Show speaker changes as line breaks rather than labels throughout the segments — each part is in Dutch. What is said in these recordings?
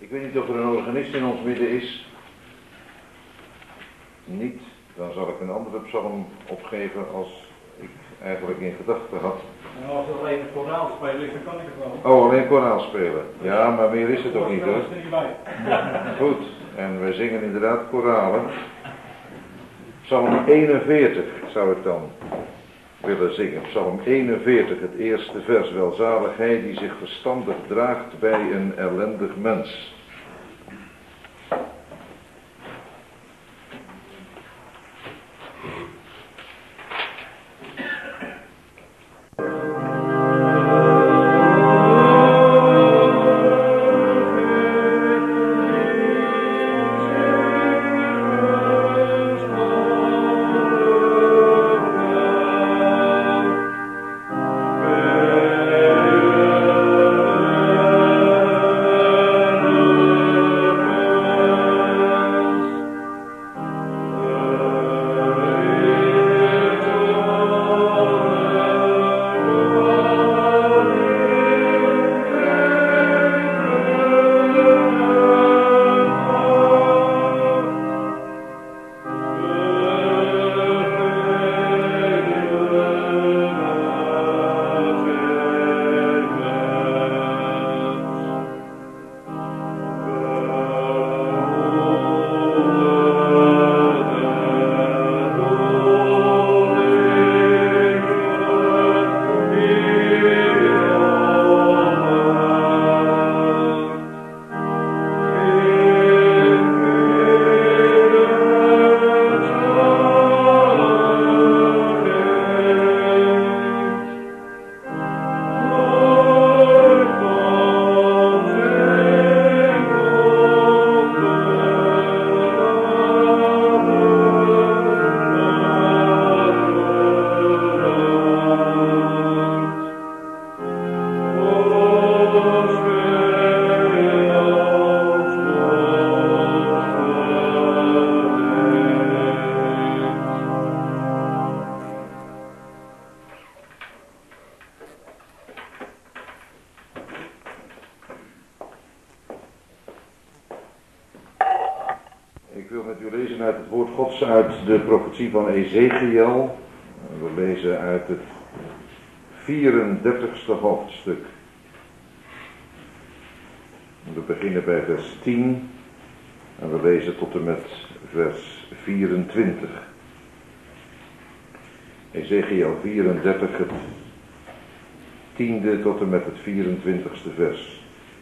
Ik weet niet of er een organist in ons midden is. Niet, dan zal ik een andere psalm opgeven als ik eigenlijk in gedachten had.
En als er alleen een koraal spelen is, dan kan ik het wel.
Oh, alleen koraal spelen. Ja, maar meer is het ook niet hoor. Goed, en wij zingen inderdaad koralen. Psalm 41 zou ik dan willen zingen. Psalm 41, het eerste vers. Welzalig hij die zich verstandig draagt bij een ellendig mens. Uit de profetie van Ezekiel. We lezen uit het 34ste hoofdstuk. We beginnen bij vers 10 en we lezen tot en met vers 24. Ezekiel 34, het 10e tot en met het 24ste vers.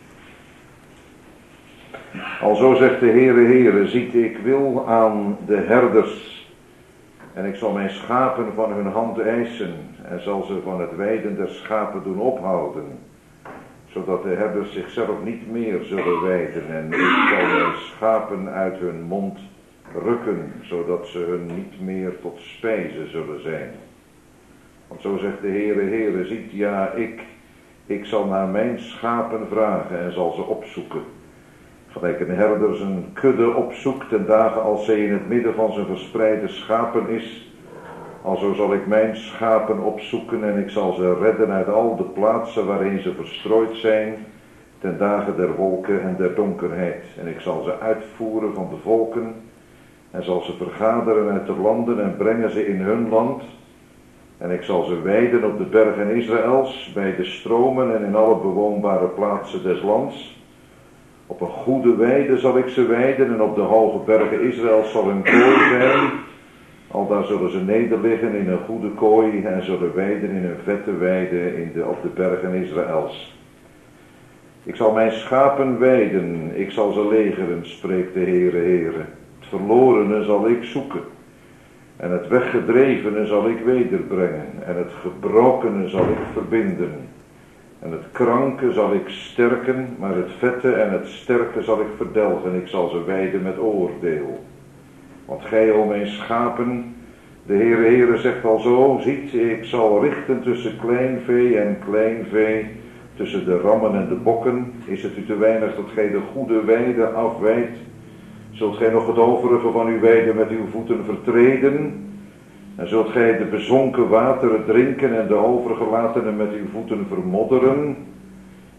Alzo zegt de Heere, ziet, ik wil aan de herders en ik zal mijn schapen van hun hand eisen en zal ze van het weiden der schapen doen ophouden, zodat de herders zichzelf niet meer zullen weiden en ik zal mijn schapen uit hun mond rukken, zodat ze hun niet meer tot spijze zullen zijn. Want zo zegt de Heere, ziet, ja, ik zal naar mijn schapen vragen en zal ze opzoeken. Gelijk een herder zijn kudde opzoekt ten dagen als zij in het midden van zijn verspreide schapen is. Alzo zal ik mijn schapen opzoeken en ik zal ze redden uit al de plaatsen waarin ze verstrooid zijn, ten dagen der wolken en der donkerheid. En ik zal ze uitvoeren van de volken en zal ze vergaderen uit de landen en brengen ze in hun land. En ik zal ze weiden op de bergen Israëls, bij de stromen en in alle bewoonbare plaatsen des lands. Op een goede weide zal ik ze weiden en op de hoge bergen Israël zal hun kooi zijn. Aldaar zullen ze nederliggen in een goede kooi en zullen weiden in een vette weide op de bergen Israëls. Ik zal mijn schapen weiden, ik zal ze legeren, spreekt de Heere. Het verlorene zal ik zoeken en het weggedrevene zal ik wederbrengen en het gebrokene zal ik verbinden. En het kranke zal ik sterken, maar het vette en het sterke zal ik verdelgen. Ik zal ze weiden met oordeel. Want gij, o mijn schapen, de Heere zegt al zo, ziet, ik zal richten tussen klein vee en klein vee, tussen de rammen en de bokken. Is het u te weinig dat gij de goede weide afwijdt? Zult gij nog het overige van uw weide met uw voeten vertreden? En zult gij de bezonken wateren drinken en de overgelatenen met uw voeten vermodderen?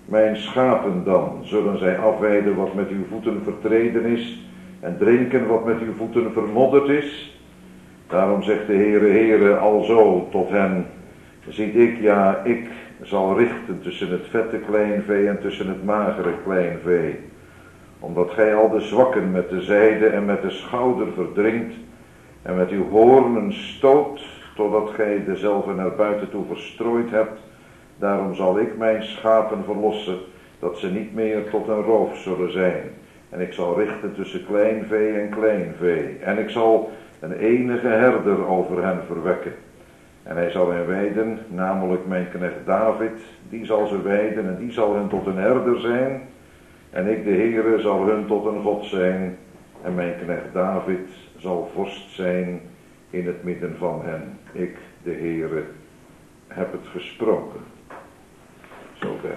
Mijn schapen dan, zullen zij afwijden wat met uw voeten vertreden is, en drinken wat met uw voeten vermodderd is? Daarom zegt de Heere alzo tot hen, ziet ik, ja, ik zal richten tussen het vette kleinvee en tussen het magere kleinvee, omdat gij al de zwakken met de zijde en met de schouder verdringt, en met uw hoornen stoot, totdat gij dezelve naar buiten toe verstrooid hebt. Daarom zal ik mijn schapen verlossen, dat ze niet meer tot een roof zullen zijn. En ik zal richten tussen kleinvee en kleinvee. En ik zal een enige herder over hen verwekken. En hij zal hen weiden, namelijk mijn knecht David, die zal ze weiden en die zal hen tot een herder zijn. En ik, de Heere, zal hun tot een God zijn. En mijn knecht David zal vorst zijn in het midden van hen. Ik, de Heere, heb het gesproken. Zover.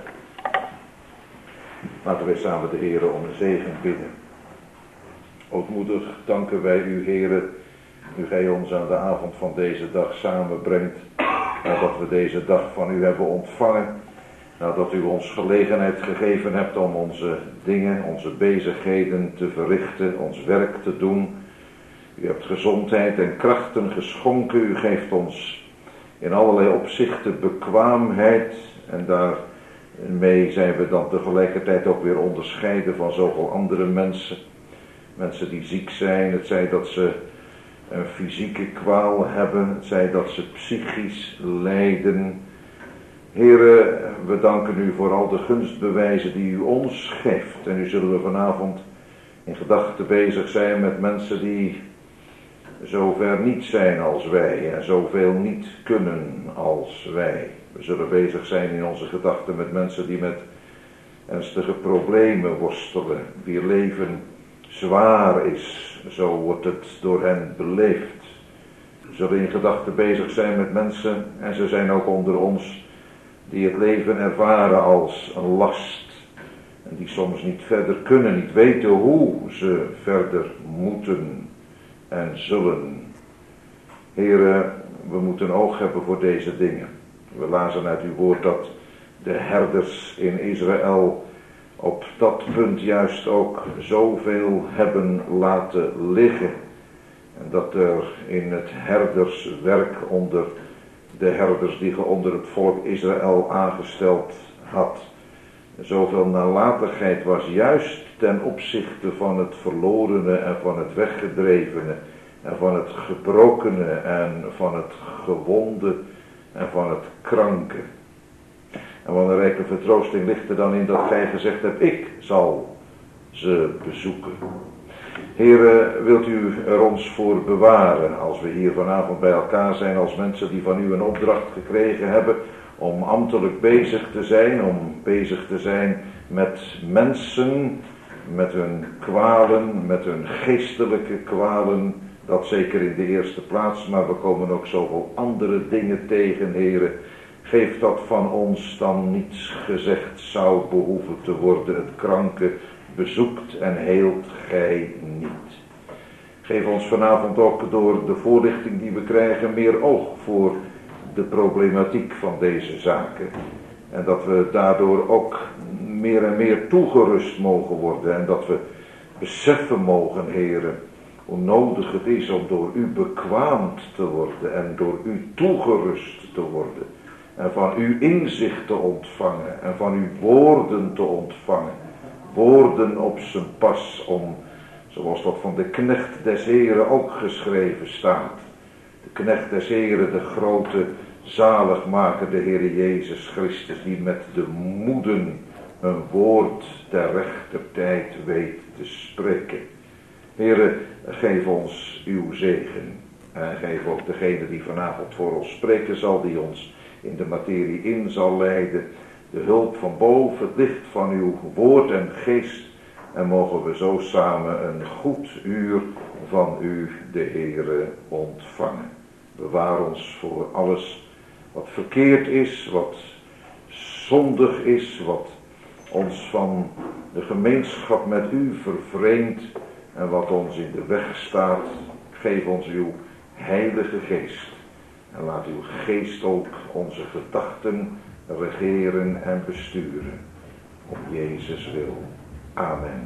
Laten wij samen de Heere om een zegen bidden. Ootmoedig danken wij u, Heere, nu gij ons aan de avond van deze dag samenbrengt, nadat we deze dag van u hebben ontvangen, nadat u ons gelegenheid gegeven hebt om onze dingen, onze bezigheden te verrichten, ons werk te doen. U hebt gezondheid en krachten geschonken, u geeft ons in allerlei opzichten bekwaamheid en daarmee zijn we dan tegelijkertijd ook weer onderscheiden van zoveel andere mensen. Mensen die ziek zijn, het zij dat ze een fysieke kwaal hebben, het zij dat ze psychisch lijden. Heere, we danken u voor al de gunstbewijzen die u ons geeft. En nu zullen we vanavond in gedachten bezig zijn met mensen die zover niet zijn als wij en zoveel niet kunnen als wij. We zullen bezig zijn in onze gedachten met mensen die met ernstige problemen worstelen, wier leven zwaar is, zo wordt het door hen beleefd. We zullen in gedachten bezig zijn met mensen, en ze zijn ook onder ons, die het leven ervaren als een last. En die soms niet verder kunnen, niet weten hoe ze verder moeten en zullen. Heere, we moeten oog hebben voor deze dingen. We lazen uit uw woord dat de herders in Israël op dat punt juist ook zoveel hebben laten liggen. En dat er in het herderswerk onder de herders die ge onder het volk Israël aangesteld had, zoveel nalatigheid was, juist ten opzichte van het verlorene en van het weggedrevene en van het gebrokene en van het gewonde en van het kranke. En wat een rijke vertroosting ligt er dan in dat gij gezegd hebt, ik zal ze bezoeken. Heere, wilt u er ons voor bewaren als we hier vanavond bij elkaar zijn als mensen die van u een opdracht gekregen hebben om ambtelijk bezig te zijn, om bezig te zijn met mensen, met hun kwalen, met hun geestelijke kwalen, dat zeker in de eerste plaats, maar we komen ook zoveel andere dingen tegen, Heere. Geef dat van ons dan niets gezegd zou behoeven te worden. Het kranke bezoekt en heelt gij niet. Geef ons vanavond ook door de voorlichting die we krijgen meer oog voor de problematiek van deze zaken. En dat we daardoor ook meer en meer toegerust mogen worden. En dat we beseffen mogen, Heere, hoe nodig het is om door u bekwaamd te worden en door u toegerust te worden. En van uw inzicht te ontvangen en van uw woorden te ontvangen. Woorden op zijn pas om, zoals dat van de knecht des Heren ook geschreven staat. De knecht des Heren, de grote zaligmaker, de Heere Jezus Christus, die met de moeden een woord ter rechter tijd weet te spreken. Heere, geef ons uw zegen. En geef ook degene die vanavond voor ons spreken zal, die ons in de materie in zal leiden, de hulp van boven, het licht van uw woord en geest. En mogen we zo samen een goed uur van u, de Heere, ontvangen. Bewaar ons voor alles wat verkeerd is, wat zondig is, wat ons van de gemeenschap met u vervreemdt en wat ons in de weg staat. Geef ons uw heilige geest. En laat uw geest ook onze gedachten regeren en besturen. Op Jezus wil. Amen.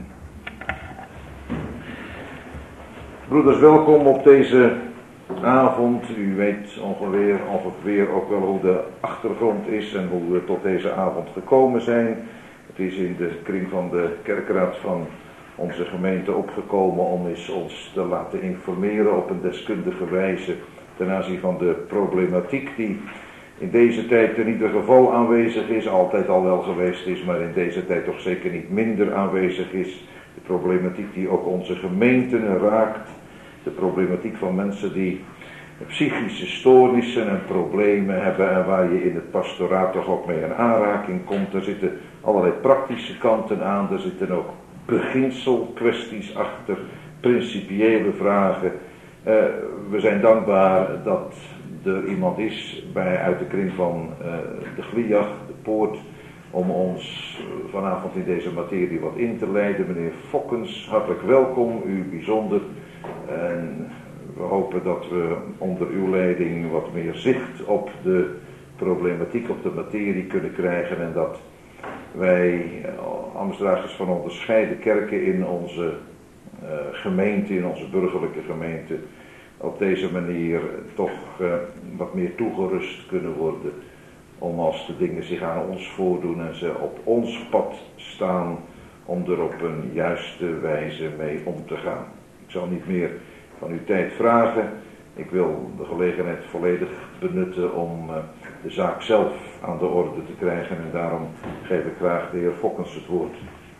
Broeders, welkom op deze avond. U weet ongeveer ook wel hoe de achtergrond is en hoe we tot deze avond gekomen zijn. Het is in de kring van de kerkraad van onze gemeente opgekomen om eens ons te laten informeren op een deskundige wijze ten aanzien van de problematiek die in deze tijd in ieder geval aanwezig is, altijd al wel geweest is, maar in deze tijd toch zeker niet minder aanwezig is. De problematiek die ook onze gemeenten raakt. De problematiek van mensen die psychische stoornissen en problemen hebben en waar je in het pastoraat toch ook mee in aanraking komt. Er zitten allerlei praktische kanten aan, er zitten ook beginselkwesties achter, principiële vragen. We zijn dankbaar dat er iemand is uit de kring van de Gliach, de Poort, om ons vanavond in deze materie wat in te leiden. Meneer Fokkens, hartelijk welkom, u bijzonder. En we hopen dat we onder uw leiding wat meer zicht op de problematiek, op de materie kunnen krijgen. En dat wij, ambtsdragers van onderscheiden kerken in onze gemeente, in onze burgerlijke gemeente, op deze manier toch wat meer toegerust kunnen worden. Om als de dingen zich aan ons voordoen en ze op ons pad staan, om er op een juiste wijze mee om te gaan. Ik zal niet meer van uw tijd vragen. Ik wil de gelegenheid volledig benutten om de zaak zelf aan de orde te krijgen. En daarom geef ik graag de heer Fokkens het woord.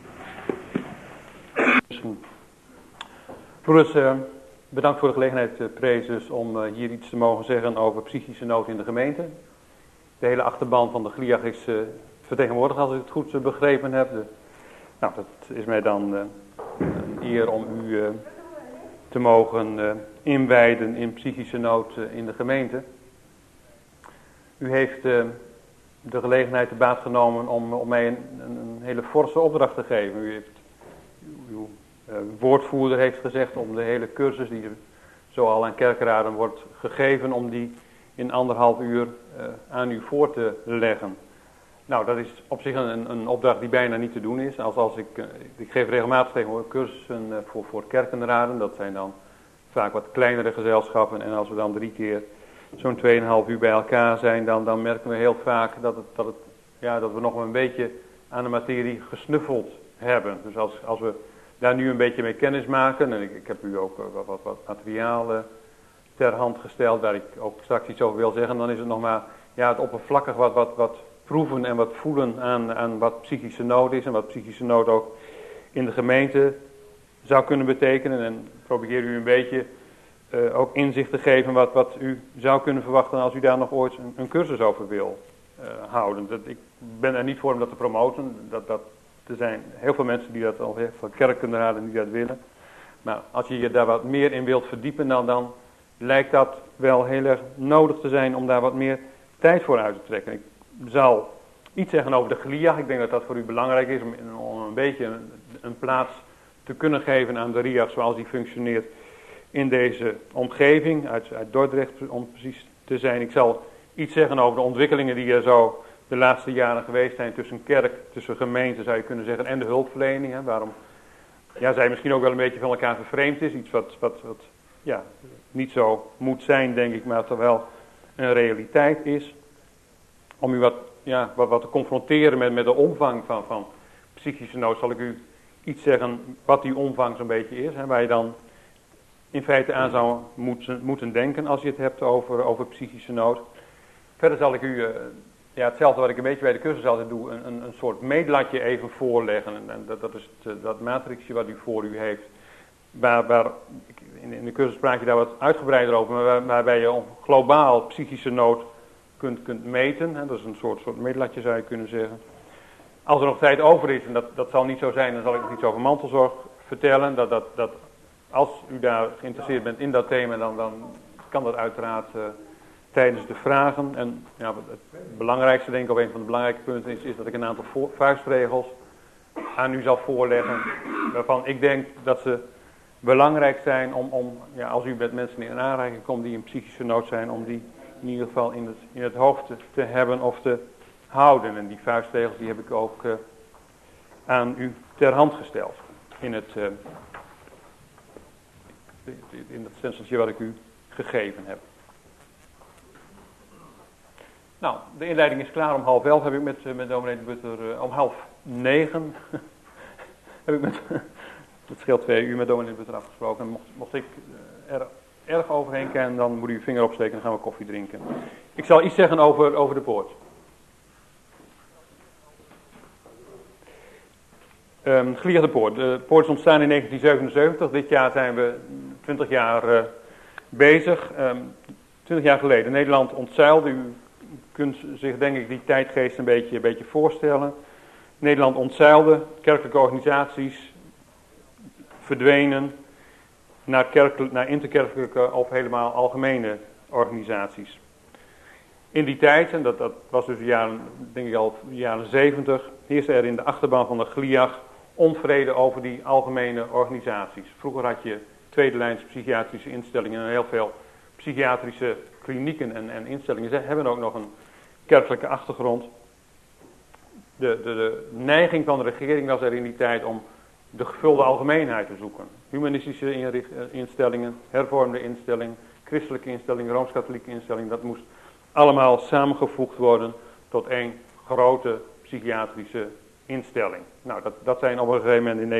Broeders, bedankt voor de gelegenheid, prezes, om hier iets te mogen zeggen over psychische nood in de gemeente. De hele achterban van de Gliach is vertegenwoordigd, als ik het goed begrepen heb. Nou, dat is mij dan een eer om u te mogen inwijden in psychische nood in de gemeente. U heeft de gelegenheid te baat genomen om mij een hele forse opdracht te geven. Uw woordvoerder heeft gezegd om de hele cursus die zoal aan kerkraden wordt gegeven, om die in 1,5 uur aan u voor te leggen. Nou, dat is op zich een opdracht die bijna niet te doen is. Ik geef regelmatig tegenwoordig cursussen voor kerkenraden. Dat zijn dan vaak wat kleinere gezelschappen. En als we dan 3 keer zo'n 2,5 uur bij elkaar zijn, dan merken we heel vaak dat we nog een beetje aan de materie gesnuffeld hebben. Dus als we daar nu een beetje mee kennis maken, en ik heb u ook wat materiaal ter hand gesteld, waar ik ook straks iets over wil zeggen, dan is het nog maar het oppervlakkig wat proeven en wat voelen aan wat psychische nood is en wat psychische nood ook in de gemeente zou kunnen betekenen. En probeer u een beetje ook inzicht te geven wat u zou kunnen verwachten als u daar nog ooit een cursus over wil houden. Ik ben er niet voor om dat te promoten. Er zijn heel veel mensen die dat al hebben, van kerkenraden die dat willen. Maar als je je daar wat meer in wilt verdiepen, dan lijkt dat wel heel erg nodig te zijn om daar wat meer tijd voor uit te trekken. Ik zal iets zeggen over de Gliach. Ik denk dat dat voor u belangrijk is om een beetje een plaats te kunnen geven aan de Riach zoals die functioneert in deze omgeving, uit Dordrecht om precies te zijn. Ik zal iets zeggen over de ontwikkelingen die er zo de laatste jaren geweest zijn tussen kerk, tussen gemeente zou je kunnen zeggen, en de hulpverlening. Hè, waarom zij misschien ook wel een beetje van elkaar vervreemd is. Iets wat niet zo moet zijn, denk ik, maar toch wel een realiteit is. Om u wat te confronteren met de omvang van psychische nood, zal ik u iets zeggen wat die omvang zo'n beetje is. Hè, waar je dan in feite aan zou moeten denken als je het hebt over psychische nood. Verder zal ik u hetzelfde wat ik een beetje bij de cursus altijd doe, een soort meetlatje even voorleggen. En dat is dat matrixje wat u voor u heeft. In de cursus praat je daar wat uitgebreider over, maar waarbij je globaal psychische nood kunt meten. Hè, dat is een soort meetlatje zou je kunnen zeggen. Als er nog tijd over is, en dat zal niet zo zijn, dan zal ik nog iets over mantelzorg vertellen. Dat als u daar geïnteresseerd bent in dat thema, dan kan dat uiteraard tijdens de vragen. En het belangrijkste, denk ik, of een van de belangrijke punten is dat ik een aantal vuistregels aan u zal voorleggen, waarvan ik denk dat ze belangrijk zijn om als u met mensen in aanraking komt die in psychische nood zijn, om die in ieder geval in het hoofd te hebben of te houden. En die vuistregels die heb ik ook aan u ter hand gesteld. In het stenciltje wat ik u gegeven heb. Nou, de inleiding is klaar. Om 8:30 heb ik met dominee de Butter, om 8:30 heb ik het scheelt 2 uur met dominee de Butter afgesproken. En mocht ik er erg overheen kennen, dan moet u uw vinger opsteken en dan gaan we koffie drinken. Ik zal iets zeggen over de poort. Gliag de Poort. De poort is ontstaan in 1977. Dit jaar zijn we 20 jaar bezig. 20 jaar geleden. Nederland ontzeilde. U kunt zich denk ik die tijdgeest een beetje voorstellen. Nederland ontzeilde. Kerkelijke organisaties verdwenen naar interkerkelijke of helemaal algemene organisaties. In die tijd, en dat was dus de jaren 70, heerste er in de achterban van de Gliag onvrede over die algemene organisaties. Vroeger had je tweede lijns psychiatrische instellingen en heel veel psychiatrische klinieken en instellingen. Ze hebben ook nog een kerkelijke achtergrond. De neiging van de regering was er in die tijd om de gevulde algemeenheid te zoeken. Humanistische instellingen, hervormde instellingen, christelijke instellingen, rooms-katholieke instellingen. Dat moest allemaal samengevoegd worden tot één grote psychiatrische instelling. Nou, dat zijn op een gegeven moment in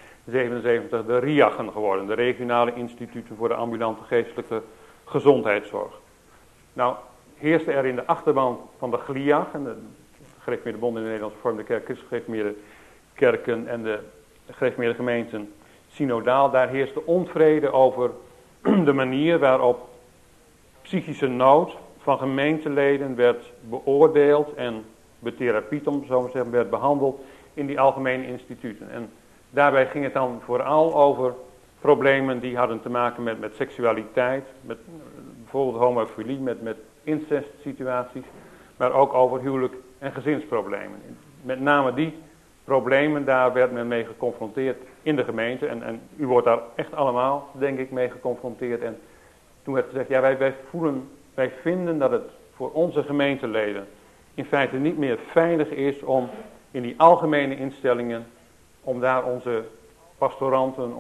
1977 de RIAG'en geworden. De regionale instituten voor de ambulante geestelijke gezondheidszorg. Nou, heerste er in de achterban van de Gliag, en de Gereformeerde Bond in de Nederlandse Hervormde Kerk, Christelijke Gereformeerde Kerken en de Gereformeerde Gemeenten synodaal. Daar heerste onvrede over de manier waarop psychische nood van gemeenteleden werd beoordeeld en betherapied, om zo maar te zeggen, werd behandeld in die algemene instituten. En daarbij ging het dan vooral over problemen die hadden te maken met seksualiteit, met bijvoorbeeld homofilie, met incestsituaties, maar ook over huwelijk- en gezinsproblemen. Met name die problemen, daar werd men mee geconfronteerd in de gemeente. En u wordt daar echt allemaal, denk ik, mee geconfronteerd. En toen werd gezegd, ja, wij vinden dat het voor onze gemeenteleden in feite niet meer veilig is om in die algemene instellingen, om daar onze pastoranten,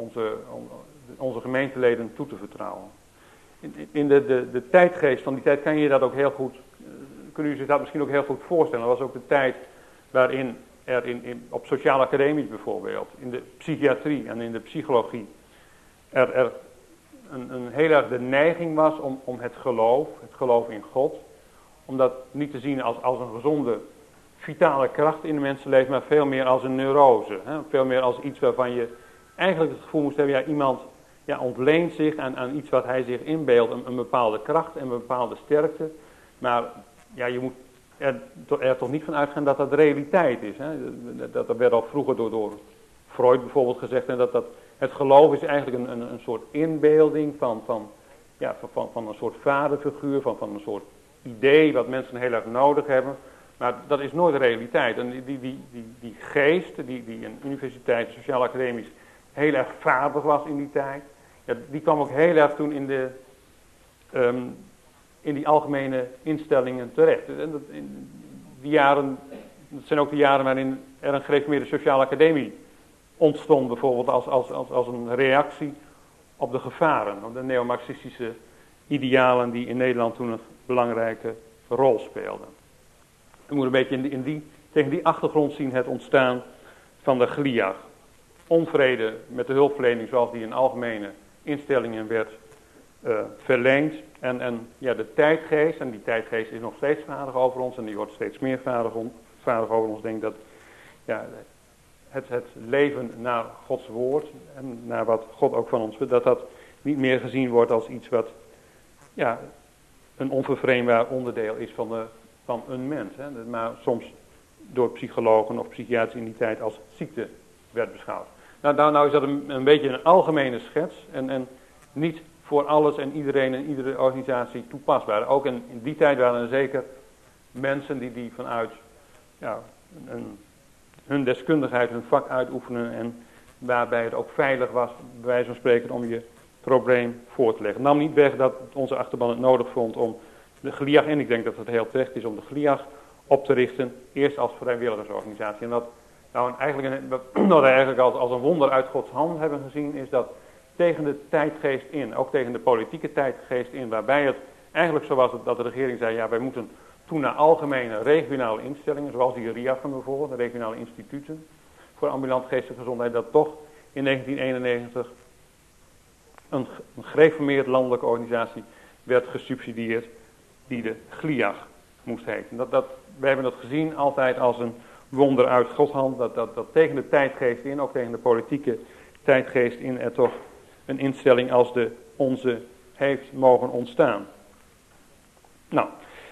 onze gemeenteleden toe te vertrouwen. In de tijdgeest van die tijd kan je dat ook heel goed, kunnen u zich dat misschien ook heel goed voorstellen. Dat was ook de tijd waarin er op sociale academies bijvoorbeeld, in de psychiatrie en in de psychologie, er een heel erg de neiging was om het geloof in God, om dat niet te zien als een gezonde, vitale kracht in de mensenleven, maar veel meer als een neurose. Hè? Veel meer als iets waarvan je eigenlijk het gevoel moest hebben, ja, iemand ontleent zich aan iets wat hij zich inbeeldt, een bepaalde kracht en een bepaalde sterkte, maar ja, je moet er toch niet van uitgaan dat dat realiteit is. Hè? Dat werd al vroeger door Freud bijvoorbeeld gezegd, en dat het geloof is eigenlijk een soort inbeelding van een soort vaderfiguur, van een soort idee wat mensen heel erg nodig hebben. Maar dat is nooit de realiteit. En die geest, die in universiteiten, sociaal academisch heel erg vaardig was in die tijd, ja, die kwam ook heel erg toen in die algemene instellingen terecht. En die jaren, dat zijn ook de jaren waarin er een gereformeerde sociale academie ontstond, bijvoorbeeld als een reactie op de gevaren, op de neomarxistische idealen die in Nederland toen een belangrijke rol speelden. We moeten een beetje tegen die achtergrond zien het ontstaan van de Gliag. Onvrede met de hulpverlening zoals die in algemene instellingen werd verleend. En de tijdgeest, en die tijdgeest is nog steeds vaardig over ons en die wordt steeds meer vaardig over ons. Ik denk dat het leven naar Gods woord en naar wat God ook van ons wil, dat niet meer gezien wordt als iets wat een onvervreemdbaar onderdeel is van een mens. Hè, maar soms door psychologen of psychiaters in die tijd als ziekte werd beschouwd. Nou is dat een beetje een algemene schets en niet voor alles en iedereen en iedere organisatie toepasbaar. Ook in die tijd waren er zeker mensen die vanuit hun deskundigheid, hun vak uitoefenen en waarbij het ook veilig was, bij wijze van spreken, om je probleem voor te leggen. Nam niet weg dat onze achterban het nodig vond om de Gliag, en ik denk dat het heel terecht is om de Gliag op te richten, eerst als vrijwilligersorganisatie. En dat Nou, wat we eigenlijk als een wonder uit Gods hand hebben gezien, is dat tegen de tijdgeest in, ook tegen de politieke tijdgeest in, waarbij het eigenlijk zo was dat de regering zei, ja, wij moeten toen naar algemene regionale instellingen, zoals die RIAGen bijvoorbeeld, de regionale instituten voor ambulant geestelijke gezondheid, dat toch in 1991 een gereformeerd landelijke organisatie werd gesubsidieerd die de GLIAG moest heten. Wij hebben dat gezien altijd als een wonder uit Gods hand, dat tegen de tijdgeest in, ook tegen de politieke tijdgeest in, er toch een instelling als de onze heeft mogen ontstaan. Nou,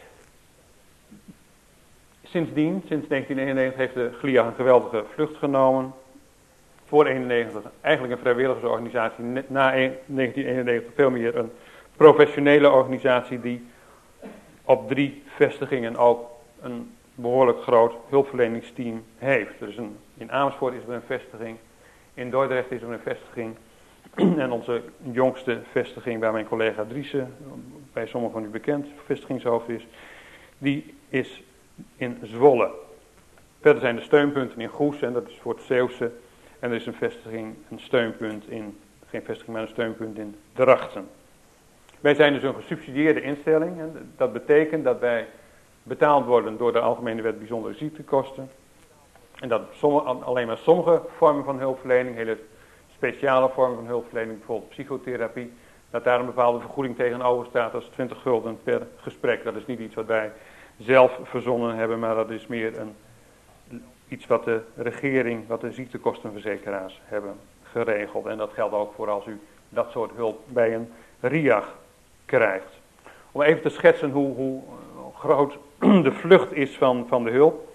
sinds 1991 heeft de GLIAG een geweldige vlucht genomen. Voor 1991 eigenlijk een vrijwilligersorganisatie, na 1991 veel meer een professionele organisatie die op 3 vestigingen ook een behoorlijk groot hulpverleningsteam heeft. Dus in Amersfoort is er een vestiging, in Dordrecht is er een vestiging en onze jongste vestiging, waar mijn collega Driessen, bij sommigen van u bekend, vestigingshoofd is, die is in Zwolle. Verder zijn de steunpunten in Goes, en dat is voor het Zeeuwse, en er is een steunpunt in, geen vestiging, maar een steunpunt in Drachten. Wij zijn dus een gesubsidieerde instelling, en dat betekent dat wij betaald worden door de Algemene Wet Bijzondere Ziektekosten. En dat alleen maar sommige vormen van hulpverlening, hele speciale vormen van hulpverlening, bijvoorbeeld psychotherapie, dat daar een bepaalde vergoeding tegenover staat als 20 gulden per gesprek. Dat is niet iets wat wij zelf verzonnen hebben, maar dat is meer iets wat de regering, wat de ziektekostenverzekeraars hebben geregeld. En dat geldt ook voor als u dat soort hulp bij een RIAG krijgt. Om even te schetsen hoe groot de vlucht is van de hulp.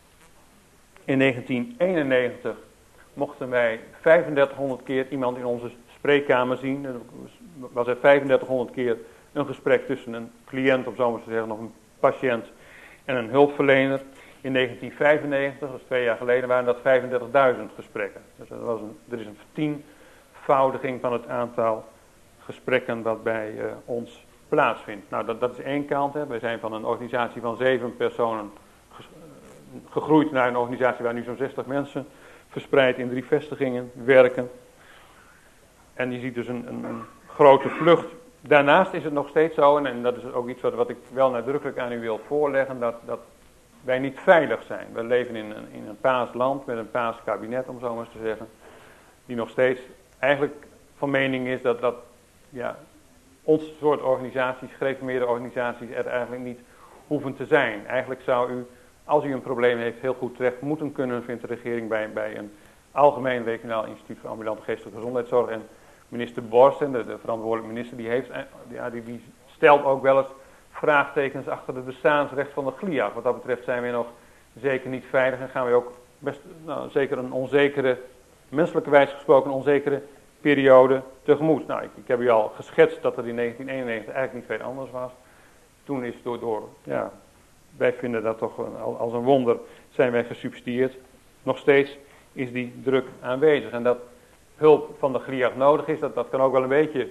In 1991 mochten wij 3500 keer iemand in onze spreekkamer zien. Er was er 3500 keer een gesprek tussen een cliënt, om zo maar te zeggen, of een patiënt en een hulpverlener. In 1995, dat is 2 jaar geleden, waren dat 35.000 gesprekken. Dus er is een vertienvoudiging van het aantal gesprekken dat bij ons plaatsvindt. Nou, dat is één kant. Hè. Wij zijn van een organisatie van 7 personen gegroeid naar een organisatie waar nu zo'n 60 mensen verspreid in 3 vestigingen werken. En je ziet dus een grote vlucht. Daarnaast is het nog steeds zo, en dat is ook iets wat ik wel nadrukkelijk aan u wil voorleggen, dat wij niet veilig zijn. We leven in een paas land met een paas kabinet, om zo maar eens te zeggen, die nog steeds eigenlijk van mening is dat ons soort organisaties, gereformeerde organisaties, er eigenlijk niet hoeven te zijn. Eigenlijk zou u, als u een probleem heeft, heel goed terecht moeten kunnen, vindt de regering, bij een algemeen regionaal instituut voor ambulante geestelijke gezondheidszorg. En minister Borsten, de verantwoordelijke minister, die stelt ook wel eens vraagtekens achter het bestaansrecht van de GLIAG. Wat dat betreft zijn we nog zeker niet veilig en gaan we ook best zeker een onzekere, menselijke wijze gesproken, een onzekere periode tegemoet. Nou, ik heb u al geschetst dat er in 1991 eigenlijk niet veel anders was. Toen is wij vinden dat toch als een wonder, zijn wij gesubsidieerd. Nog steeds is die druk aanwezig. En dat hulp van de GLIAG nodig is, dat kan ook wel een beetje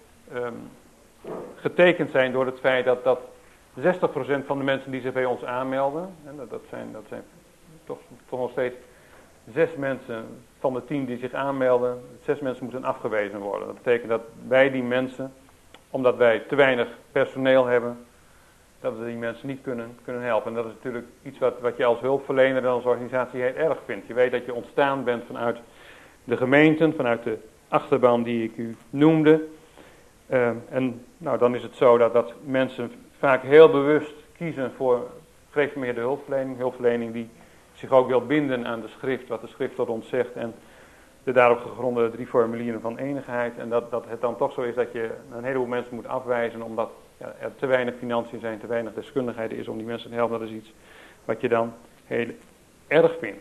getekend zijn door het feit dat 60% van de mensen die zich bij ons aanmelden, en dat zijn toch nog steeds 6 mensen van de 10 die zich aanmelden, 6 mensen moeten afgewezen worden. Dat betekent dat wij die mensen, omdat wij te weinig personeel hebben, dat we die mensen niet kunnen helpen. En dat is natuurlijk iets wat je als hulpverlener en als organisatie heel erg vindt. Je weet dat je ontstaan bent vanuit de gemeenten, vanuit de achterban die ik u noemde. En dan is het zo dat mensen vaak heel bewust kiezen voor gereformeerde hulpverlening die zich ook wil binden aan de schrift, wat de schrift tot ons zegt, en de daarop gegronde 3 formulieren van enigheid. En dat het dan toch zo is dat je een heleboel mensen moet afwijzen, omdat er te weinig financiën zijn, te weinig deskundigheid is om die mensen te helpen. Dat is iets wat je dan heel erg vindt.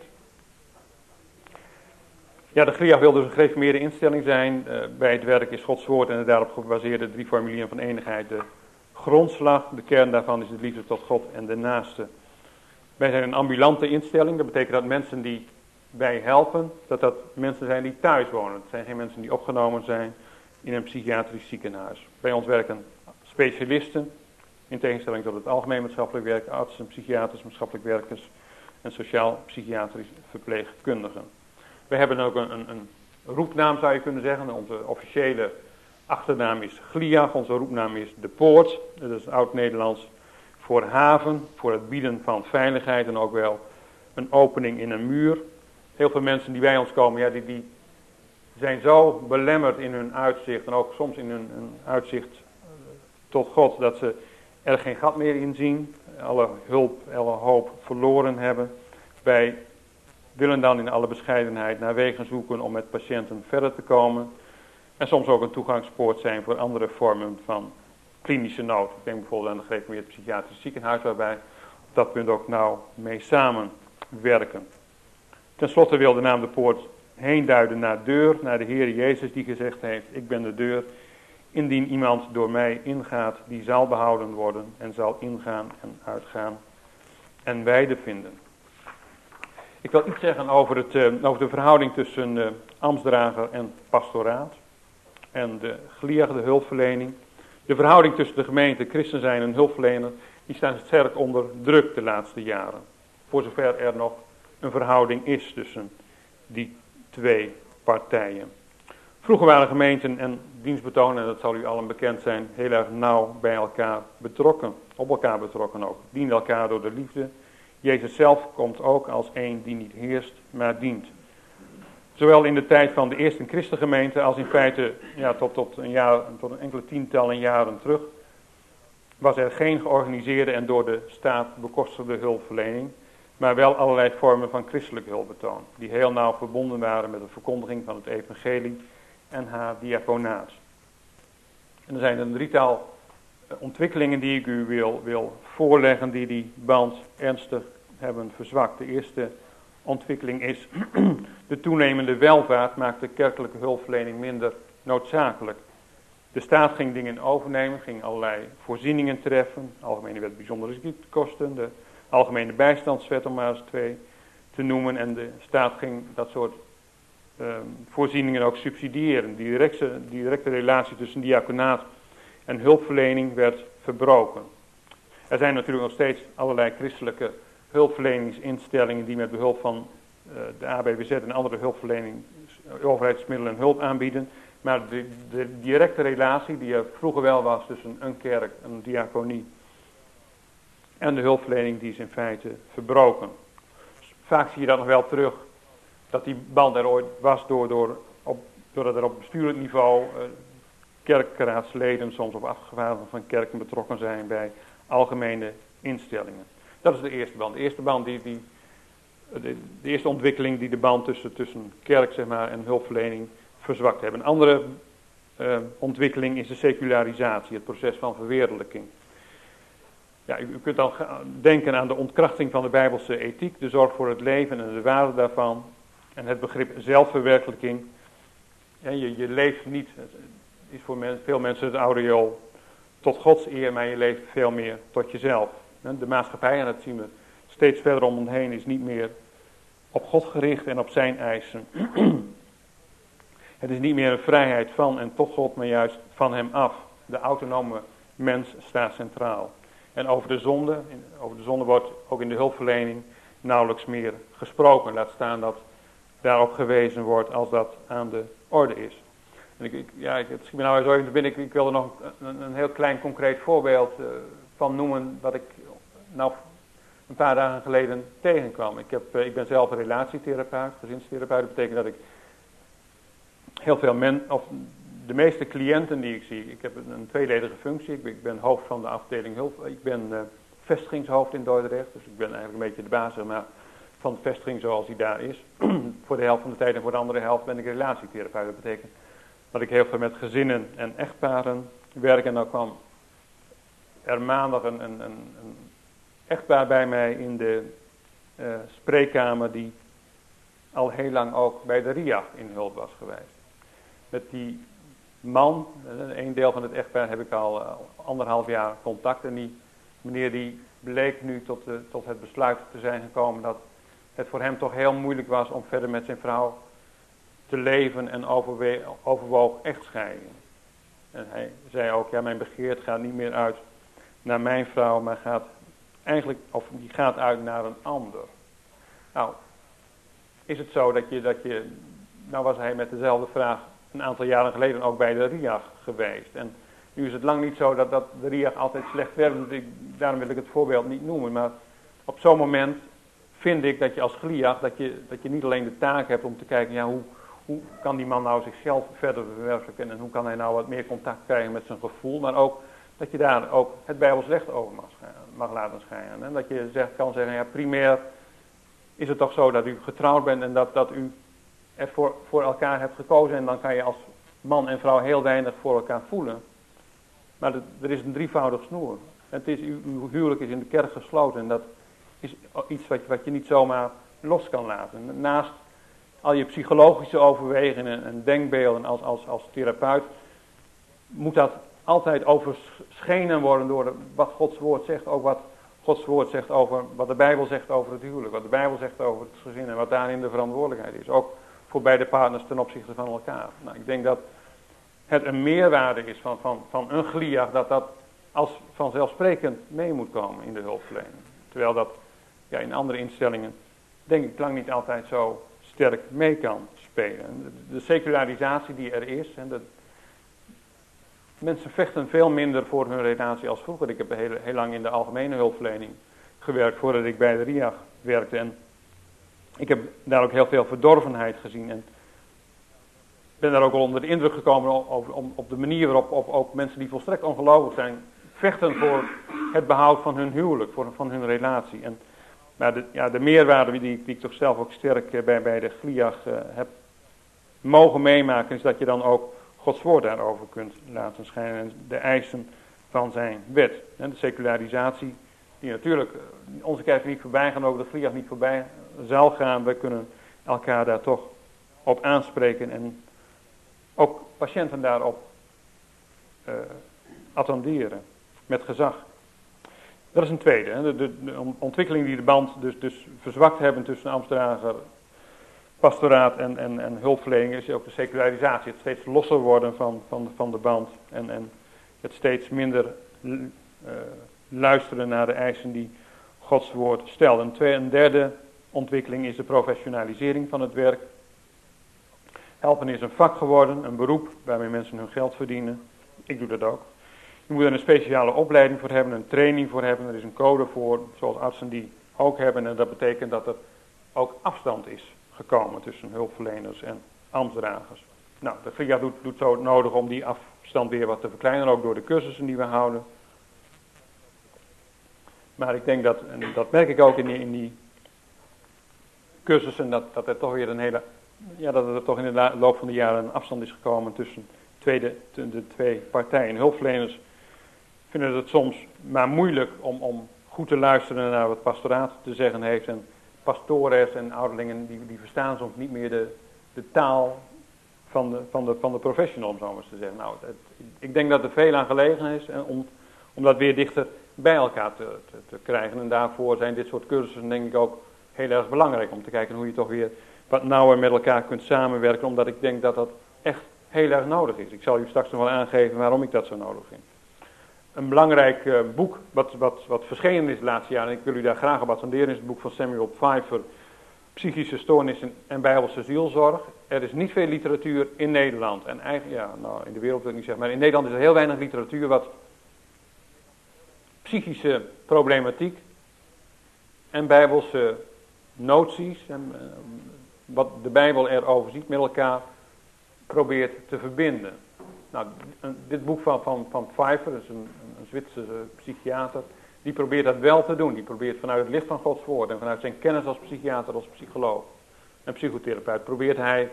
Ja, de GLIAG wil dus een gereformeerde instelling zijn. Bij het werk is Gods woord en de daarop gebaseerde 3 formulieren van enigheid de grondslag. De kern daarvan is de liefde tot God en de naaste. Wij zijn een ambulante instelling. Dat betekent dat mensen die wij helpen, dat mensen zijn die thuis wonen. Het zijn geen mensen die opgenomen zijn in een psychiatrisch ziekenhuis. Bij ons werken specialisten, in tegenstelling tot het algemeen maatschappelijk werk, artsen, psychiaters, maatschappelijk werkers, en sociaal-psychiatrisch verpleegkundigen. We hebben ook een roepnaam, zou je kunnen zeggen. Onze officiële achternaam is GLIAG, onze roepnaam is De Poort. Dat is oud-Nederlands voor haven, voor het bieden van veiligheid en ook wel een opening in een muur. Heel veel mensen die bij ons komen, ja, die zijn zo belemmerd in hun uitzicht en ook soms in hun uitzicht tot God, dat ze er geen gat meer in zien, alle hulp, alle hoop verloren hebben. Wij willen dan in alle bescheidenheid naar wegen zoeken om met patiënten verder te komen. En soms ook een toegangspoort zijn voor andere vormen van klinische nood. Ik denk bijvoorbeeld aan de gereformeerd psychiatrisch ziekenhuis, waarbij op dat punt ook nauw mee samenwerken. Ten slotte wil de naam De Poort heen duiden naar deur, naar de Heer Jezus die gezegd heeft, ik ben de deur. Indien iemand door mij ingaat, die zal behouden worden en zal ingaan en uitgaan en weide vinden. Ik wil iets zeggen over de verhouding tussen ambtsdrager en pastoraat en de GLIAG, de hulpverlening. De verhouding tussen de gemeente, christen zijn en hulpverlener, die staan sterk onder druk de laatste jaren. Voor zover er nog een verhouding is tussen die twee partijen. Vroeger waren gemeenten en dienstbetonen, en dat zal u allen bekend zijn, heel erg nauw bij elkaar betrokken. Op elkaar betrokken ook. Dienen elkaar door de liefde. Jezus zelf komt ook als een die niet heerst, maar dient. Zowel in de tijd van de eerste christengemeente als in feite tot een enkele tientallen jaren terug was er geen georganiseerde en door de staat bekostigde hulpverlening, maar wel allerlei vormen van christelijke hulpbetoon, die heel nauw verbonden waren met de verkondiging van het evangelie en haar diaconaat. En er zijn een drietal ontwikkelingen die ik u wil voorleggen die band ernstig hebben verzwakt. De eerste ontwikkeling is de toenemende welvaart maakt de kerkelijke hulpverlening minder noodzakelijk. De staat ging dingen overnemen, ging allerlei voorzieningen treffen, Algemene Wet Bijzondere Ziektekosten, de Algemene Bijstandswet om maar eens twee te noemen, en de staat ging dat soort voorzieningen ook subsidiëren. Die directe relatie tussen diaconaat en hulpverlening werd verbroken. Er zijn natuurlijk nog steeds allerlei christelijke hulpverleningsinstellingen die met behulp van de ABWZ en andere overheidsmiddelen hulp aanbieden. Maar de directe relatie die er vroeger wel was tussen een kerk, een diaconie en de hulpverlening, die is in feite verbroken. Vaak zie je dat nog wel terug, dat die band er ooit was doordat er op bestuurlijk niveau kerkraadsleden, soms of afgevaardigden van kerken betrokken zijn bij algemene instellingen. Dat is de eerste band. De eerste band de eerste ontwikkeling die de band tussen kerk zeg maar, en hulpverlening verzwakt hebben. Een andere ontwikkeling is de secularisatie, het proces van verwereldlijking. Ja, u kunt dan denken aan de ontkrachting van de Bijbelse ethiek, de zorg voor het leven en de waarde daarvan. En het begrip zelfverwerkelijking. Ja, je leeft niet, het is voor veel mensen het aureool tot Gods eer, maar je leeft veel meer tot jezelf. De maatschappij, en dat zien we steeds verder om ons heen, is niet meer op God gericht en op zijn eisen. Het is niet meer een vrijheid van en tot God, maar juist van hem af. De autonome mens staat centraal. En over de zonde wordt ook in de hulpverlening nauwelijks meer gesproken. Laat staan dat daarop gewezen wordt als dat aan de orde is. En het schiet me nou zo even te binnen. Ik wil er nog een heel klein concreet voorbeeld van noemen wat ik nou een paar dagen geleden tegenkwam. Ik ben zelf een relatietherapeut, gezinstherapeut. Dat betekent dat ik heel veel de meeste cliënten die ik zie, ik heb een tweeledige functie. Ik ben hoofd van de afdeling hulp. Ik ben vestigingshoofd in Dordrecht, dus ik ben eigenlijk een beetje de baas van de vestiging zoals die daar is. Voor de helft van de tijd en voor de andere helft ben ik relatietherapeut. Dat betekent dat ik heel veel met gezinnen en echtparen werk. En dan kwam er maandag een echtpaar bij mij in de spreekkamer die al heel lang ook bij de RIAG in hulp was geweest. Met die man, een deel van het echtpaar, heb ik al 1,5 jaar contact. En die meneer die bleek nu tot het besluit te zijn gekomen dat het voor hem toch heel moeilijk was om verder met zijn vrouw te leven en overwoog echtscheiding. En hij zei ook, ja, mijn begeerte gaat niet meer uit naar mijn vrouw, maar die gaat uit naar een ander. Nou, is het zo dat je, nou was hij met dezelfde vraag een aantal jaren geleden ook bij de RIAG geweest. En nu is het lang niet zo dat de RIAG altijd slecht werkt, dus daarom wil ik het voorbeeld niet noemen. Maar op zo'n moment vind ik dat je als GLIAG, dat je niet alleen de taak hebt om te kijken, ja, hoe kan die man nou zichzelf verder verwerken en hoe kan hij nou wat meer contact krijgen met zijn gevoel, maar ook dat je daar ook het Bijbels recht over mag laten schijnen. En dat je kan zeggen, ja, primair is het toch zo dat u getrouwd bent en dat u er voor elkaar hebt gekozen en dan kan je als man en vrouw heel weinig voor elkaar voelen. Maar er is een drievoudig snoer. Uw huwelijk is in de kerk gesloten en dat is iets wat je niet zomaar los kan laten. Naast al je psychologische overwegingen en denkbeelden als therapeut, moet dat altijd overschenen worden door wat Gods woord zegt. Ook wat Gods woord zegt over, wat de Bijbel zegt over het huwelijk, wat de Bijbel zegt over het gezin en wat daarin de verantwoordelijkheid is. Ook voor beide partners ten opzichte van elkaar. Nou, ik denk dat het een meerwaarde is van een GLIAG dat als vanzelfsprekend mee moet komen in de hulpverlening. Terwijl dat in andere instellingen denk ik lang niet altijd zo sterk mee kan spelen. De secularisatie die er is, en mensen vechten veel minder voor hun relatie als vroeger. Ik heb heel lang in de algemene hulpverlening gewerkt voordat ik bij de RIAG werkte. En ik heb daar ook heel veel verdorvenheid gezien. En ben daar ook al onder de indruk gekomen op de manier waarop ook mensen die volstrekt ongelovig zijn, vechten voor het behoud van hun huwelijk, van hun relatie. Maar de meerwaarde die ik toch zelf ook sterk bij de GLIAG heb mogen meemaken, is dat je dan ook Gods woord daarover kunt laten schijnen en de eisen van zijn wet. En de secularisatie, die natuurlijk onze kerk niet voorbij gaan, ook de GLIAG niet voorbij zal gaan. We kunnen elkaar daar toch op aanspreken en ook patiënten daarop attenderen met gezag. Dat is een tweede. Hè. De ontwikkeling die de band dus verzwakt hebben tussen Ambtsdrager, pastoraat en hulpverlening is ook de secularisatie. Het steeds losser worden van de band en het steeds minder luisteren naar de eisen die Gods woord stelt. Een derde ontwikkeling is de professionalisering van het werk. Helpen is een vak geworden, een beroep waarmee mensen hun geld verdienen. Ik doe dat ook. Je moet er een speciale opleiding voor hebben, een training voor hebben. Er is een code voor, zoals artsen die ook hebben. En dat betekent dat er ook afstand is gekomen tussen hulpverleners en ambtsdragers. Nou, de GLIAG doet zo nodig om die afstand weer wat te verkleinen, ook door de cursussen die we houden. Maar ik denk dat, en dat merk ik ook in die cursussen, dat er toch weer dat er toch in de loop van de jaren een afstand is gekomen tussen de twee partijen. Hulpverleners vinden het soms maar moeilijk om goed te luisteren naar wat pastoraat te zeggen heeft. En pastores en ouderlingen die verstaan soms niet meer de taal van de professional, om zo maar eens te zeggen. Nou, ik denk dat er veel aan gelegen is om dat weer dichter bij elkaar te krijgen. En daarvoor zijn dit soort cursussen denk ik ook heel erg belangrijk. Om te kijken hoe je toch weer wat nauwer met elkaar kunt samenwerken. Omdat ik denk dat dat echt heel erg nodig is. Ik zal u straks nog wel aangeven waarom ik dat zo nodig vind. Een belangrijk boek wat verschenen is de laatste jaren, en ik wil u daar graag op attenderen, is het boek van Samuel Pfeiffer, Psychische stoornissen en Bijbelse zielzorg. Er is niet veel literatuur in Nederland. En eigenlijk, in de wereld wil ik niet zeggen, maar in Nederland is er heel weinig literatuur wat psychische problematiek en Bijbelse noties en wat de Bijbel erover ziet met elkaar probeert te verbinden. Nou, dit boek van Pfeiffer, dat is een Zwitserse psychiater, die probeert dat wel te doen. Die probeert vanuit het licht van Gods woord en vanuit zijn kennis als psychiater, als psycholoog en psychotherapeut, probeert hij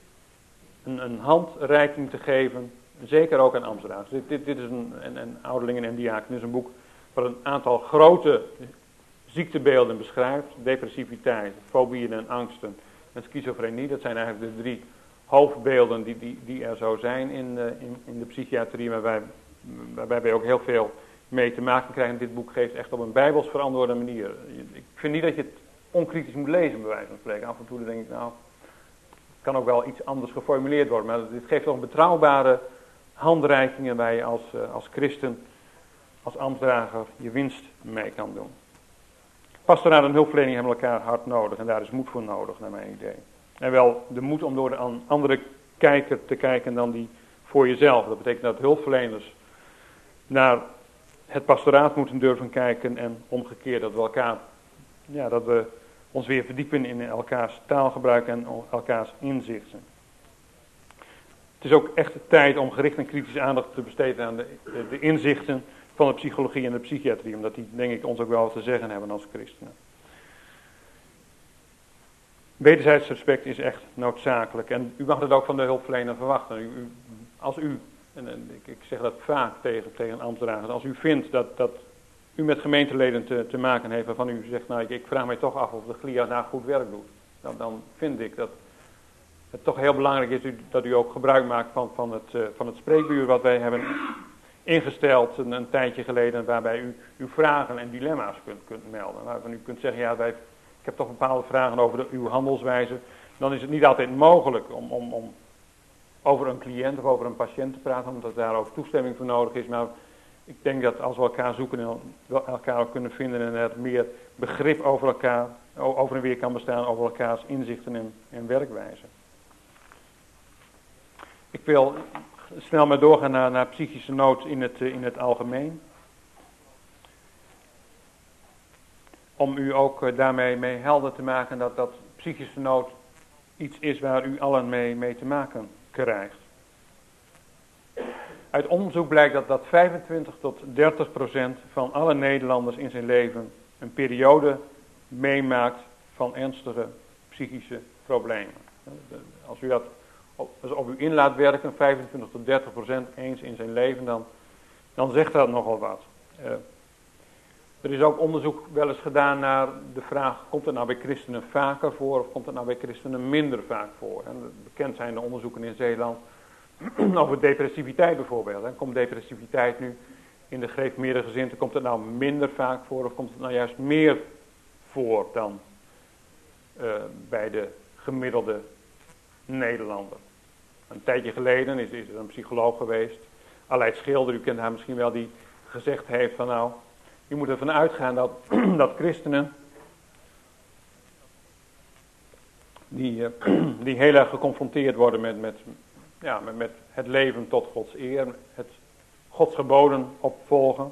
een handreiking te geven, zeker ook aan ambtsdragers. Dit is een ouderlingen en diaken, is een boek wat een aantal grote ziektebeelden beschrijft. Depressiviteit, fobieën en angsten en schizofrenie. Dat zijn eigenlijk de drie hoofdbeelden die er zo zijn in de psychiatrie, waarbij wij ook heel veel mee te maken krijgen. Dit boek geeft echt op een bijbels verantwoorde manier. Ik vind niet dat je het onkritisch moet lezen, bij wijze van spreken. Af en toe denk ik, het kan ook wel iets anders geformuleerd worden. Maar dit geeft toch een betrouwbare handreikingen waar je als christen, als ambtsdrager, je winst mee kan doen. Pastoraat en hulpverlening hebben elkaar hard nodig en daar is moed voor nodig, naar mijn idee. En wel de moed om door de andere kijker te kijken dan die voor jezelf. Dat betekent dat hulpverleners naar het pastoraat moeten durven kijken en omgekeerd dat we ons weer verdiepen in elkaars taalgebruik en elkaars inzichten. Het is ook echt de tijd om gericht en kritische aandacht te besteden aan de inzichten van de psychologie en de psychiatrie, omdat die, denk ik, ons ook wel wat te zeggen hebben als christenen. Wederzijds respect is echt noodzakelijk en u mag dat ook van de hulpverlener verwachten. Als u, en ik zeg dat vaak tegen ambtenaren, als u vindt dat u met gemeenteleden te maken heeft waarvan u zegt, nou ik vraag mij toch af of de GLIA daar goed werk doet, dan vind ik dat het toch heel belangrijk is dat u ook gebruik maakt van het spreekuur wat wij hebben ingesteld een tijdje geleden, waarbij u uw vragen en dilemma's kunt melden. Waarvan u kunt zeggen, ik heb toch bepaalde vragen over uw handelswijze. Dan is het niet altijd mogelijk om over een cliënt of over een patiënt te praten, omdat daar ook toestemming voor nodig is. Maar ik denk dat als we elkaar zoeken en elkaar ook kunnen vinden en er meer begrip over elkaar, over en weer kan bestaan over elkaars inzichten en werkwijze. Ik wil snel maar doorgaan naar psychische nood in het algemeen. Om u ook daarmee helder te maken dat psychische nood iets is waar u allen mee te maken krijgt. Uit onderzoek blijkt dat 25 tot 30% van alle Nederlanders in zijn leven een periode meemaakt van ernstige psychische problemen. Als u dat op u in laat werken, 25 tot 30% eens in zijn leven, dan zegt dat nogal wat. Er is ook onderzoek wel eens gedaan naar de vraag, komt het nou bij christenen vaker voor of komt het nou bij christenen minder vaak voor? En bekend zijn de onderzoeken in Zeeland over depressiviteit bijvoorbeeld. En komt depressiviteit nu in de gereformeerde gezinten, komt het nou minder vaak voor of komt het nou juist meer voor dan bij de gemiddelde Nederlander? Een tijdje geleden is er een psycholoog geweest, Aleid Schilder, u kent haar misschien wel, die gezegd heeft van nou, je moet ervan uitgaan dat christenen die heel erg geconfronteerd worden met het leven tot Gods eer, het Gods geboden opvolgen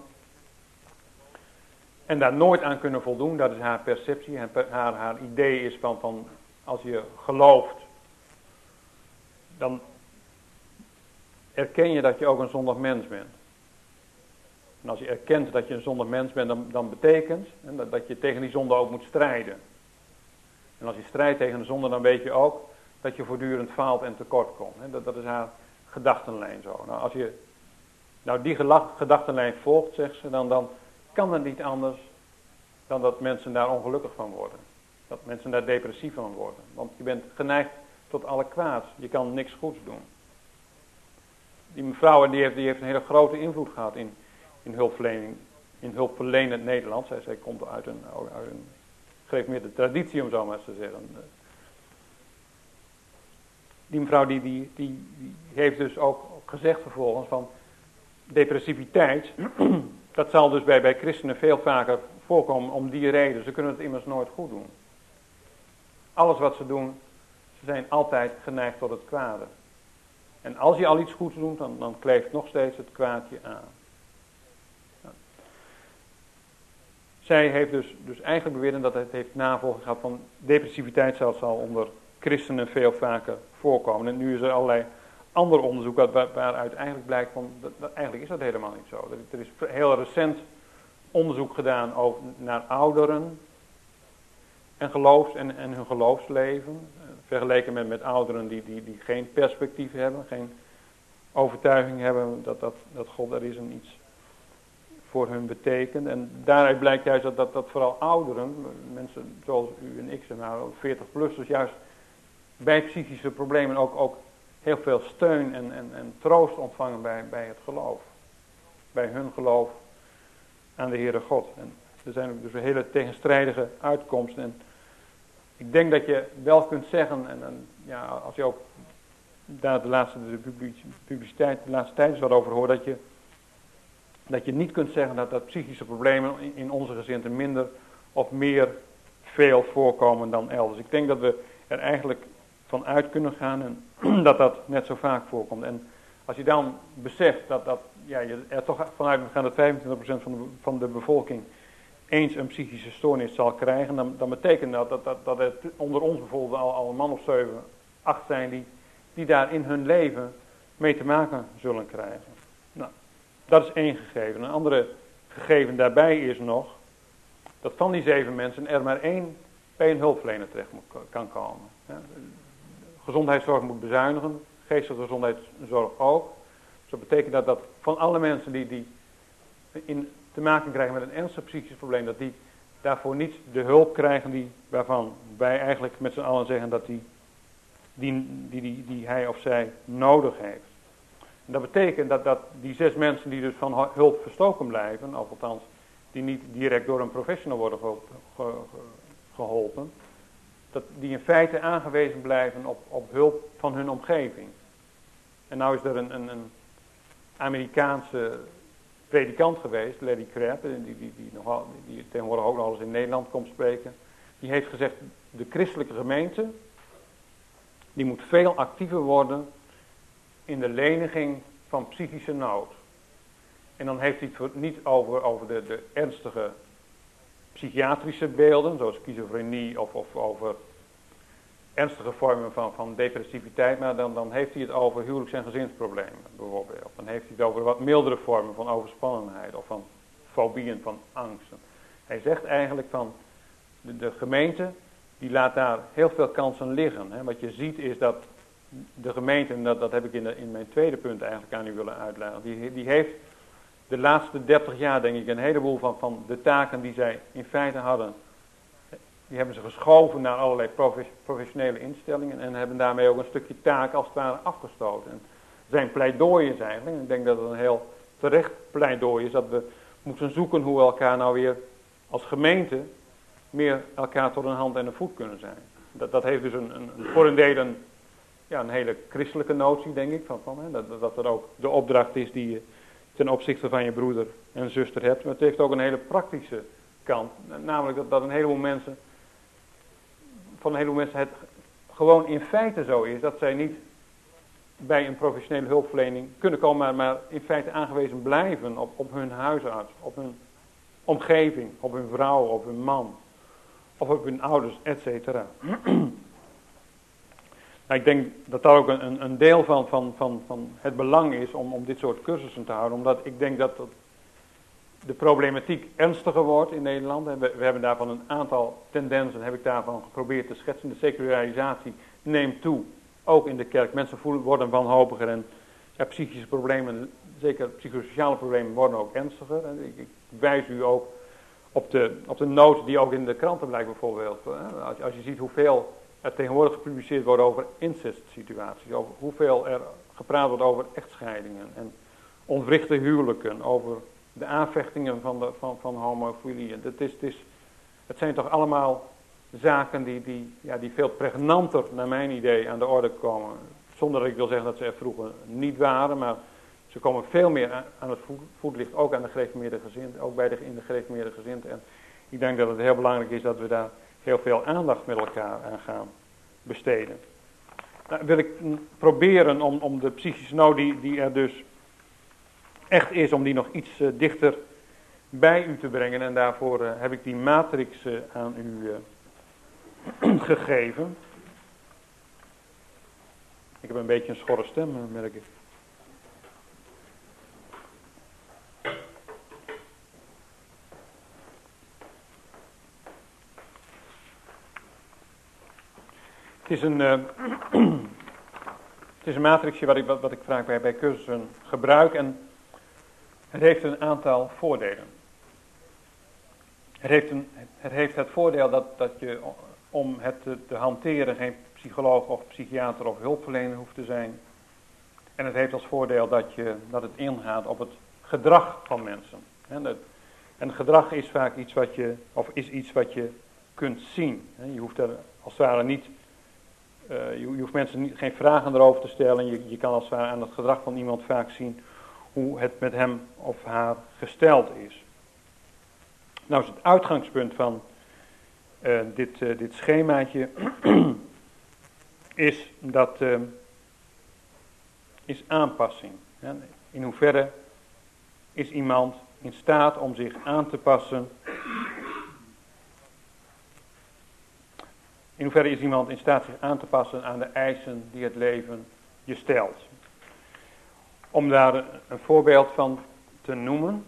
en daar nooit aan kunnen voldoen, dat is haar perceptie, haar idee is van als je gelooft, dan erken je dat je ook een zondig mens bent. En als je erkent dat je een zondig mens bent, dan betekent dat je tegen die zonde ook moet strijden. En als je strijdt tegen de zonde, dan weet je ook dat je voortdurend faalt en tekort komt. Dat is haar gedachtenlijn zo. Nou, als je die gedachtenlijn volgt, zegt ze, dan kan het niet anders dan dat mensen daar ongelukkig van worden. Dat mensen daar depressief van worden. Want je bent geneigd tot alle kwaad. Je kan niks goeds doen. Die mevrouw die heeft een hele grote invloed gehad in hulpverlening, in hulpverlenend Nederland. Zij komt uit een gereformeerde traditie, om zo maar eens te zeggen. Die mevrouw die heeft dus ook gezegd vervolgens van depressiviteit, dat zal dus bij christenen veel vaker voorkomen om die reden. Ze kunnen het immers nooit goed doen. Alles wat ze doen, ze zijn altijd geneigd tot het kwade. En als je al iets goeds doet, dan kleeft nog steeds het kwaadje aan. Zij heeft dus eigenlijk beweerd dat het heeft navolging gehad van depressiviteit zal onder christenen veel vaker voorkomen. En nu is er allerlei ander onderzoek waaruit eigenlijk blijkt van, eigenlijk is dat helemaal niet zo. Er is heel recent onderzoek gedaan naar ouderen en hun geloofsleven. Vergeleken met ouderen die geen perspectief hebben, geen overtuiging hebben dat God er is en iets voor hun betekent. En daaruit blijkt juist dat vooral ouderen, mensen zoals u en ik, zeg maar 40-plussers, juist bij psychische problemen ook heel veel steun en troost ontvangen bij het geloof. Bij hun geloof aan de Heere God. En er zijn dus hele tegenstrijdige uitkomsten. En ik denk dat je wel kunt zeggen, als je ook daar de laatste tijd is wat over hoort, dat je niet kunt zeggen dat psychische problemen in onze gezinten minder of meer veel voorkomen dan elders. Ik denk dat we er eigenlijk van uit kunnen gaan en dat net zo vaak voorkomt. En als je dan beseft dat je er toch vanuit moet gaan dat 25% van de bevolking eens een psychische stoornis zal krijgen, dan betekent dat er onder ons bijvoorbeeld al een man of 7, 8 zijn die daar in hun leven mee te maken zullen krijgen. Nou, dat is één gegeven. Een andere gegeven daarbij is nog dat van die 7 mensen er maar 1 bij een hulpverlener terecht kan komen. Ja, gezondheidszorg moet bezuinigen, geestelijke gezondheidszorg ook. Dus dat betekent dat van alle mensen die te maken krijgen met een ernstig psychisch probleem, dat die daarvoor niet de hulp krijgen waarvan wij eigenlijk met z'n allen zeggen dat die hij of zij nodig heeft. En dat betekent dat die 6 mensen die dus van hulp verstoken blijven, of althans die niet direct door een professional worden geholpen, dat die in feite aangewezen blijven op hulp van hun omgeving. En nou is er een Amerikaanse predikant geweest, Larry Crabb, die tegenwoordig ook nog eens in Nederland komt spreken. Die heeft gezegd, de christelijke gemeente, die moet veel actiever worden in de leniging van psychische nood. En dan heeft hij het niet over de ernstige psychiatrische beelden, zoals schizofrenie of over ernstige vormen van depressiviteit, maar dan heeft hij het over huwelijks- en gezinsproblemen bijvoorbeeld. Dan heeft hij het over wat mildere vormen van overspannenheid of van fobieën, van angsten. Hij zegt eigenlijk van de gemeente, die laat daar heel veel kansen liggen. Hè. Wat je ziet is dat de gemeente, en dat heb ik in mijn tweede punt eigenlijk aan u willen uitleggen, die heeft de laatste 30 jaar denk ik een heleboel van de taken die zij in feite hadden, die hebben ze geschoven naar allerlei professionele instellingen en hebben daarmee ook een stukje taak als het ware afgestoten. En zijn pleidooi is eigenlijk, en ik denk dat het een heel terecht pleidooi is, dat we moeten zoeken hoe we elkaar nou weer als gemeente meer elkaar tot een hand en een voet kunnen zijn. Dat heeft dus voor een deel een hele christelijke notie, denk ik, dat er ook de opdracht is die je ten opzichte van je broeder en zuster hebt. Maar het heeft ook een hele praktische kant, namelijk dat een heleboel mensen het gewoon in feite zo is dat zij niet bij een professionele hulpverlening kunnen komen, maar in feite aangewezen blijven op hun huisarts, op hun omgeving, op hun vrouw, op hun man, of op hun ouders, etc. Nou, ik denk dat daar ook een deel van het belang is om dit soort cursussen te houden, omdat ik denk dat de problematiek ernstiger wordt in Nederland. We hebben daarvan een aantal tendensen, heb ik daarvan geprobeerd te schetsen. De secularisatie neemt toe, ook in de kerk. Mensen worden wanhopiger en psychische problemen, zeker psychosociale problemen, worden ook ernstiger. En ik wijs u ook op de nood die ook in de kranten blijkt bijvoorbeeld. Als je ziet hoeveel er tegenwoordig gepubliceerd wordt over incestsituaties, over hoeveel er gepraat wordt over echtscheidingen en ontwrichte huwelijken, over de aanvechtingen van homofilie. Het zijn toch allemaal zaken die veel pregnanter naar mijn idee aan de orde komen. Zonder dat ik wil zeggen dat ze er vroeger niet waren, maar ze komen veel meer aan het voetlicht, ook aan de gereformeerde gezinten, ook in de gereformeerde gezinten. En ik denk dat het heel belangrijk is dat we daar heel veel aandacht met elkaar aan gaan besteden. Nou, wil ik proberen om de psychische nood die er dus echt is, om die nog iets dichter bij u te brengen. En daarvoor heb ik die matrix aan u gegeven. Ik heb een beetje een schorre stem, merk ik. Het is een matrixje wat ik vaak bij cursussen gebruik en het heeft een aantal voordelen. Het heeft het voordeel dat je om het te hanteren geen psycholoog of psychiater of hulpverlener hoeft te zijn. En het heeft als voordeel dat het ingaat op het gedrag van mensen. En gedrag is vaak iets wat je kunt zien. Je hoeft er als het ware niet, je hoeft mensen geen vragen erover te stellen. Je kan als het ware aan het gedrag van iemand vaak zien hoe het met hem of haar gesteld is. Nou is het uitgangspunt van dit schemaatje is aanpassing. Ja, in hoeverre is iemand in staat om zich aan te passen? In hoeverre is iemand in staat zich aan te passen aan de eisen die het leven je stelt? Om daar een voorbeeld van te noemen.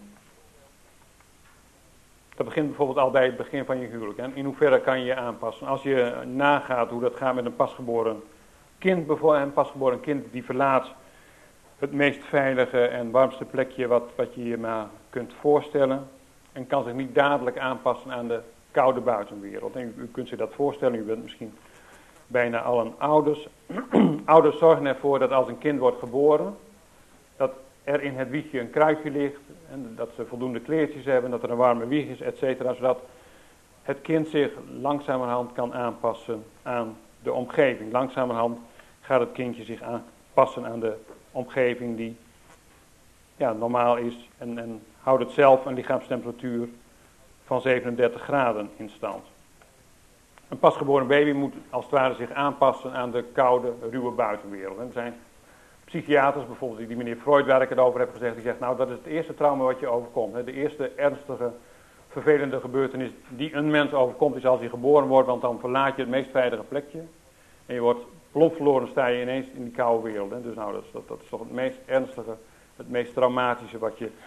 Dat begint bijvoorbeeld al bij het begin van je huwelijk. Hè? In hoeverre kan je je aanpassen? Als je nagaat hoe dat gaat met een pasgeboren kind, bijvoorbeeld een pasgeboren kind die verlaat het meest veilige en warmste plekje wat je je maar kunt voorstellen. En kan zich niet dadelijk aanpassen aan de koude buitenwereld. En u kunt zich dat voorstellen, u bent misschien bijna allen ouders. Ouders zorgen ervoor dat als een kind wordt geboren, dat er in het wiegje een kruikje ligt, en dat ze voldoende kleertjes hebben, dat er een warme wieg is, etc. Zodat het kind zich langzamerhand kan aanpassen aan de omgeving. Langzamerhand gaat het kindje zich aanpassen aan de omgeving die normaal is en houdt het zelf een lichaamstemperatuur van 37 graden in stand. Een pasgeboren baby moet als het ware zich aanpassen aan de koude, ruwe buitenwereld. Er zijn psychiaters bijvoorbeeld, die meneer Freud waar ik het over heb gezegd, die zegt, nou dat is het eerste trauma wat je overkomt. De eerste ernstige, vervelende gebeurtenis die een mens overkomt is als hij geboren wordt, want dan verlaat je het meest veilige plekje. En je wordt plomp verloren, sta je ineens in die koude wereld. Dus nou, dat is toch het meest ernstige, het meest traumatische wat je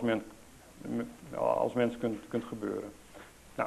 als mens kunt gebeuren. Nou,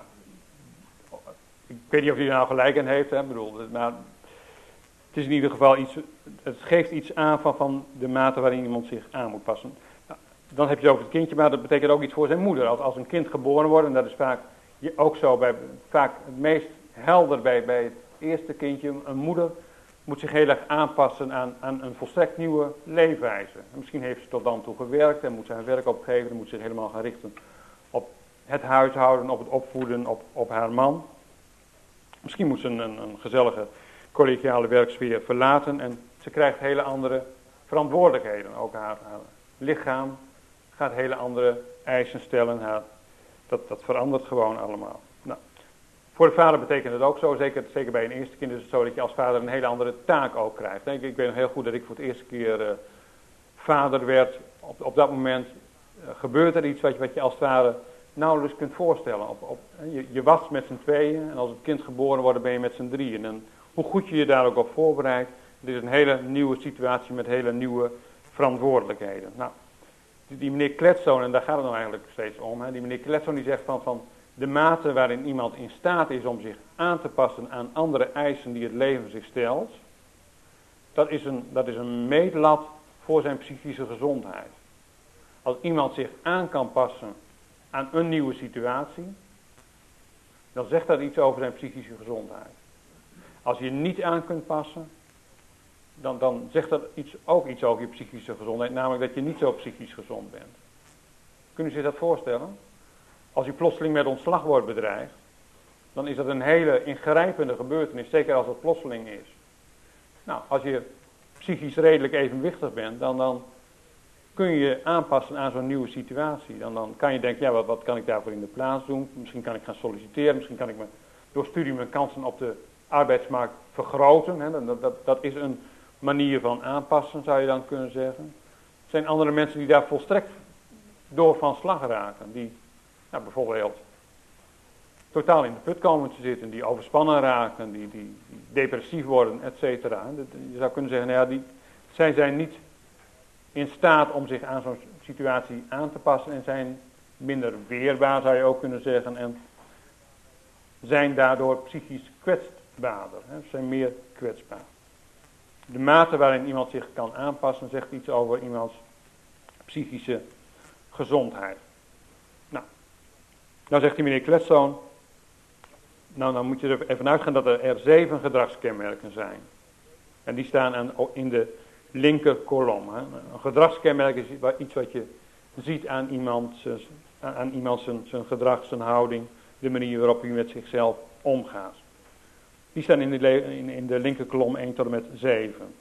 ik weet niet of hij er nou gelijk aan heeft, maar het is in ieder geval iets, het geeft iets aan van de mate waarin iemand zich aan moet passen. Nou, dan heb je het over het kindje, maar dat betekent ook iets voor zijn moeder. Als een kind geboren wordt, en dat is vaak ook zo, vaak het meest helder bij het eerste kindje, een moeder moet zich heel erg aanpassen aan een volstrekt nieuwe leefwijze. En misschien heeft ze tot dan toe gewerkt en moet ze haar werk opgeven en moet zich helemaal gaan richten op het huishouden, op het opvoeden, op haar man. Misschien moet ze een gezellige collegiale werksfeer verlaten en ze krijgt hele andere verantwoordelijkheden. Ook haar lichaam gaat hele andere eisen stellen. Dat verandert gewoon allemaal. Nou, voor de vader betekent het ook zo, zeker bij een eerste kind is het zo dat je als vader een hele andere taak ook krijgt. Ik weet nog heel goed dat ik voor het eerste keer vader werd. Op dat moment gebeurt er iets wat je als vader nauwelijks kunt voorstellen. Je was met z'n tweeën en als het kind geboren wordt ben je met z'n drieën. En hoe goed je je daar ook op voorbereidt, het is een hele nieuwe situatie met hele nieuwe verantwoordelijkheden. Nou, die meneer Gladstone, en daar gaat het nou eigenlijk steeds om, die meneer Gladstone die zegt van de mate waarin iemand in staat is om zich aan te passen aan andere eisen die het leven zich stelt, dat is een meetlat voor zijn psychische gezondheid. Als iemand zich aan kan passen aan een nieuwe situatie, dan zegt dat iets over zijn psychische gezondheid. Als je niet aan kunt passen, dan zegt dat ook iets over je psychische gezondheid, namelijk dat je niet zo psychisch gezond bent. Kunnen u zich dat voorstellen? Als u plotseling met ontslag wordt bedreigd, dan is dat een hele ingrijpende gebeurtenis, zeker als het plotseling is. Nou, als je psychisch redelijk evenwichtig bent, dan kun je je aanpassen aan zo'n nieuwe situatie. Dan kan je denken, wat kan ik daarvoor in de plaats doen? Misschien kan ik gaan solliciteren, misschien kan ik door studie mijn kansen op de arbeidsmarkt vergroten. Dat is een manier van aanpassen, zou je dan kunnen zeggen. Er zijn andere mensen die daar volstrekt door van slag raken. Die bijvoorbeeld totaal in de put komen te zitten, die overspannen raken, die depressief worden, et cetera. Je zou kunnen zeggen, zij zijn niet in staat om zich aan zo'n situatie aan te passen en zijn minder weerbaar, zou je ook kunnen zeggen, en zijn daardoor psychisch kwetsbaarder. Ze zijn meer kwetsbaar. De mate waarin iemand zich kan aanpassen zegt iets over iemands psychische gezondheid. Nou zegt die meneer Gladstone, nou moet je er even uitgaan dat er 7 gedragskenmerken zijn. En die staan in de linker kolom. Een gedragskenmerk is iets wat je ziet aan iemand zijn gedrag, zijn houding, de manier waarop hij met zichzelf omgaat. Die staan in de linker kolom 1 tot en met 7.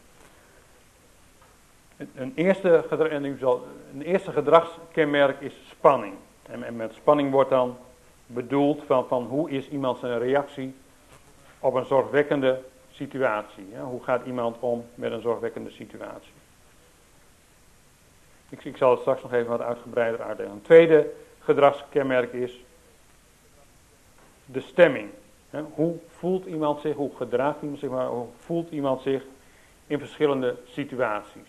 Een eerste gedragskenmerk is spanning. En met spanning wordt dan bedoeld van hoe is iemand zijn reactie op een zorgwekkende situatie. Ja? Hoe gaat iemand om met een zorgwekkende situatie? Ik zal het straks nog even wat uitgebreider uitleggen. Een tweede gedragskenmerk is de stemming. Hoe voelt iemand zich, hoe gedraagt iemand zich, maar hoe voelt iemand zich in verschillende situaties.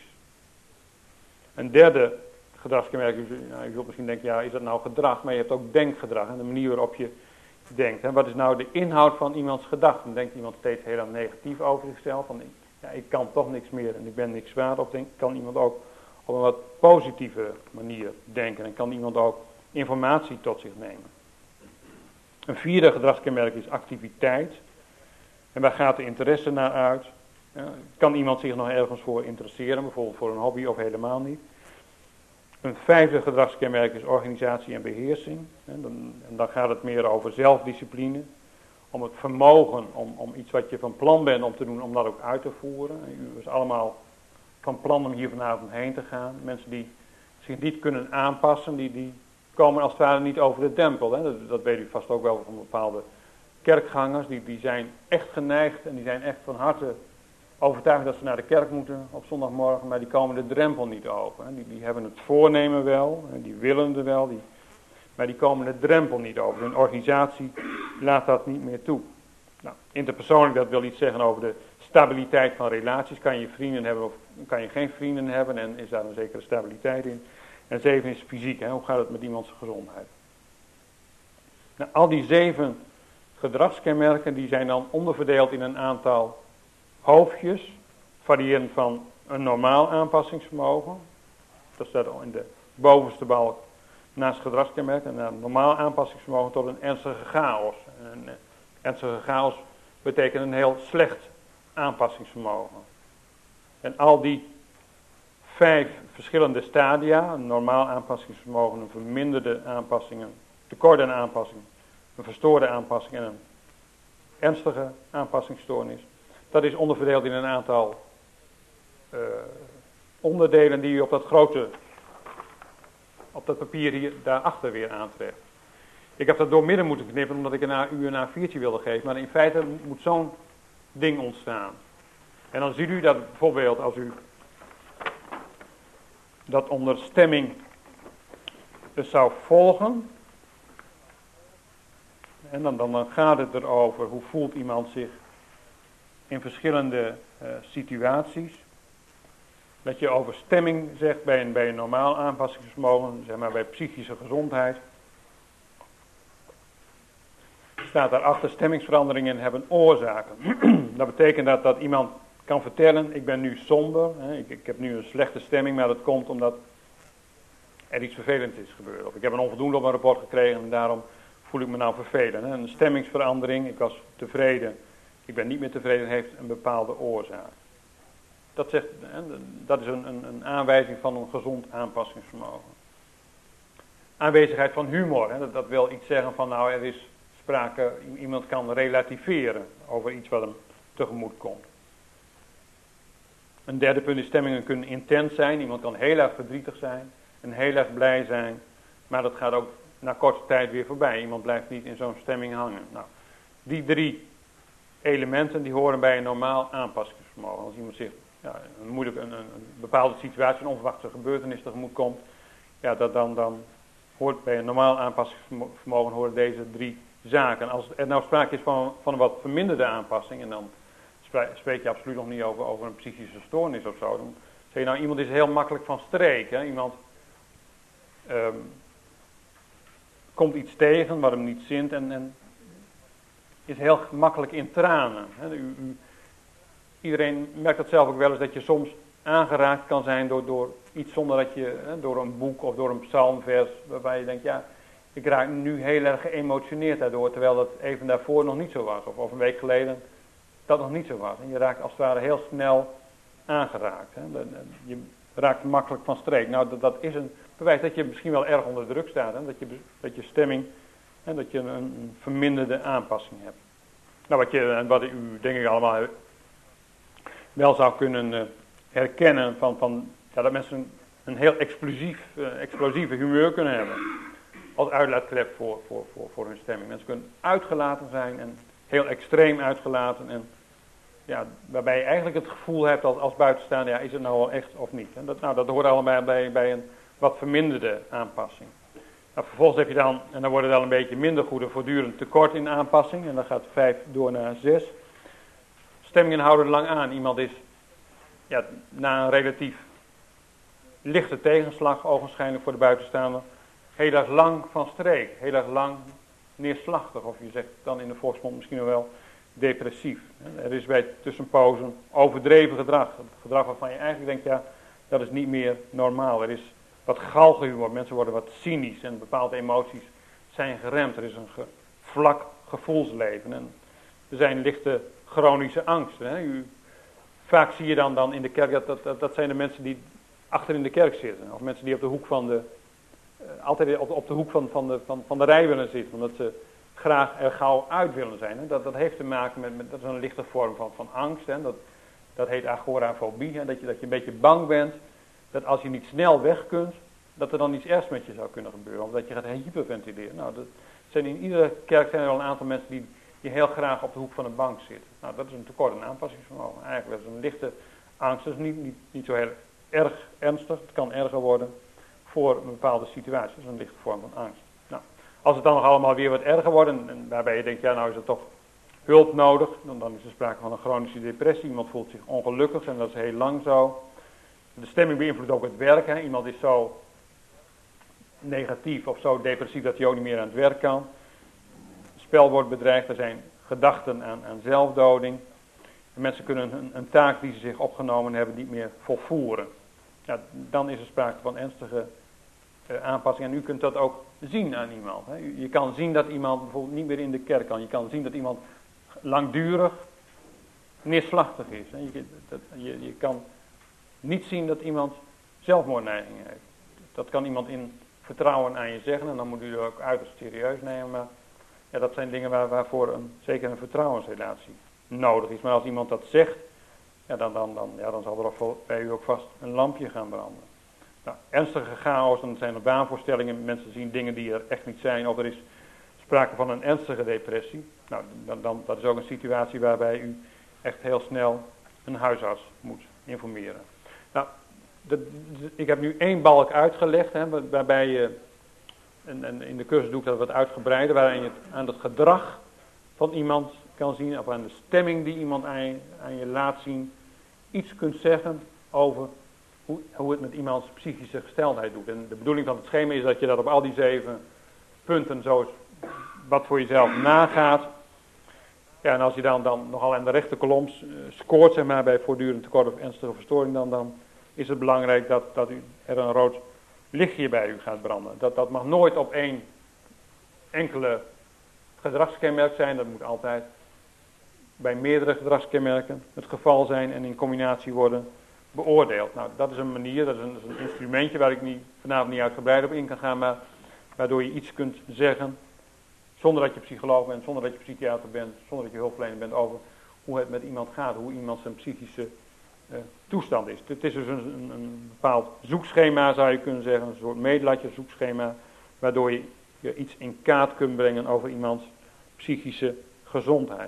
Een derde gedragskenmerk, je zult misschien denken, ja, is dat nou gedrag? Maar je hebt ook denkgedrag en de manier waarop je denkt. Hè. Wat is nou de inhoud van iemands gedachten? Denkt iemand steeds heel negatief over zichzelf? Van, ja, ik kan toch niks meer en ik ben niks waard. Of kan iemand ook op een wat positieve manier denken en kan iemand ook informatie tot zich nemen? Een vierde gedragskenmerk is activiteit. En waar gaat de interesse naar uit? Ja, kan iemand zich nog ergens voor interesseren, bijvoorbeeld voor een hobby of helemaal niet? Een vijfde gedragskenmerk is organisatie en beheersing. En dan gaat het meer over zelfdiscipline. Om het vermogen om iets wat je van plan bent om te doen, om dat ook uit te voeren. U is allemaal van plan om hier vanavond heen te gaan. Mensen die zich niet kunnen aanpassen, die komen als het ware niet over de drempel. Hè. Dat weet u vast ook wel van bepaalde kerkgangers. Die zijn echt geneigd en die zijn echt van harte overtuigd dat ze naar de kerk moeten op zondagmorgen, maar die komen de drempel niet over. Hè. Die hebben het voornemen wel, en die willen er wel, maar die komen de drempel niet over. Hun organisatie laat dat niet meer toe. Nou, interpersoonlijk, dat wil iets zeggen over de stabiliteit van relaties. Kan je vrienden hebben of kan je geen vrienden hebben en is daar een zekere stabiliteit in. En 7 is fysiek, hè? Hoe gaat het met iemands gezondheid? Nou, al die 7 gedragskenmerken die zijn dan onderverdeeld in een aantal hoofdjes, variërend van een normaal aanpassingsvermogen, dat staat al in de bovenste balk naast gedragskenmerken, en een normaal aanpassingsvermogen tot een ernstige chaos. Een ernstige chaos betekent een heel slecht aanpassingsvermogen. En al die 5 verschillende stadia, een normaal aanpassingsvermogen, een verminderde aanpassing, een tekort aan aanpassing, een verstoorde aanpassing en een ernstige aanpassingsstoornis. Dat is onderverdeeld in een aantal onderdelen die u op dat papier hier daarachter weer aantreft. Ik heb dat doormidden moeten knippen omdat ik u een A4'tje wilde geven, maar in feite moet zo'n ding ontstaan. En dan ziet u dat bijvoorbeeld als u dat onder stemming dus zou volgen. En dan gaat het erover hoe voelt iemand zich in verschillende situaties. Dat je over stemming zegt bij een normaal aanpassingsvermogen, zeg maar bij psychische gezondheid. Staat daarachter, stemmingsveranderingen hebben oorzaken. Dat betekent dat iemand kan vertellen, ik ben nu somber, ik heb nu een slechte stemming, maar dat komt omdat er iets vervelends is gebeurd. Of ik heb een onvoldoende op mijn rapport gekregen en daarom voel ik me nou vervelend. Een stemmingsverandering, ik was tevreden, ik ben niet meer tevreden, heeft een bepaalde oorzaak. Dat is een aanwijzing van een gezond aanpassingsvermogen. Aanwezigheid van humor, dat wil iets zeggen van nou er is sprake, iemand kan relativeren over iets wat hem tegemoet komt. Een derde punt is stemmingen kunnen intens zijn. Iemand kan heel erg verdrietig zijn en heel erg blij zijn. Maar dat gaat ook na korte tijd weer voorbij. Iemand blijft niet in zo'n stemming hangen. Nou, die 3 elementen die horen bij een normaal aanpassingsvermogen. Als iemand zich een bepaalde situatie, een onverwachte gebeurtenis tegemoet komt. Ja, dan hoort bij een normaal aanpassingsvermogen horen deze 3 zaken. Als er nou sprake is van een wat verminderde aanpassing en dan spreek je absoluut nog niet over een psychische stoornis of zo. Dan zeg je nou, iemand is heel makkelijk van streek. Hè? Iemand komt iets tegen wat hem niet zint en is heel makkelijk in tranen. Hè? Iedereen merkt dat zelf ook wel eens, dat je soms aangeraakt kan zijn door iets zonder dat je, door een boek of door een psalmvers, waarbij je denkt, ja, ik raak nu heel erg geëmotioneerd daardoor, terwijl dat even daarvoor nog niet zo was. Of een week geleden dat nog niet zo was. En je raakt als het ware heel snel aangeraakt. Hè. Je raakt makkelijk van streek. Nou, dat is een bewijs dat je misschien wel erg onder druk staat. Hè. Dat je stemming, en dat je een verminderde aanpassing hebt. Nou, wat u denk ik allemaal wel zou kunnen herkennen van dat mensen een heel explosieve humeur kunnen hebben. als uitlaatklep voor hun stemming. Mensen kunnen uitgelaten zijn en heel extreem uitgelaten. En ja, waarbij je eigenlijk het gevoel hebt als buitenstaander, ja, is het nou wel echt of niet? En dat hoort allemaal bij een wat verminderde aanpassing. Nou, vervolgens heb je dan, en dan wordt het wel een beetje minder goed, een voortdurend tekort in aanpassing. En dan gaat 5 door naar 6. Stemmingen houden lang aan. Iemand is na een relatief lichte tegenslag, ogenschijnlijk voor de buitenstaander, heel erg lang van streek, heel erg lang neerslachtig, of je zegt dan in de volksmond misschien nog wel depressief. Er is bij tussenpozen overdreven gedrag, het gedrag waarvan je eigenlijk denkt, ja, dat is niet meer normaal. Er is wat galgenhumor, mensen worden wat cynisch en bepaalde emoties zijn geremd. Er is een vlak gevoelsleven en er zijn lichte chronische angsten. Vaak zie je dan in de kerk, dat zijn de mensen die achter in de kerk zitten. Of mensen die op de hoek altijd op de hoek van de rij willen zitten. Omdat ze graag er gauw uit willen zijn. Hè. Dat heeft te maken met dat is een lichte vorm van angst. Hè. Dat heet agorafobie. Hè. Dat je een beetje bang bent. Dat als je niet snel weg kunt. Dat er dan iets ergs met je zou kunnen gebeuren. Of dat je gaat hyperventileren. Nou, in iedere kerk zijn er wel een aantal mensen die heel graag op de hoek van de bank zitten. Nou, dat is een tekort aan aanpassingsvermogen. Eigenlijk dat is een lichte angst. Dat is niet zo heel erg ernstig. Het kan erger worden voor een bepaalde situatie. Dat is een lichte vorm van angst. Nou, als het dan nog allemaal weer wat erger wordt, en waarbij je denkt, ja, nou is er toch hulp nodig, dan is er sprake van een chronische depressie. Iemand voelt zich ongelukkig en dat is heel lang zo. De stemming beïnvloedt ook het werk. Hè. Iemand is zo negatief of zo depressief dat hij ook niet meer aan het werk kan. Het spel wordt bedreigd, er zijn gedachten aan zelfdoding. En mensen kunnen een taak die ze zich opgenomen hebben niet meer volvoeren. Ja, dan is er sprake van ernstige aanpassing. En u kunt dat ook zien aan iemand. Hè. Je kan zien dat iemand bijvoorbeeld niet meer in de kerk kan. Je kan zien dat iemand langdurig neerslachtig is. Hè. Je kan niet zien dat iemand zelfmoordneigingen heeft. Dat kan iemand in vertrouwen aan je zeggen. En dan moet u er ook uiterst serieus nemen. Maar ja, dat zijn dingen waarvoor zeker een vertrouwensrelatie nodig is. Maar als iemand dat zegt, ja, dan zal er bij u ook vast een lampje gaan branden. Nou, ernstige chaos, dan zijn er waanvoorstellingen. Mensen zien dingen die er echt niet zijn. Of er is sprake van een ernstige depressie. Nou, dat is ook een situatie waarbij u echt heel snel een huisarts moet informeren. Nou, ik heb nu 1 balk uitgelegd, hè, waarbij je, en in de cursus doe ik dat wat uitgebreider, waarin je aan het gedrag van iemand kan zien, of aan de stemming die iemand aan je laat zien, iets kunt zeggen over hoe het met iemands psychische gesteldheid doet. En de bedoeling van het schema is dat je dat op al die 7 punten zo wat voor jezelf nagaat. Ja, en als je dan nogal aan de rechte kolom scoort, zeg maar, bij voortdurend tekort of ernstige verstoring, dan is het belangrijk dat er een rood lichtje bij u gaat branden. Dat mag nooit op 1 enkele gedragskenmerk zijn. Dat moet altijd bij meerdere gedragskenmerken het geval zijn en in combinatie worden beoordeeld. Nou, dat is een manier, dat is een instrumentje waar ik vanavond niet uitgebreid op in kan gaan, maar waardoor je iets kunt zeggen, zonder dat je psycholoog bent, zonder dat je psychiater bent, zonder dat je hulpverlener bent, over hoe het met iemand gaat, hoe iemand zijn psychische toestand is. Het is dus een bepaald zoekschema, zou je kunnen zeggen, een soort meetlatje zoekschema, waardoor je iets in kaart kunt brengen over iemands psychische gezondheid.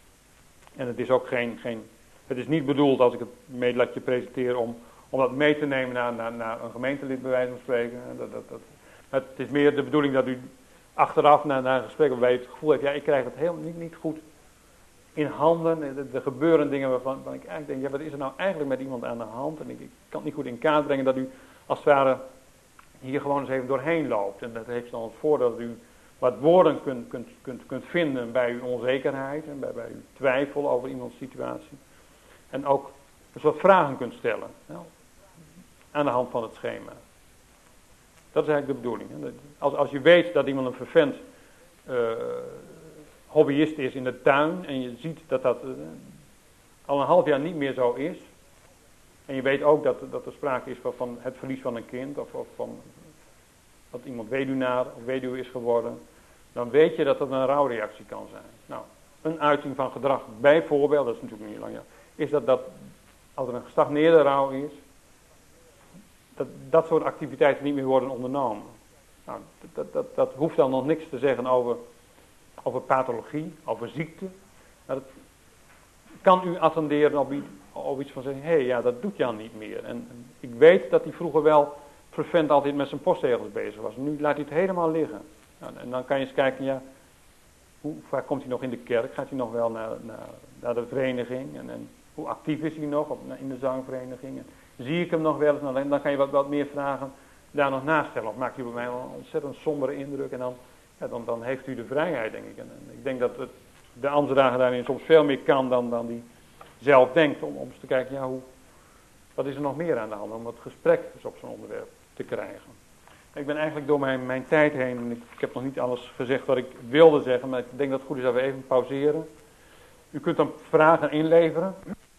En het is ook het is niet bedoeld als ik het meetlatje presenteer om dat mee te nemen naar een gemeentelid bij wijze van spreken. Het is meer de bedoeling dat u achteraf naar een gesprek waarbij u het gevoel heeft, ja, ik krijg het helemaal niet goed in handen. Er gebeuren dingen waarvan ik eigenlijk denk, ja, wat is er nou eigenlijk met iemand aan de hand? En ik kan het niet goed in kaart brengen dat u als het ware hier gewoon eens even doorheen loopt. En dat heeft dan het voordeel dat u wat woorden kunt vinden bij uw onzekerheid en bij uw twijfel over iemands situatie. En ook dus wat vragen kunt stellen, nou, aan de hand van het schema. Dat is eigenlijk de bedoeling. Hè. Als je weet dat iemand een vervent hobbyist is in de tuin en je ziet dat al een half jaar niet meer zo is. En je weet ook dat er sprake is van het verlies van een kind of van dat iemand weduwnaar of weduwe is geworden. Dan weet je dat dat een rouwreactie kan zijn. Nou, een uiting van gedrag bijvoorbeeld, dat is natuurlijk niet lang, ja, is dat als er een gestagneerde rouw is, dat soort activiteiten niet meer worden ondernomen. Nou, dat hoeft dan nog niks te zeggen over pathologie, over ziekte. Maar dat kan u attenderen op iets van zeggen, ja, dat doet Jan niet meer. En ik weet dat hij vroeger wel fervent altijd met zijn postzegels bezig was. Nu laat hij het helemaal liggen. Nou, en dan kan je eens kijken, ja, hoe vaak komt hij nog in de kerk? Gaat hij nog wel naar de vereniging? En hoe actief is hij nog in de zangvereniging? En zie ik hem nog wel eens? Nou, dan kan je wat meer vragen daar nog naast stellen. Of maakt hij bij mij wel een ontzettend sombere indruk? En dan heeft u de vrijheid, denk ik. En ik denk dat de ambtsdrager daarin soms veel meer kan dan die zelf denkt. Om eens te kijken, ja, wat is er nog meer aan de hand? Om het gesprek dus op zo'n onderwerp te krijgen. Ik ben eigenlijk door mijn tijd heen, en ik heb nog niet alles gezegd wat ik wilde zeggen, maar ik denk dat het goed is dat we even pauzeren. U kunt dan vragen inleveren.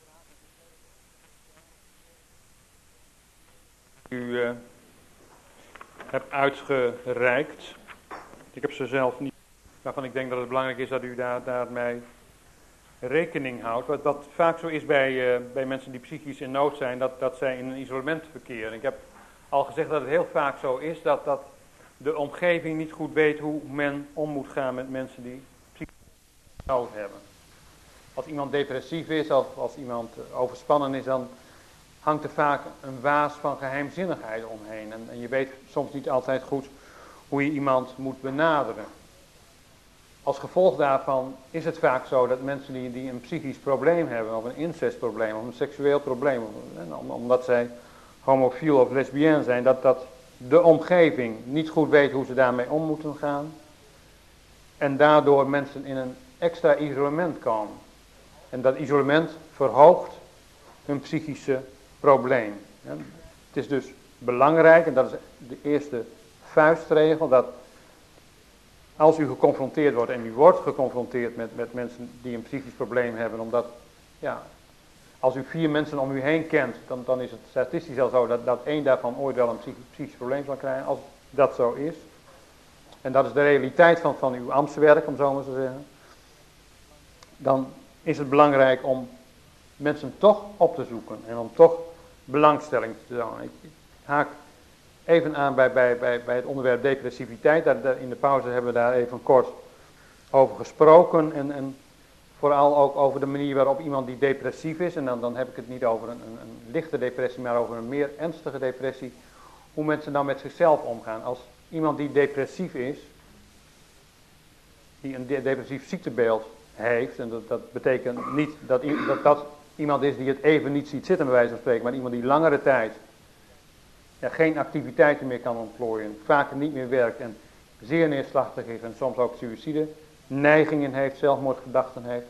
U hebt uitgereikt. Ik heb ze zelf niet, waarvan ik denk dat het belangrijk is dat u daarmee rekening houdt. Wat vaak zo is bij mensen die psychisch in nood zijn, dat zij in een isolement verkeren. Ik heb al gezegd dat het heel vaak zo is dat de omgeving niet goed weet hoe men om moet gaan met mensen die psychisch nood hebben. Als iemand depressief is of als iemand overspannen is, dan hangt er vaak een waas van geheimzinnigheid omheen. En je weet soms niet altijd goed hoe je iemand moet benaderen. Als gevolg daarvan is het vaak zo dat mensen die een psychisch probleem hebben, of een incestprobleem, of een seksueel probleem, omdat zij homofiel of lesbien zijn, dat de omgeving niet goed weet hoe ze daarmee om moeten gaan. En daardoor mensen in een extra isolement komen. En dat isolement verhoogt hun psychische probleem. Het is dus belangrijk, en dat is de eerste vuistregel, dat als u geconfronteerd wordt, en u wordt geconfronteerd met mensen die een psychisch probleem hebben, omdat, ja, als u 4 mensen om u heen kent, dan is het statistisch al zo dat 1 daarvan ooit wel een psychisch probleem zal krijgen, als dat zo is. En dat is de realiteit van uw ambtswerk, om zo maar te zeggen. Dan is het belangrijk om mensen toch op te zoeken en om toch belangstelling te tonen. Ik haak even aan bij het onderwerp depressiviteit. In de pauze hebben we daar even kort over gesproken. En vooral ook over de manier waarop iemand die depressief is, en dan heb ik het niet over een lichte depressie, maar over een meer ernstige depressie, hoe mensen dan met zichzelf omgaan. Als iemand die depressief is, die een depressief ziektebeeld heeft, en dat betekent niet dat iemand is die het even niet ziet zitten bij wijze van spreken, maar iemand die langere tijd geen activiteiten meer kan ontplooien, vaker niet meer werkt en zeer neerslachtig is en soms ook suïcide neigingen heeft, zelfmoordgedachten heeft.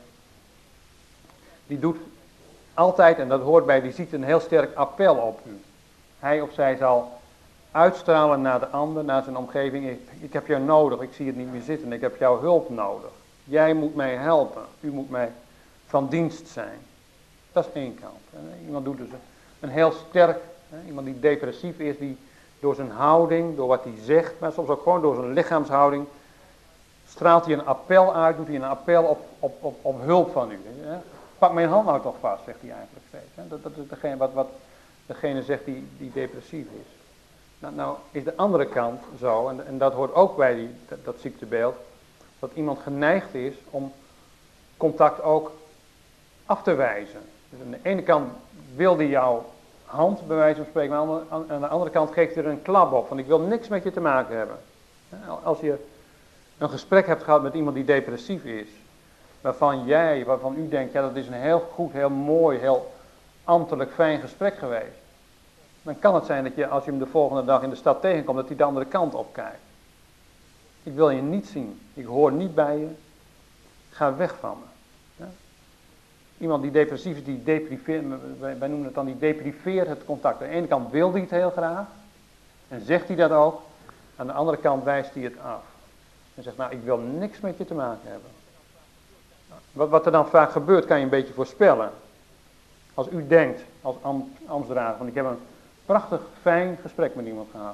Die doet altijd, en dat hoort bij die ziekte, een heel sterk appel op u. Hij of zij zal uitstralen naar de ander, naar zijn omgeving. Ik heb jou nodig, ik zie het niet meer zitten, ik heb jouw hulp nodig. Jij moet mij helpen, u moet mij van dienst zijn. Dat is één kant. Iemand doet dus een heel sterk, iemand die depressief is, die door zijn houding, door wat hij zegt, maar soms ook gewoon door zijn lichaamshouding, straalt hij een appel uit, doet hij een appel op hulp van u. Pak mijn hand nou toch vast, zegt hij eigenlijk steeds. Dat is degene wat degene zegt die depressief is. Nou is de andere kant zo, en dat hoort ook bij dat ziektebeeld, dat iemand geneigd is om contact ook af te wijzen. Dus aan de ene kant wil hij jouw hand bij wijze van spreken, maar aan de andere kant geeft hij er een klap op, van ik wil niks met je te maken hebben. Als je een gesprek hebt gehad met iemand die depressief is, waarvan u denkt, ja, dat is een heel goed, heel mooi, heel ambtelijk fijn gesprek geweest. Dan kan het zijn dat je, als je hem de volgende dag in de stad tegenkomt, dat hij de andere kant op kijkt. Ik wil je niet zien, ik hoor niet bij je, ga weg van me. Ja? Iemand die depressief is, die depriveert, wij noemen het dan, die depriveert het contact. Aan de ene kant wil hij het heel graag, en zegt hij dat ook, aan de andere kant wijst hij het af. En zegt, nou, ik wil niks met je te maken hebben. Wat er dan vaak gebeurt, kan je een beetje voorspellen. Als u denkt, als ambtsdrager, van ik heb een prachtig fijn gesprek met iemand gehad.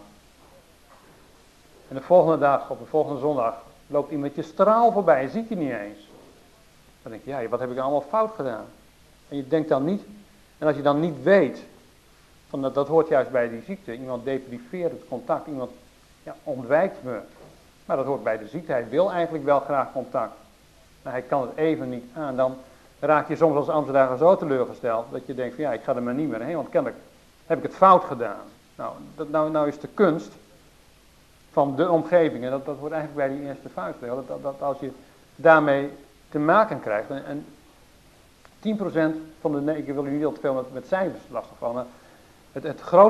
En de volgende dag, op de volgende zondag, loopt iemand je straal voorbij en ziet je niet eens. Dan denk je, ja, wat heb ik allemaal fout gedaan? En je denkt dan niet, en als je dan niet weet, van dat hoort juist bij die ziekte, iemand depriveert het contact, iemand ontwijkt me. Maar dat hoort bij de ziekte. Hij wil eigenlijk wel graag contact. Maar hij kan het even niet aan. Dan raak je soms als ambtenaar zo teleurgesteld dat je denkt van ik ga er maar niet meer heen, want kennelijk heb ik het fout gedaan. Nou is de kunst van de omgeving, en dat wordt eigenlijk bij die eerste vuistregel, dat als je daarmee te maken krijgt, en 10% van de, ik wil u niet al te veel met cijfers lastigvallen, maar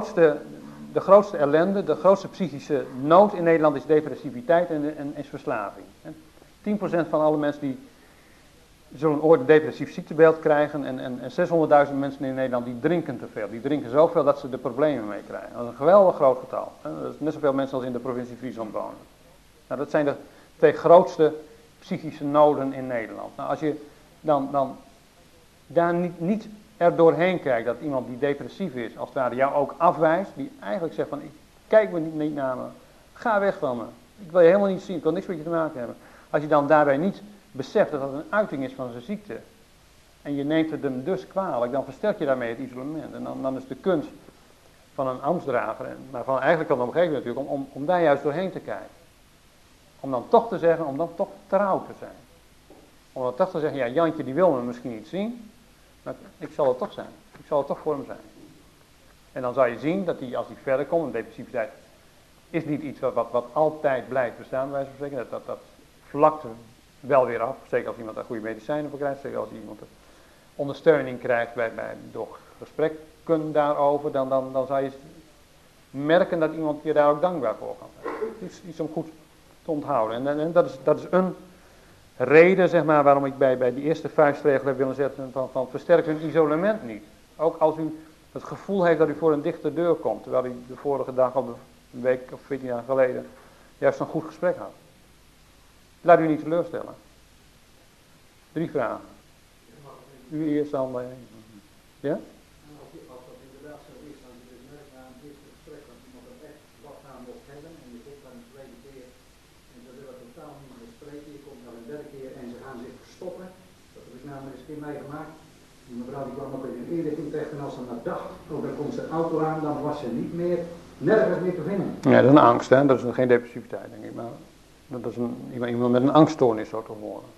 de grootste ellende, de grootste psychische nood in Nederland is depressiviteit en is verslaving. 10% van alle mensen die zullen ooit een depressief ziektebeeld krijgen en 600.000 mensen in Nederland die drinken te veel. Die drinken zoveel dat ze er problemen mee krijgen. Dat is een geweldig groot getal. Dat is net zoveel mensen als in de provincie Friesland wonen. Nou, dat zijn de 2 grootste psychische noden in Nederland. Nou, als je dan daar niet er doorheen kijkt dat iemand die depressief is, als het ware jou ook afwijst, die eigenlijk zegt van, kijk me niet naar me, ga weg van me. Ik wil je helemaal niet zien, ik wil niks met je te maken hebben. Als je dan daarbij niet beseft dat dat een uiting is van zijn ziekte, en je neemt het hem dus kwalijk, dan versterk je daarmee het isolement. En dan is de kunst van een ambtsdrager, maar eigenlijk van de omgeving natuurlijk, om daar juist doorheen te kijken. Om dan toch te zeggen, om dan toch trouw te zijn. Om dan toch te zeggen, Jantje die wil me misschien niet zien, maar ik zal het toch zijn. Ik zal het toch voor hem zijn. En dan zal je zien dat hij, als hij verder komt, en depressiviteit is niet iets wat altijd blijft bestaan, bij wijze van spreken. Dat vlakt wel weer af, zeker als iemand daar goede medicijnen voor krijgt, zeker als iemand ondersteuning krijgt door gesprekken daarover, dan zal je merken dat iemand je daar ook dankbaar voor kan zijn. Het is iets om goed te onthouden. En dat is een reden, zeg maar, waarom ik bij die eerste vuistregel heb willen zetten van versterk hun isolement niet. Ook als u het gevoel heeft dat u voor een dichte deur komt, terwijl u de vorige dag of een week of 14 jaar geleden juist een goed gesprek had. Laat u niet teleurstellen. 3 vragen. U eerst dan. Ja?
Als dat inderdaad zo is, dan is het merk na een eerste gesprek dat iemand er echt wat aan wil hebben en je komt dan een tweede keer en ze willen totaal niet meer spreken, je komt dan een derde keer en ze gaan zich verstoppen. Dat heb ik namelijk eens een keer meegemaakt. Die mevrouw die kwam ook in een inrichting terecht en als ze maar dacht, dan komt zijn auto aan, dan was ze niet meer, nergens meer te vinden.
Ja, dat is een angst, hè? Dat is geen depressiviteit, denk ik, maar dat is iemand met een angststoornis zo te horen.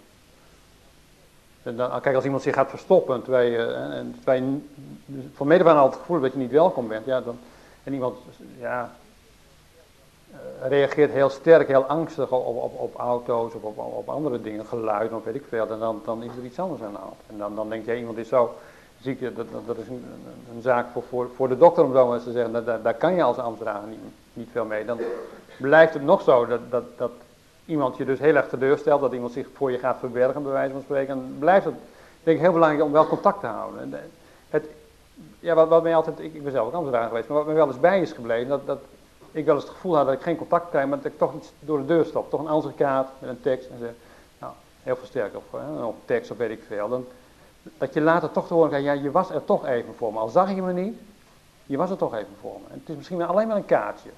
Kijk, als iemand zich gaat verstoppen, terwijl je van meet af aan al het gevoel dat je niet welkom bent, en iemand reageert heel sterk, heel angstig op auto's of op andere dingen, geluiden of weet ik veel, en dan is er iets anders aan de hand. En dan denk je, iemand is zo ziek, dat is een zaak voor de dokter, om zo maar eens te zeggen, daar kan je als ambtsdrager niet veel mee. Dan blijft het nog zo dat iemand je dus heel erg teleurstelt, dat iemand zich voor je gaat verbergen, bij wijze van spreken. En blijft het, denk ik, heel belangrijk om wel contact te houden. Wat mij altijd, ik ben zelf ook ambtenaar geweest, maar wat mij wel eens bij is gebleven, dat ik wel eens het gevoel had dat ik geen contact krijg, maar dat ik toch iets door de deur stop. Toch een ansichtkaart met een tekst en zeg, heel versterkt of tekst of weet ik veel. Dat je later toch te horen krijgt, je was er toch even voor me. Al zag je me niet, je was er toch even voor me. En het is misschien alleen maar een kaartje.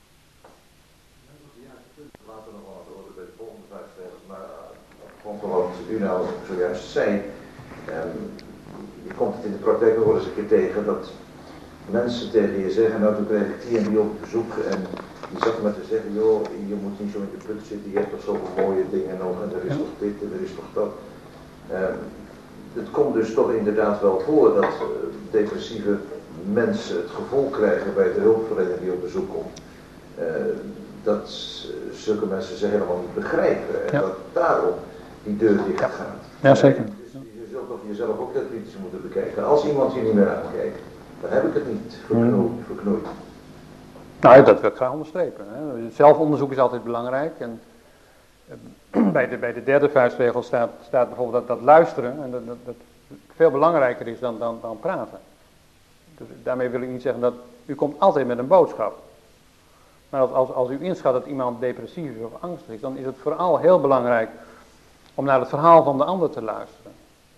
Later nog wel wat over bij de volgende vuistregels, maar komt wat u nou zojuist zei. Je komt het in de praktijk nog wel eens een keer tegen dat mensen tegen je zeggen, nou toen kreeg ik die en die op bezoek en die zat maar te zeggen, joh, je moet niet zo in de put zitten, je hebt toch zoveel mooie dingen nog en er is toch dit en er is toch dat. Het komt dus toch inderdaad wel voor dat depressieve mensen het gevoel krijgen bij de hulpverlener die op bezoek komt. Dat zulke mensen ze helemaal niet begrijpen en dat daarom die deur dicht gaat.
Ja, zeker.
Dus je zult toch jezelf ook heel kritisch moeten bekijken. Als iemand je niet meer aankijkt, dan heb ik het niet verknoeid.
Nou, dat wil ik graag onderstrepen. Hè. Zelfonderzoek is altijd belangrijk. En bij de derde vuistregel staat bijvoorbeeld dat luisteren en dat veel belangrijker is dan praten. Dus daarmee wil ik niet zeggen dat u komt altijd met een boodschap. Maar als u inschat dat iemand depressief is of angstig is, dan is het vooral heel belangrijk om naar het verhaal van de ander te luisteren.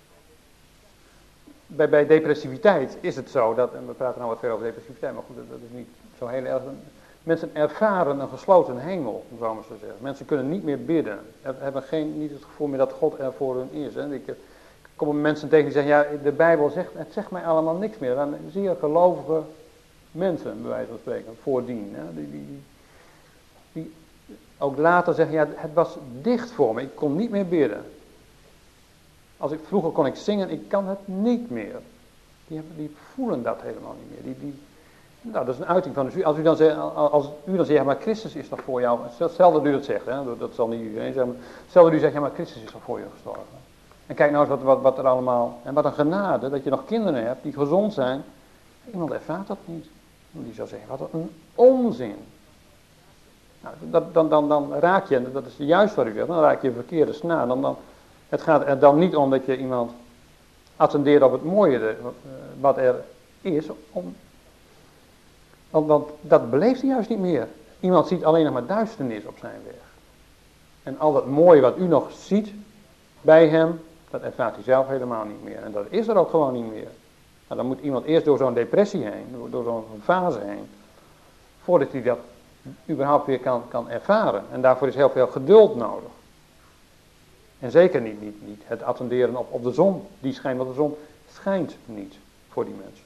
Bij depressiviteit is het zo, en we praten nou wat veel over depressiviteit, maar goed, dat is niet zo heel erg. Mensen ervaren een gesloten hemel, om zo maar te zeggen. Mensen kunnen niet meer bidden, hebben niet het gevoel meer dat God er voor hun is. Hè. Ik kom mensen tegen die zeggen, ja, de Bijbel zegt mij allemaal niks meer. Dan zeer gelovige mensen, bij wijze van spreken, voordien. Hè. Die ook later zeggen, ja, het was dicht voor me, ik kon niet meer bidden. Vroeger kon ik zingen, ik kan het niet meer. Die voelen dat helemaal niet meer. Nou, dat is een uiting van de. Als u dan zegt, ja, maar Christus is toch voor jou. Stel dat u dat zegt, hè, dat zal niet iedereen zeggen. Stel dat u zegt, ja, maar Christus is toch voor je gestorven. En kijk nou eens wat er allemaal. En wat een genade dat je nog kinderen hebt die gezond zijn. Iemand ervaart dat niet. Die zou zeggen, wat een onzin. Nou, dan raak je, dat is juist wat u zegt, dan raak je een verkeerde snaar. Het gaat er dan niet om dat je iemand attendeert op het mooie wat er is. Want dat beleeft hij juist niet meer. Iemand ziet alleen nog maar duisternis op zijn weg. En al dat mooie wat u nog ziet bij hem, dat ervaart hij zelf helemaal niet meer. En dat is er ook gewoon niet meer. Nou, dan moet iemand eerst door zo'n depressie heen, door zo'n fase heen, voordat hij dat überhaupt weer kan ervaren. En daarvoor is heel veel geduld nodig. En zeker niet het attenderen op de zon. Die schijnt, want de zon schijnt niet voor die mensen.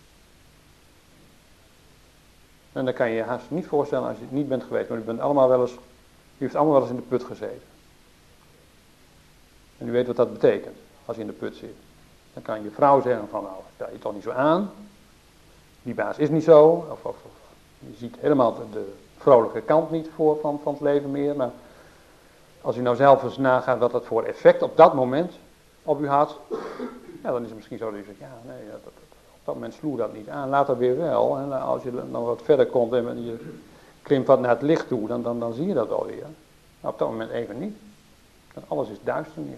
En dan kan je je haast niet voorstellen als je het niet bent geweest. Maar u heeft allemaal wel eens in de put gezeten. En u weet wat dat betekent als je in de put zit. Dan kan je vrouw zeggen van, nou, stel je toch niet zo aan. Die baas is niet zo. Of je ziet helemaal de vrolijke kant niet van het leven meer. Maar als u nou zelf eens nagaat wat dat voor effect op dat moment op u had. Ja, dan is het misschien zo dat u zegt, ja, nee, op dat moment sloeg dat niet aan. Later weer wel. En als je dan wat verder komt en je klimt wat naar het licht toe, dan zie je dat alweer. Maar op dat moment even niet. Want alles is duisternis.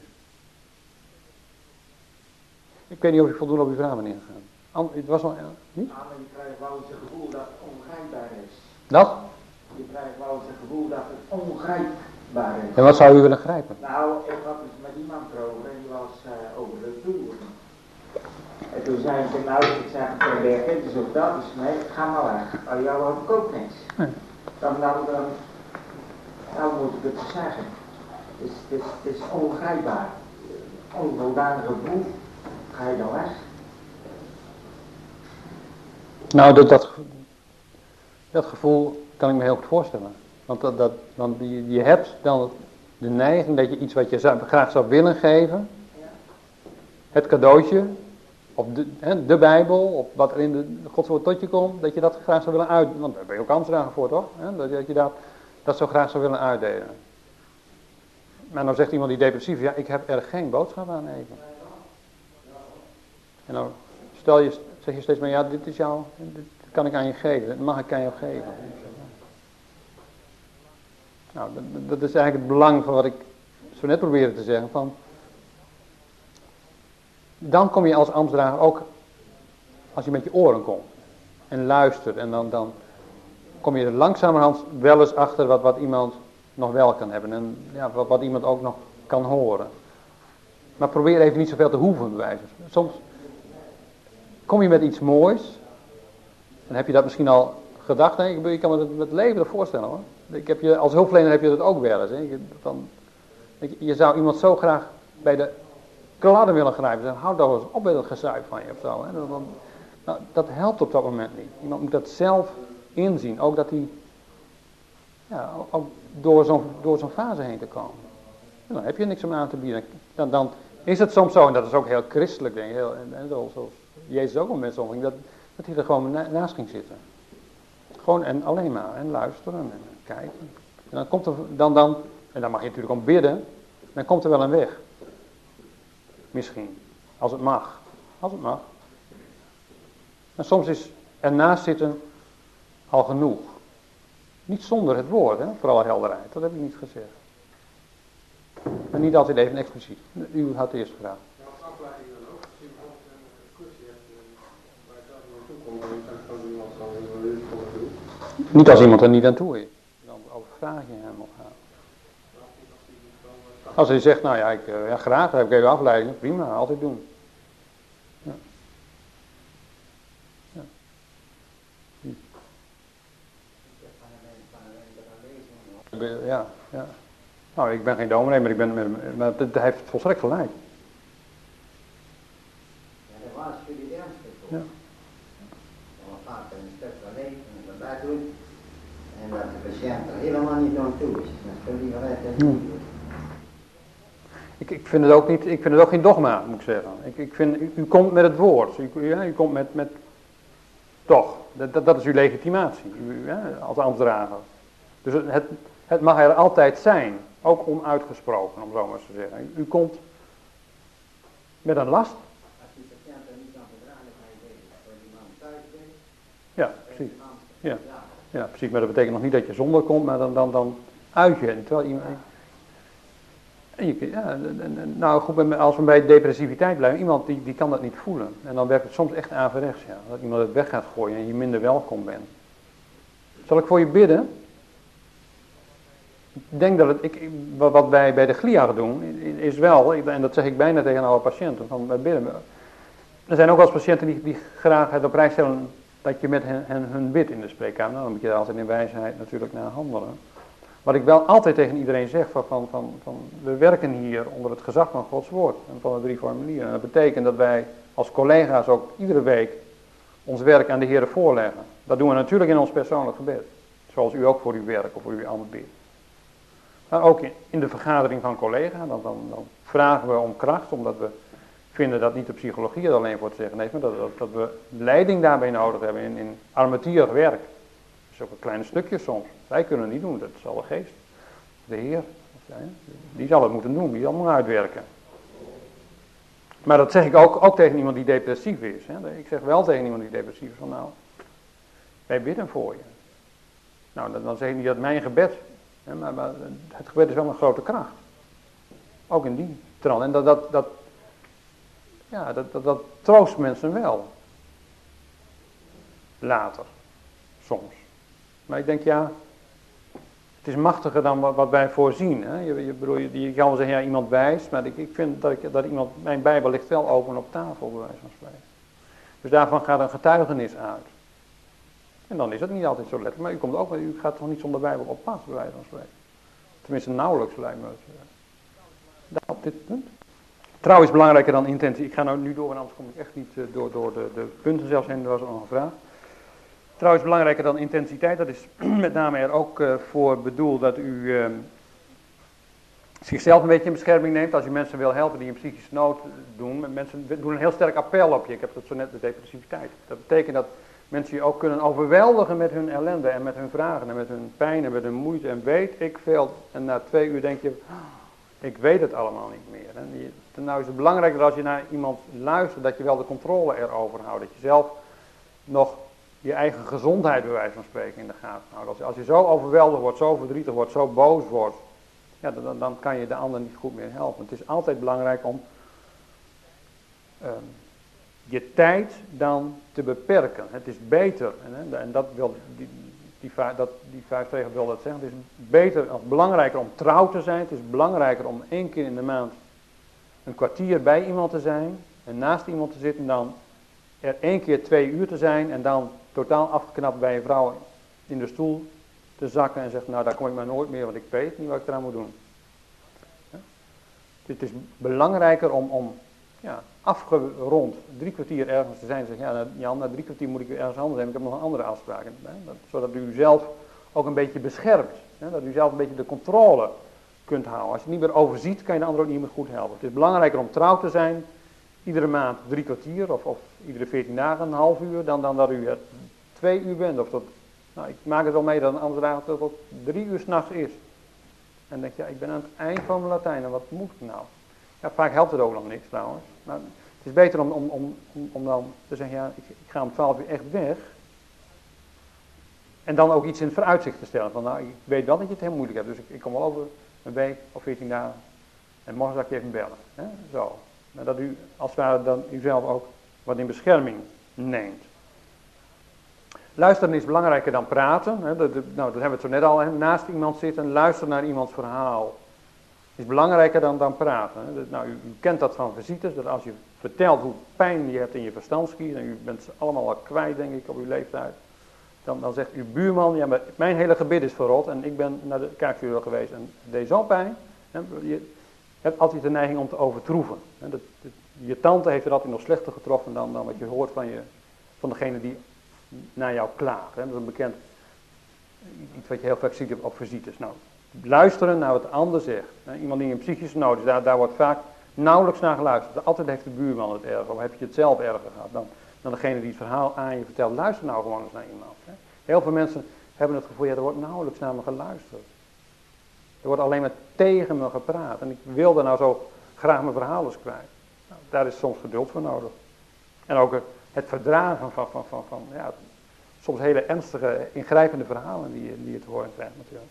Ik weet niet of ik voldoende op uw vraag ben ingegaan. Het was nog niet?
Ja, maar je krijgt wel eens het gevoel dat het ongrijpbaar is.
Dat?
Je krijgt wel eens het gevoel dat het ongrijpbaar is.
En wat zou u willen grijpen?
Nou, ik had het met iemand erover en die was over de Tour. En toen zei ze, nou, ik zeg, dit is of dat is, nee, ga maar weg. Maar jou hoop ik ook niks.
Nee.
Dan moet ik het zeggen. Het is ongrijpbaar. Onvoldaan gevoel. Ga je dan weg?
Nou, dat gevoel kan ik me heel goed voorstellen. Want je hebt dan de neiging dat je iets wat je graag zou willen geven, het cadeautje, of de Bijbel, of wat er in de Godswoord tot je komt, dat je dat graag zou willen uitdelen. Want daar ben je ook Amsterdam voor, toch? Dat je dat zo graag zou willen uitdelen. Maar nou zegt iemand die depressief, ja, ik heb er geen boodschap aan even. En dan zeg je steeds maar, ja, dit is jou, dit kan ik aan je geven, dat mag ik aan jou geven. Nou, dat is eigenlijk het belang van wat ik zo net probeerde te zeggen, van dan kom je als ambtsdrager ook, als je met je oren komt en luistert en dan kom je er langzamerhand wel eens achter wat iemand nog wel kan hebben en ja, wat iemand ook nog kan horen. Maar probeer even niet zoveel te hoeven bewijzen. Soms kom je met iets moois, dan heb je dat misschien al gedacht, hè? Je kan me het leven voorstellen hoor. Als hulpverlener heb je dat ook wel eens. Hè? Je zou iemand zo graag bij de kladden willen grijpen. Zeggen, hou toch eens op met het gezuip van je of zo. Hè? Nou, dat helpt op dat moment niet. Iemand moet dat zelf inzien. Ook dat hij ook door zo'n fase heen te komen. En dan heb je niks om aan te bieden. Dan is het soms zo, en dat is ook heel christelijk denk ik. Zoals Jezus ook al met sommigen, dat hij er gewoon naast ging zitten. Gewoon en alleen maar. En luisteren en kijken. En dan komt er en dan mag je natuurlijk om bidden. Dan komt er wel een weg. Misschien. Als het mag. Als het mag. En soms is ernaast zitten al genoeg. Niet zonder het woord, hè? Vooral helderheid. Dat heb ik niet gezegd. Maar niet altijd even expliciet. U had de eerste vraag.
Ja, als afleiding dan ook. Als je bijvoorbeeld een discussie hebt waar je zelf naartoe komt, dan kan zo iemand dan weer voor doen.
Niet als iemand er niet aan toe is. Dan overvraag je hem of haar. Als hij zegt, nou ja, graag, dan heb ik even afleiding. Prima, altijd doen. Ja. Ja. Ja, ja. Nou, ik ben geen dominee, maar hij heeft volstrekt gelijk.
Ja, dat was voor die ernstig.
Ja.
Dan gaat er een stuk van leven en van daar doen.
En dat de patiënt er helemaal niet aan toe is. Dat is liever uit dat
Ik vind het ook geen dogma, moet ik zeggen. Ik vind, u komt met het woord. U komt met toch. Dat is uw legitimatie, als ambtsdrager. Dus het mag er altijd zijn. Ook onuitgesproken, om zo maar eens te zeggen. U komt met een last.
Als die patiënt er niet aan verdragen, ga je bezig. Voor die man thuis bent.
Ja, precies. Ja, precies. Maar dat betekent nog niet dat je zonder komt, maar dan uit je. Terwijl iemand... Nou goed, als we bij depressiviteit blijven, iemand die kan dat niet voelen. En dan werkt het soms echt averechts, ja. Dat iemand het weg gaat gooien en je minder welkom bent. Zal ik voor je bidden? Ik denk dat wat wij bij de GLIA doen, is wel, en dat zeg ik bijna tegen alle patiënten, van wij bidden. Er zijn ook wel eens patiënten die graag het op prijs stellen dat je met hun bidt in de spreekkamer. Nou, dan moet je daar altijd in wijsheid natuurlijk naar handelen. Wat ik wel altijd tegen iedereen zeg, van we werken hier onder het gezag van Gods woord en van de 3 formulieren. En dat betekent dat wij als collega's ook iedere week ons werk aan de Heer voorleggen. Dat doen we natuurlijk in ons persoonlijk gebed. Zoals u ook voor uw werk of voor uw ambt bidt. Maar ook in de vergadering van collega's, dan vragen we om kracht, omdat we vinden dat niet de psychologie er alleen voor te zeggen heeft, maar dat we leiding daarbij nodig hebben in armetierig werk. Dat is ook een kleine stukje soms. Wij kunnen het niet doen, dat zal de geest. De Heer, die zal het moeten doen, die zal het moeten uitwerken. Maar dat zeg ik ook tegen iemand die depressief is. Hè. Ik zeg wel tegen iemand die depressief is van nou, wij bidden voor je. Nou, dan zeg ik niet dat mijn gebed, hè, maar het gebed is wel een grote kracht. Ook in die trant. En dat troost mensen wel. Later. Soms. Maar ik denk het is machtiger dan wat wij voorzien. Hè? Je kan wel zeggen, iemand wijst, maar ik vind dat iemand, mijn Bijbel ligt wel open op tafel, bij wijze van spreken. Dus daarvan gaat een getuigenis uit. En dan is het niet altijd zo letterlijk, maar u gaat toch niet zonder Bijbel op pad, bij wijze van spreken. Tenminste, nauwelijks lijkt me het. Op dit punt. Trouw is belangrijker dan intentie. Ik ga nou nu door, en anders kom ik echt niet door de punten zelfs heen, er was nog een vraag. Trouw is belangrijker dan intensiteit. Dat is met name er ook voor bedoeld dat u zichzelf een beetje in bescherming neemt. Als u mensen wil helpen die in psychische nood doen. Mensen doen een heel sterk appel op je. Ik heb dat zo net, de depressiviteit. Dat betekent dat mensen je ook kunnen overweldigen met hun ellende en met hun vragen en met hun pijn en met hun moeite. En weet ik veel. En na 2 uur denk je, ik weet het allemaal niet meer. En nou is het belangrijker als je naar iemand luistert, dat je wel de controle erover houdt. Dat je zelf nog je eigen gezondheid bij wijze van spreken in de gaten houdt. Als je zo overweldigd wordt, zo verdrietig wordt, zo boos wordt, ja, dan kan je de ander niet goed meer helpen. Het is altijd belangrijk om je tijd dan te beperken. Het is beter, en dat wil die vuistregel wil dat zeggen, het is beter, belangrijker om trouw te zijn. Het is belangrijker om 1 keer in de maand een kwartier bij iemand te zijn en naast iemand te zitten dan er 1 keer 2 uur te zijn en dan totaal afgeknapt bij een vrouw in de stoel te zakken en zegt, nou daar kom ik maar nooit meer, want ik weet niet wat ik eraan moet doen. Ja? Het is belangrijker om afgerond 3 kwartier ergens te zijn en zeggen, ja Jan, na 3 kwartier moet ik weer ergens anders zijn, ik heb nog een andere afspraak. Zodat u zelf ook een beetje beschermt, dat u zelf een beetje de controle kunt houden. Als je het niet meer overziet, kan je de ander ook niet meer goed helpen. Het is belangrijker om trouw te zijn, iedere maand 3 kwartier of iedere 14 dagen een half uur, dan dat u 2 uur bent. Of ik maak het wel mee dat een andere dag tot 3 uur 's nachts is. En dan denk je, ik ben aan het eind van mijn Latijn en wat moet ik nou? Ja, vaak helpt het ook nog niks trouwens. Maar het is beter om dan te zeggen, ik ga om 12 uur echt weg. En dan ook iets in het vooruitzicht te stellen. Van ik weet wel dat je het heel moeilijk hebt, dus ik kom wel over een week of 14 dagen. En morgen zal ik je even bellen. Hè? Zo. Maar dat u als het ware dan uzelf ook wat in bescherming neemt. Luisteren is belangrijker dan praten. Hè? Dat hebben we het zo net al. Hè? Naast iemand zitten, luisteren naar iemands verhaal. Is belangrijker dan praten. Hè? U kent dat van visites. Dat als je vertelt hoe pijn je hebt in je verstandskies. En u bent ze allemaal al kwijt, denk ik, op uw leeftijd. Dan zegt uw buurman, ja, maar mijn hele gebit is verrot. En ik ben naar de kaakchirurg geweest en het deed zo'n pijn. Hè? Je hebt altijd de neiging om te overtroeven. Hè? Je tante heeft er altijd nog slechter getroffen dan wat je hoort van degene die naar jou klaagt. Hè? Dat is een bekend Iets wat je heel vaak ziet op visites. Nou, luisteren naar wat de ander zegt. Iemand die een psychische nood is, daar wordt vaak nauwelijks naar geluisterd. Altijd heeft de buurman het erger, of heb je het zelf erger gehad dan degene die het verhaal aan je vertelt. Luister nou gewoon eens naar iemand. Hè. Heel veel mensen hebben het gevoel, ja, er wordt nauwelijks naar me geluisterd. Er wordt alleen maar tegen me gepraat. En ik wil daar nou zo graag mijn verhaal eens kwijt. Nou, daar is soms geduld voor nodig. En ook het verdragen van ja, soms hele ernstige, ingrijpende verhalen die je te horen krijgt natuurlijk.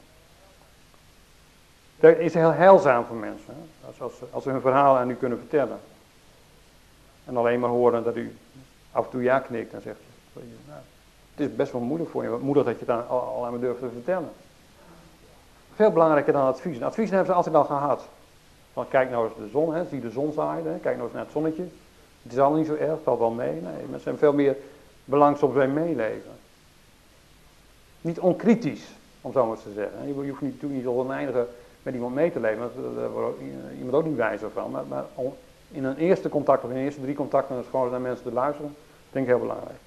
Dat is heel heilzaam voor mensen. Hè? Als ze hun verhaal aan u kunnen vertellen. En alleen maar horen dat u af en toe ja knikt en zegt, nou, het is best wel moeilijk voor je. Wat moedig dat je het al aan me durft te vertellen. Veel belangrijker dan advies. Advies hebben ze altijd al gehad. Want kijk nou eens de zon, hè, zie de zon zaaien, hè, kijk nou eens naar het zonnetje. Het is al niet zo erg, het valt wel mee. Nee, mensen hebben veel meer belang soms bij meeleven. Niet onkritisch, om zo maar te zeggen. Je hoeft natuurlijk niet oneindige met iemand mee te leven, daar wordt iemand ook niet wijzer van. Maar in een eerste contact of in de eerste 3 contacten is gewoon naar mensen te luisteren, denk ik heel belangrijk.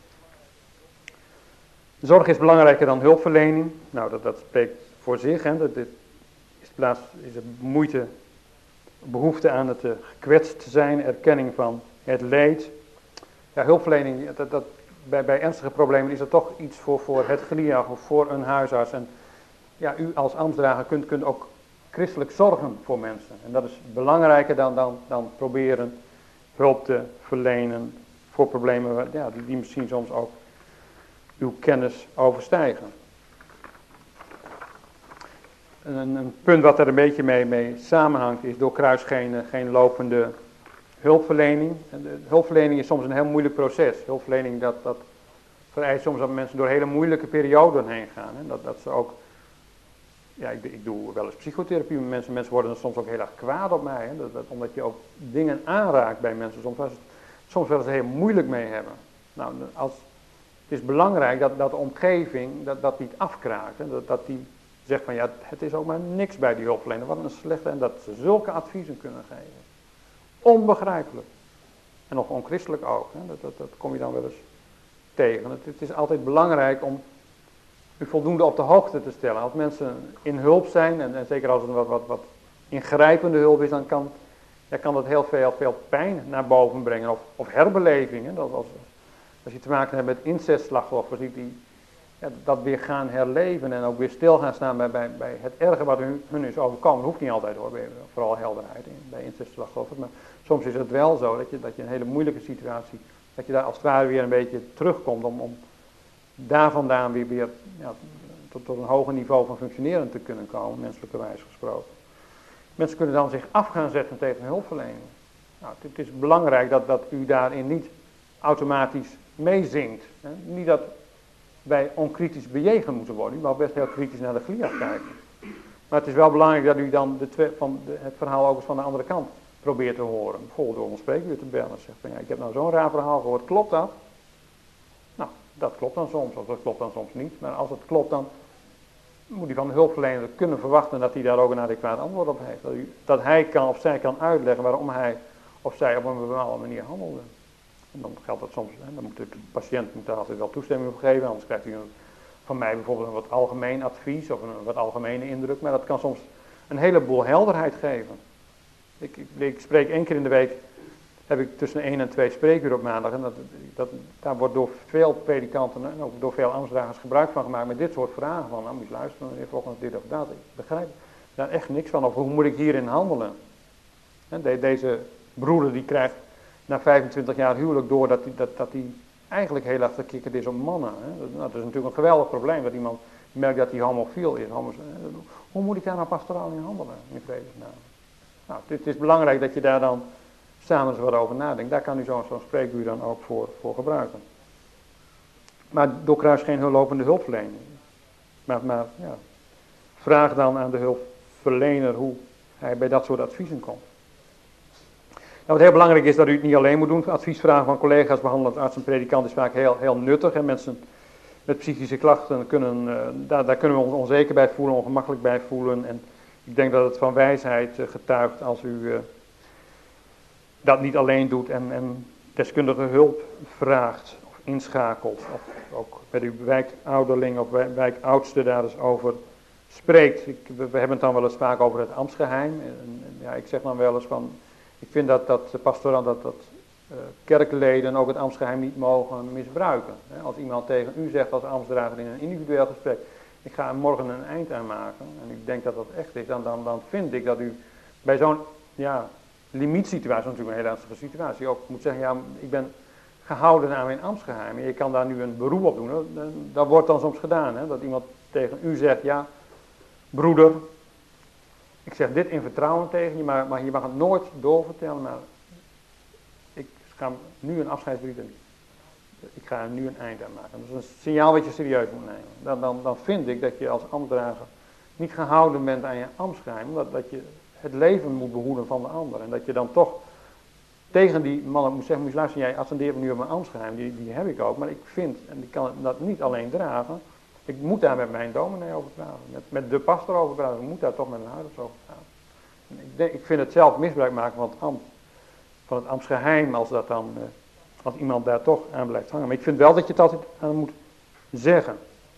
Zorg is belangrijker dan hulpverlening. Nou, dat spreekt voor zich. Hè. Dit is de moeite, behoefte aan het gekwetst te zijn, erkenning van het leed. Ja, hulpverlening, bij ernstige problemen is dat toch iets voor het GLIAG of voor een huisarts. En ja, u als ambtsdrager kunt ook christelijk zorgen voor mensen. En dat is belangrijker dan proberen hulp te verlenen voor problemen die misschien soms ook uw kennis overstijgen. Een punt wat er een beetje mee samenhangt is door kruis geen lopende hulpverlening. En de hulpverlening is soms een heel moeilijk proces. Hulpverlening dat vereist soms dat mensen door hele moeilijke perioden heen gaan. Hè. Dat ze ook, ja, ik doe wel eens psychotherapie met mensen. Mensen worden soms ook heel erg kwaad op mij. Hè. Omdat je ook dingen aanraakt bij mensen. Soms wel eens heel moeilijk mee hebben. Nou, het is belangrijk dat de omgeving dat niet afkraakt. Hè. Dat die zegt van ja, het is ook maar niks bij die hulpverlener. Wat een slechte. En dat ze zulke adviezen kunnen geven. Onbegrijpelijk. En nog onchristelijk ook. Hè. Dat kom je dan wel eens tegen. Het is altijd belangrijk om u voldoende op de hoogte te stellen. Als mensen in hulp zijn, en zeker als het wat ingrijpende hulp is, dan kan dat heel veel pijn naar boven brengen. Of herbelevingen. Als je te maken hebt met incestslachtoffers die dat weer gaan herleven en ook weer stil gaan staan bij het erge wat hun is overkomen. Dat hoeft niet altijd hoor, vooral helderheid bij incestslachtoffers. Maar soms is het wel zo dat je een hele moeilijke situatie, dat je daar als het ware weer een beetje terugkomt om daar vandaan weer tot een hoger niveau van functioneren te kunnen komen, menselijkerwijs gesproken. Mensen kunnen dan zich af gaan zetten tegen hulpverlening. Nou, het is belangrijk dat u daarin niet automatisch meezingt. Hè? Niet dat wij onkritisch bejegend moeten worden. U mag best heel kritisch naar de GLIAG kijken. Maar het is wel belangrijk dat u dan het verhaal ook eens van de andere kant probeert te horen. Bijvoorbeeld door een spreekuur te bellen. Zegt van ja, ik heb nou zo'n raar verhaal gehoord. Klopt dat? Nou, dat klopt dan soms. Of dat klopt dan soms niet. Maar als het klopt, dan moet u van de hulpverlener kunnen verwachten dat hij daar ook een adequaat antwoord op heeft. Dat hij kan of zij kan uitleggen waarom hij of zij op een bepaalde manier handelde. En dan geldt dat soms, dan moet de patiënt daar altijd wel toestemming op geven, anders krijgt u van mij bijvoorbeeld een wat algemeen advies of een wat algemene indruk, maar dat kan soms een heleboel helderheid geven. Ik spreek 1 keer in de week, heb ik tussen 1 en 2 spreekuren op maandag en daar wordt door veel predikanten en ook door veel ambtsdragers gebruik van gemaakt met dit soort vragen van, nou moet je luisteren, wanneer volgens dit of dat, ik begrijp daar echt niks van, of hoe moet ik hierin handelen? En deze broeder die krijgt na 25 jaar huwelijk door dat hij eigenlijk heel erg verkikkerd is op mannen. Hè. Dat is natuurlijk een geweldig probleem, dat iemand merkt dat hij homofiel is. Hoe moet ik daar nou pastoraal in handelen, in vredesnaam? Nou, het is belangrijk dat je daar dan samen eens wat over nadenkt. Daar kan u zo'n spreekuur dan ook voor gebruiken. Maar door kruis geen lopende hulpverlening. Maar ja, vraag dan aan de hulpverlener hoe hij bij dat soort adviezen komt. Nou, wat heel belangrijk is dat u het niet alleen moet doen. Adviesvragen van collega's, behandelend arts en predikant is vaak heel nuttig. En mensen met psychische klachten daar kunnen we ons onzeker bij voelen, ongemakkelijk bij voelen. En ik denk dat het van wijsheid getuigt als u dat niet alleen doet en deskundige hulp vraagt of inschakelt. Of ook met uw wijkouderling of wijkoudste daar eens over spreekt. We hebben het dan wel eens vaak over het ambtsgeheim. Ja, ik zeg dan wel eens van, ik vind dat pastoraal, dat kerkleden ook het ambtsgeheim niet mogen misbruiken. Als iemand tegen u zegt als ambtsdrager in een individueel gesprek, ik ga er morgen een eind aan maken, en ik denk dat dat echt is, dan vind ik dat u bij zo'n limietsituatie, natuurlijk een hele ernstige situatie, ook moet zeggen, ja, ik ben gehouden aan mijn ambtsgeheim. En je kan daar nu een beroep op doen. Dat wordt dan soms gedaan. Hè? Dat iemand tegen u zegt, ja, broeder, ik zeg dit in vertrouwen tegen je, maar je mag het nooit doorvertellen. Maar ik ga nu een afscheidsbrief doen. Ik ga er nu een eind aan maken. Dat is een signaal wat je serieus moet nemen. Dan vind ik dat je als ambtsdrager niet gehouden bent aan je ambtsgeheim. Dat je het leven moet behoeden van de ander. En dat je dan toch tegen die man moet zeggen, moet je luisteren, jij attendeert me nu op mijn ambtsgeheim, die heb ik ook, maar ik vind, en ik kan dat niet alleen dragen, ik moet daar met mijn dominee over praten, met de pastor over praten, ik moet daar toch met een huisarts over praten. Ik vind het zelf misbruik maken van het ambtsgeheim, als iemand daar toch aan blijft hangen. Maar ik vind wel dat je het altijd aan moet zeggen.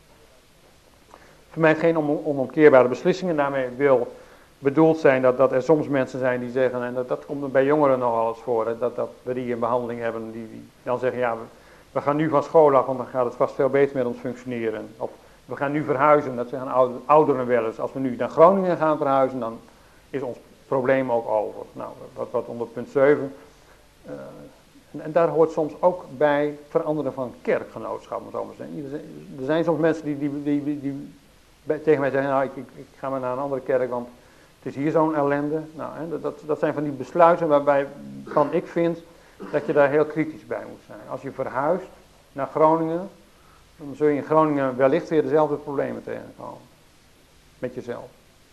Voor mij geen onomkeerbare beslissingen, daarmee wil bedoeld zijn dat er soms mensen zijn die zeggen, en dat komt er bij jongeren nogal eens voor, hè, dat we die een behandeling hebben, die dan zeggen, ja, we gaan nu van school af, want dan gaat het vast veel beter met ons functioneren. Of we gaan nu verhuizen, dat zeggen ouderen wel eens. Als we nu naar Groningen gaan verhuizen, dan is ons probleem ook over. Nou, wat onder punt 7. En daar hoort soms ook bij veranderen van kerkgenootschap. Er zijn soms mensen die tegen mij zeggen, nou, ik ga maar naar een andere kerk, want het is hier zo'n ellende. Nou, hè, dat zijn van die besluiten waarvan ik vind dat je daar heel kritisch bij moet zijn. Als je verhuist naar Groningen, dan zul je in Groningen wellicht weer dezelfde problemen tegenkomen. Met jezelf.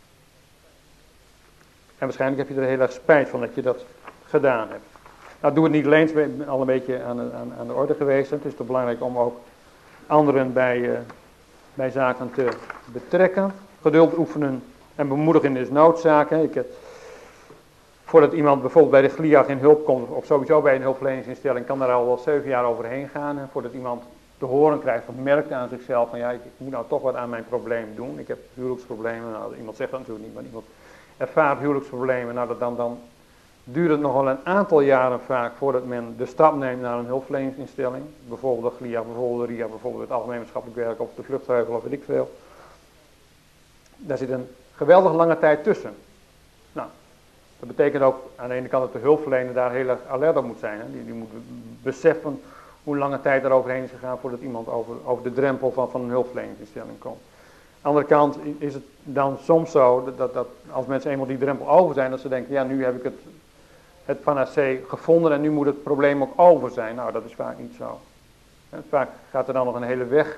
En waarschijnlijk heb je er heel erg spijt van dat je dat gedaan hebt. Nou, doe het niet alleen, ik ben al een beetje aan de orde geweest. Het is toch belangrijk om ook anderen bij zaken te betrekken. Geduld oefenen en bemoedigen is noodzaak. Voordat iemand bijvoorbeeld bij de GLIAG in hulp komt, of sowieso bij een hulpverleningsinstelling, kan daar al wel 7 jaar overheen gaan. En voordat iemand te horen krijgt of merkt aan zichzelf van ja, ik moet nou toch wat aan mijn probleem doen. Ik heb huwelijksproblemen. Nou, iemand zegt dat natuurlijk niet, maar iemand ervaart huwelijksproblemen. Nou, dan duurt het nogal een aantal jaren vaak voordat men de stap neemt naar een hulpverleningsinstelling. Bijvoorbeeld de GLIAG, bijvoorbeeld de RIA, bijvoorbeeld het Algemeen Maatschappelijk Werk of de Vluchtheuvel of weet ik veel. Daar zit een geweldig lange tijd tussen. Nou, dat betekent ook aan de ene kant dat de hulpverlener daar heel erg alert op moet zijn. Hè. Die moet beseffen hoe lange tijd er overheen is gegaan voordat iemand over de drempel van een hulpverleningsinstelling komt. Aan de andere kant is het dan soms zo dat als mensen eenmaal die drempel over zijn, dat ze denken, ja, nu heb ik het panacee gevonden en nu moet het probleem ook over zijn. Nou, dat is vaak niet zo. Vaak gaat er dan nog een hele weg,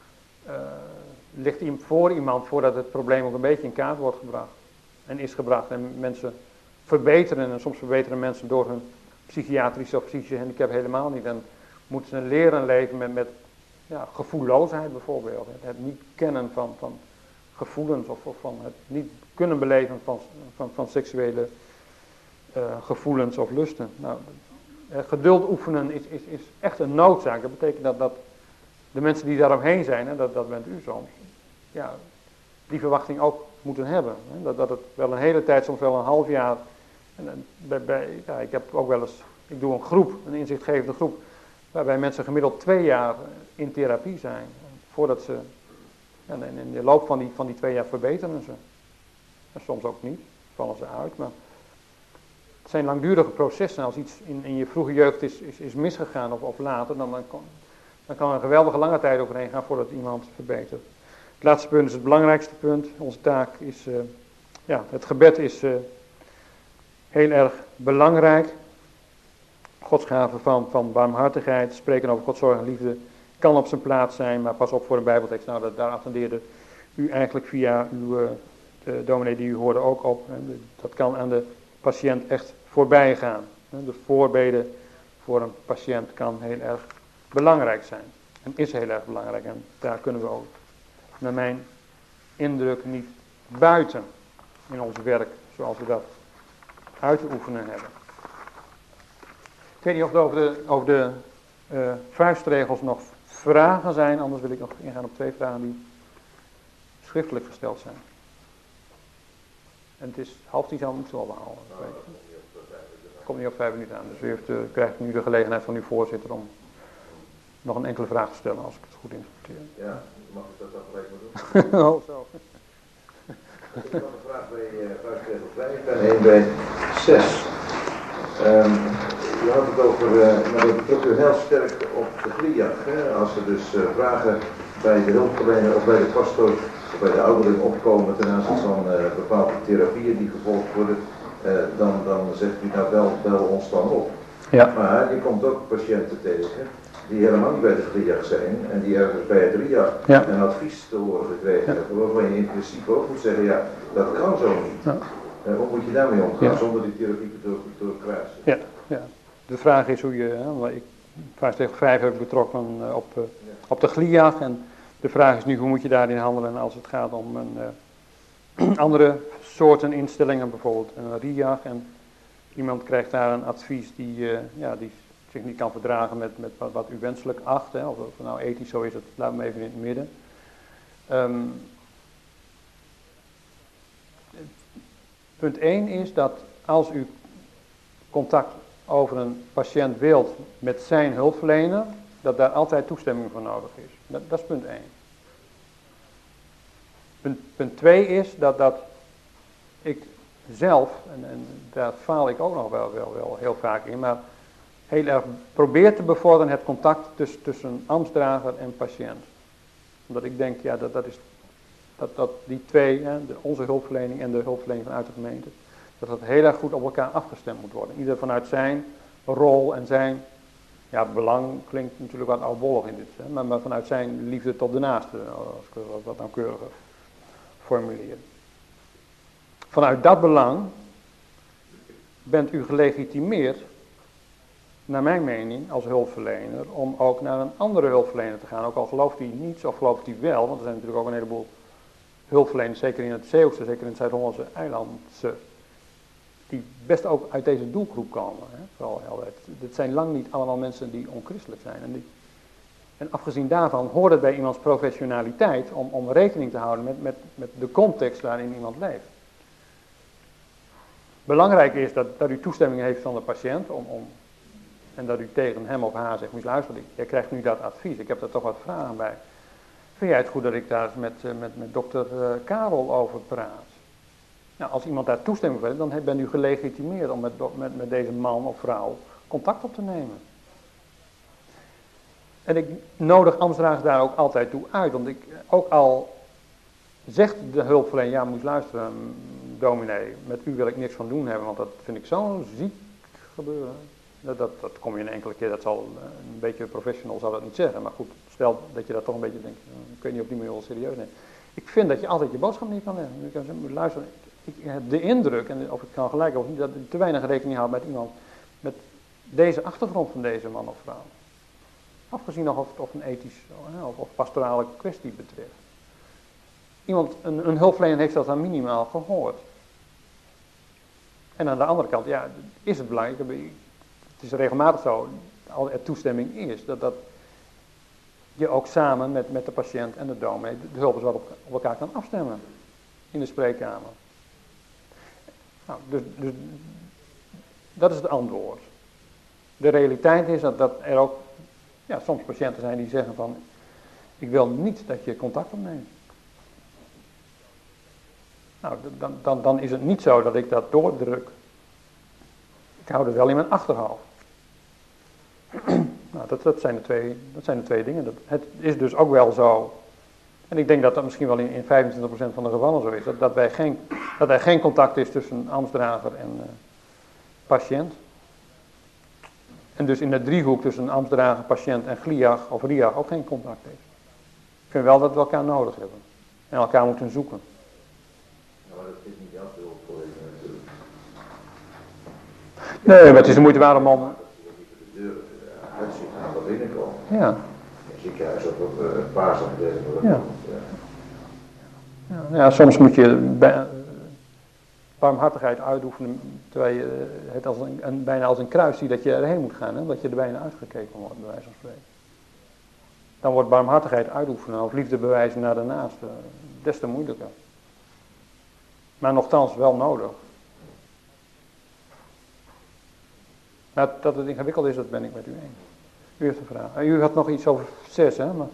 ligt voor iemand voordat het probleem ook een beetje in kaart wordt gebracht. En is gebracht. En mensen verbeteren, en soms verbeteren mensen door hun psychiatrische of psychische handicap helemaal niet. En moeten ze leren leven met gevoelloosheid bijvoorbeeld. Het niet kennen van gevoelens of van het niet kunnen beleven van seksuele gevoelens of lusten. Nou, geduld oefenen is echt een noodzaak. Dat betekent dat de mensen die daaromheen zijn, hè, dat bent u soms, ja, die verwachting ook moeten hebben. Hè, dat het wel een hele tijd, soms wel een half jaar. En ik heb ook wel eens, ik doe een groep, een inzichtgevende groep, waarbij mensen gemiddeld 2 jaar in therapie zijn. Voordat ze, en in de loop van die 2 jaar verbeteren ze. En soms ook niet, vallen ze uit. Maar het zijn langdurige processen. Als iets in je vroege jeugd is misgegaan of later, dan kan er een geweldige lange tijd overheen gaan voordat iemand verbetert. Het laatste punt is het belangrijkste punt. Onze taak is, het gebed is heel erg belangrijk. Godsgave van barmhartigheid, spreken over Gods zorg en liefde, kan op zijn plaats zijn, maar pas op voor een bijbeltekst. Nou, daar attendeerde u eigenlijk via de dominee die u hoorde ook op. Dat kan aan de patiënt echt voorbij gaan. De voorbeden voor een patiënt kan heel erg belangrijk zijn. En is heel erg belangrijk. En daar kunnen we ook, naar mijn indruk, niet buiten in ons werk, zoals we dat uit te oefenen hebben. Ik weet niet of er over de vuistregels nog vragen zijn, anders wil ik nog ingaan op 2 vragen die schriftelijk gesteld zijn. En het is 9:30, al moeten we al halen. Komt niet op 5 minuten aan, dus u krijgt nu de gelegenheid van uw voorzitter om nog een enkele vraag te stellen, als ik het goed interpreteer.
Ja, mag ik dat dan gelijk maar doen?
Oh, zo.
Ik had een vraag bij vuistregel 5 en 1 bij 6. Je had het over, maar dat betrok u heel sterk op de GLIAG. Als er dus vragen bij de hulpverlener of bij de pastoor of bij de ouderling opkomen ten aanzien van bepaalde therapieën die gevolgd worden, dan zegt u nou bel ons dan op.
Ja.
Maar je komt ook patiënten tegen die helemaal niet bij de GLIAG zijn en die ergens bij het RIAG een advies te horen gekregen hebben, waarvan je in principe ook moet zeggen, ja, dat kan zo niet. Ja. Hoe moet je daarmee omgaan zonder die therapie te kruisen?
Ja, ja. De vraag is hoe je, vraagregel 5 heb ik betrokken op de GLIAG en de vraag is nu hoe moet je daarin handelen als het gaat om een andere soorten instellingen, bijvoorbeeld een RIAG en iemand krijgt daar een advies die zich niet kan verdragen met wat u wenselijk acht, of het nou ethisch zo is, dat laat me even in het midden. Punt 1 is dat als u contact over een patiënt wilt met zijn hulpverlener, dat daar altijd toestemming voor nodig is. Dat is punt 1. Punt 2 is dat ik zelf, en daar faal ik ook nog wel heel vaak in, maar heel erg probeer te bevorderen het contact tussen ambtsdrager en patiënt. Omdat ik denk, ja, dat die twee, onze hulpverlening en de hulpverlening vanuit de gemeente, dat heel erg goed op elkaar afgestemd moet worden. Ieder vanuit zijn rol en zijn, belang klinkt natuurlijk wat oudbollig in dit, maar vanuit zijn liefde tot de naaste, als ik het wat nauwkeuriger formuleer. Vanuit dat belang bent u gelegitimeerd, naar mijn mening, als hulpverlener, om ook naar een andere hulpverlener te gaan. Ook al gelooft hij niets of gelooft hij wel, want er zijn natuurlijk ook een heleboel hulpverleners, zeker in het Zeeuwse, zeker in het Zuid-Hollandse eilandse, die best ook uit deze doelgroep komen. Vooral altijd. Dit zijn lang niet allemaal mensen die onchristelijk zijn. En afgezien daarvan hoort het bij iemands professionaliteit om rekening te houden met de context waarin iemand leeft. Belangrijk is dat u toestemming heeft van de patiënt en dat u tegen hem of haar zegt, moet je luisteren, jij krijgt nu dat advies, ik heb daar toch wat vragen bij. Vind jij het goed dat ik daar eens met dokter Karel over praat? Nou, als iemand daar toestemming voor heeft, dan bent u gelegitimeerd om met deze man of vrouw contact op te nemen. En ik nodig ambtsdragers daar ook altijd toe uit, want ook al zegt de hulpverlener, ja, moet je luisteren, dominee, met u wil ik niks van doen hebben, want dat vind ik zo ziek gebeuren. Dat kom je een enkele keer, dat zal een beetje professional zal dat niet zeggen, maar goed, stel dat je dat toch een beetje denkt, ik weet niet of die me heel serieus neemt. Ik vind dat je altijd je boodschap niet kan leggen. Je kan zeggen, luister, ik heb de indruk, en of ik kan gelijk of niet, dat je te weinig rekening houdt met iemand met deze achtergrond van deze man of vrouw. Afgezien nog of het of een ethisch of pastorale kwestie betreft. Een hulpverlener heeft dat dan minimaal gehoord. En aan de andere kant, is het belangrijk, het is regelmatig zo, als er toestemming is, dat je ook samen met de patiënt en de dominee de hulp wat op elkaar kan afstemmen in de spreekkamer. Nou, dus dat is het antwoord. De realiteit is dat er ook soms patiënten zijn die zeggen van, ik wil niet dat je contact opneemt. Nou, dan is het niet zo dat ik dat doordruk. Ik hou het wel in mijn achterhoofd. Nou, dat zijn de twee dingen. Het is dus ook wel zo, en ik denk dat dat misschien wel in 25% van de gevallen zo is, dat er geen contact is tussen ambtsdrager en patiënt. En dus in de driehoek tussen ambtsdrager, patiënt en GLIAG of RIAG ook geen contact is. Ik vind wel dat we elkaar nodig hebben. En elkaar moeten zoeken.
Maar dat is niet altijd heel volledig natuurlijk.
Nee, maar het is de moeite waard om...
Dat de deur uitziet aan wat binnenkomen.
Ja.
In ziekenhuis of op paasafdeling.
Ja, soms moet je barmhartigheid uitoefenen, terwijl je het als bijna als een kruis ziet dat je erheen moet gaan, hè? Dat je er bijna uitgekeken wordt, bij wijze van spreken. dan wordt barmhartigheid uitoefenen of liefde bewijzen naar de naaste des te moeilijker. Maar nochtans wel nodig. Maar dat het ingewikkeld is, dat ben ik met u eens. U heeft een vraag. U had nog iets over 6, hè? Maar...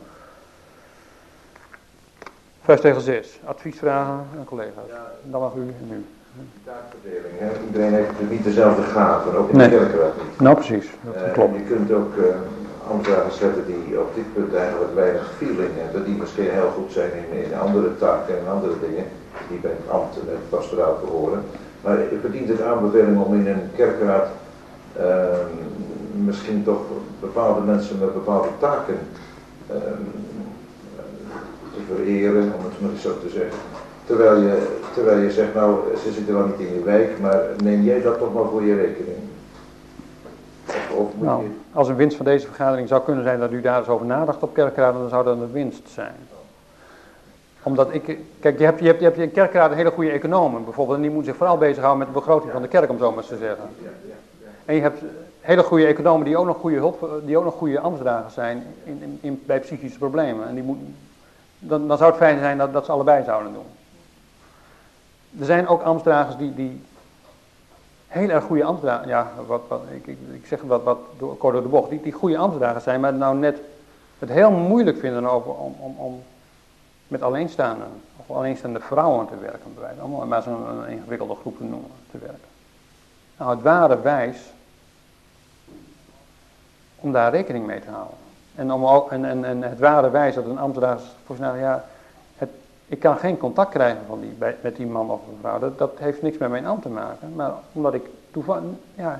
Vers tegen 6. Adviesvragen aan collega's. Ja, dan mag u en u.
Taakverdeling, hè? Iedereen heeft niet dezelfde gaven, ook in de kerkraad niet.
Nou precies, dat klopt.
Je kunt ook ambtenaren zetten die op dit punt eigenlijk weinig feeling hebben, die misschien heel goed zijn in andere taken en andere dingen, die bij het ambt en het pastoraat behoren. Maar het verdient het aanbeveling om in een kerkraad misschien toch bepaalde mensen met bepaalde taken te vereren, om het maar zo te zeggen. Terwijl je zegt, nou, ze zitten wel niet in je wijk, maar neem jij dat toch maar voor je rekening? Of moet
nou, als een winst van deze vergadering zou kunnen zijn dat u daar eens over nadacht op kerkraad, dan zou dat een winst zijn. Omdat kijk, je hebt in kerkraad een hele goede economen bijvoorbeeld, en die moeten zich vooral bezighouden met de begroting van de kerk, om zo maar te zeggen. En je hebt hele goede economen die ook nog goede ambtsdragers zijn bij psychische problemen. En dan zou het fijn zijn dat ze allebei zouden doen. Er zijn ook ambtsdragers die heel erg goede ambtsdragers, ja, ik zeg wat kort door de bocht, die goede ambtsdragers zijn, maar nou net het heel moeilijk vinden om met alleenstaande vrouwen te werken, om maar zo'n ingewikkelde groep te noemen, te werken. Nou, het ware wijs om daar rekening mee te houden. En het ware wijs dat een ambtenaar volgens ja, ik kan geen contact krijgen met die man of mevrouw. Dat heeft niks met mijn ambt te maken. Maar omdat ik toevallig, ja,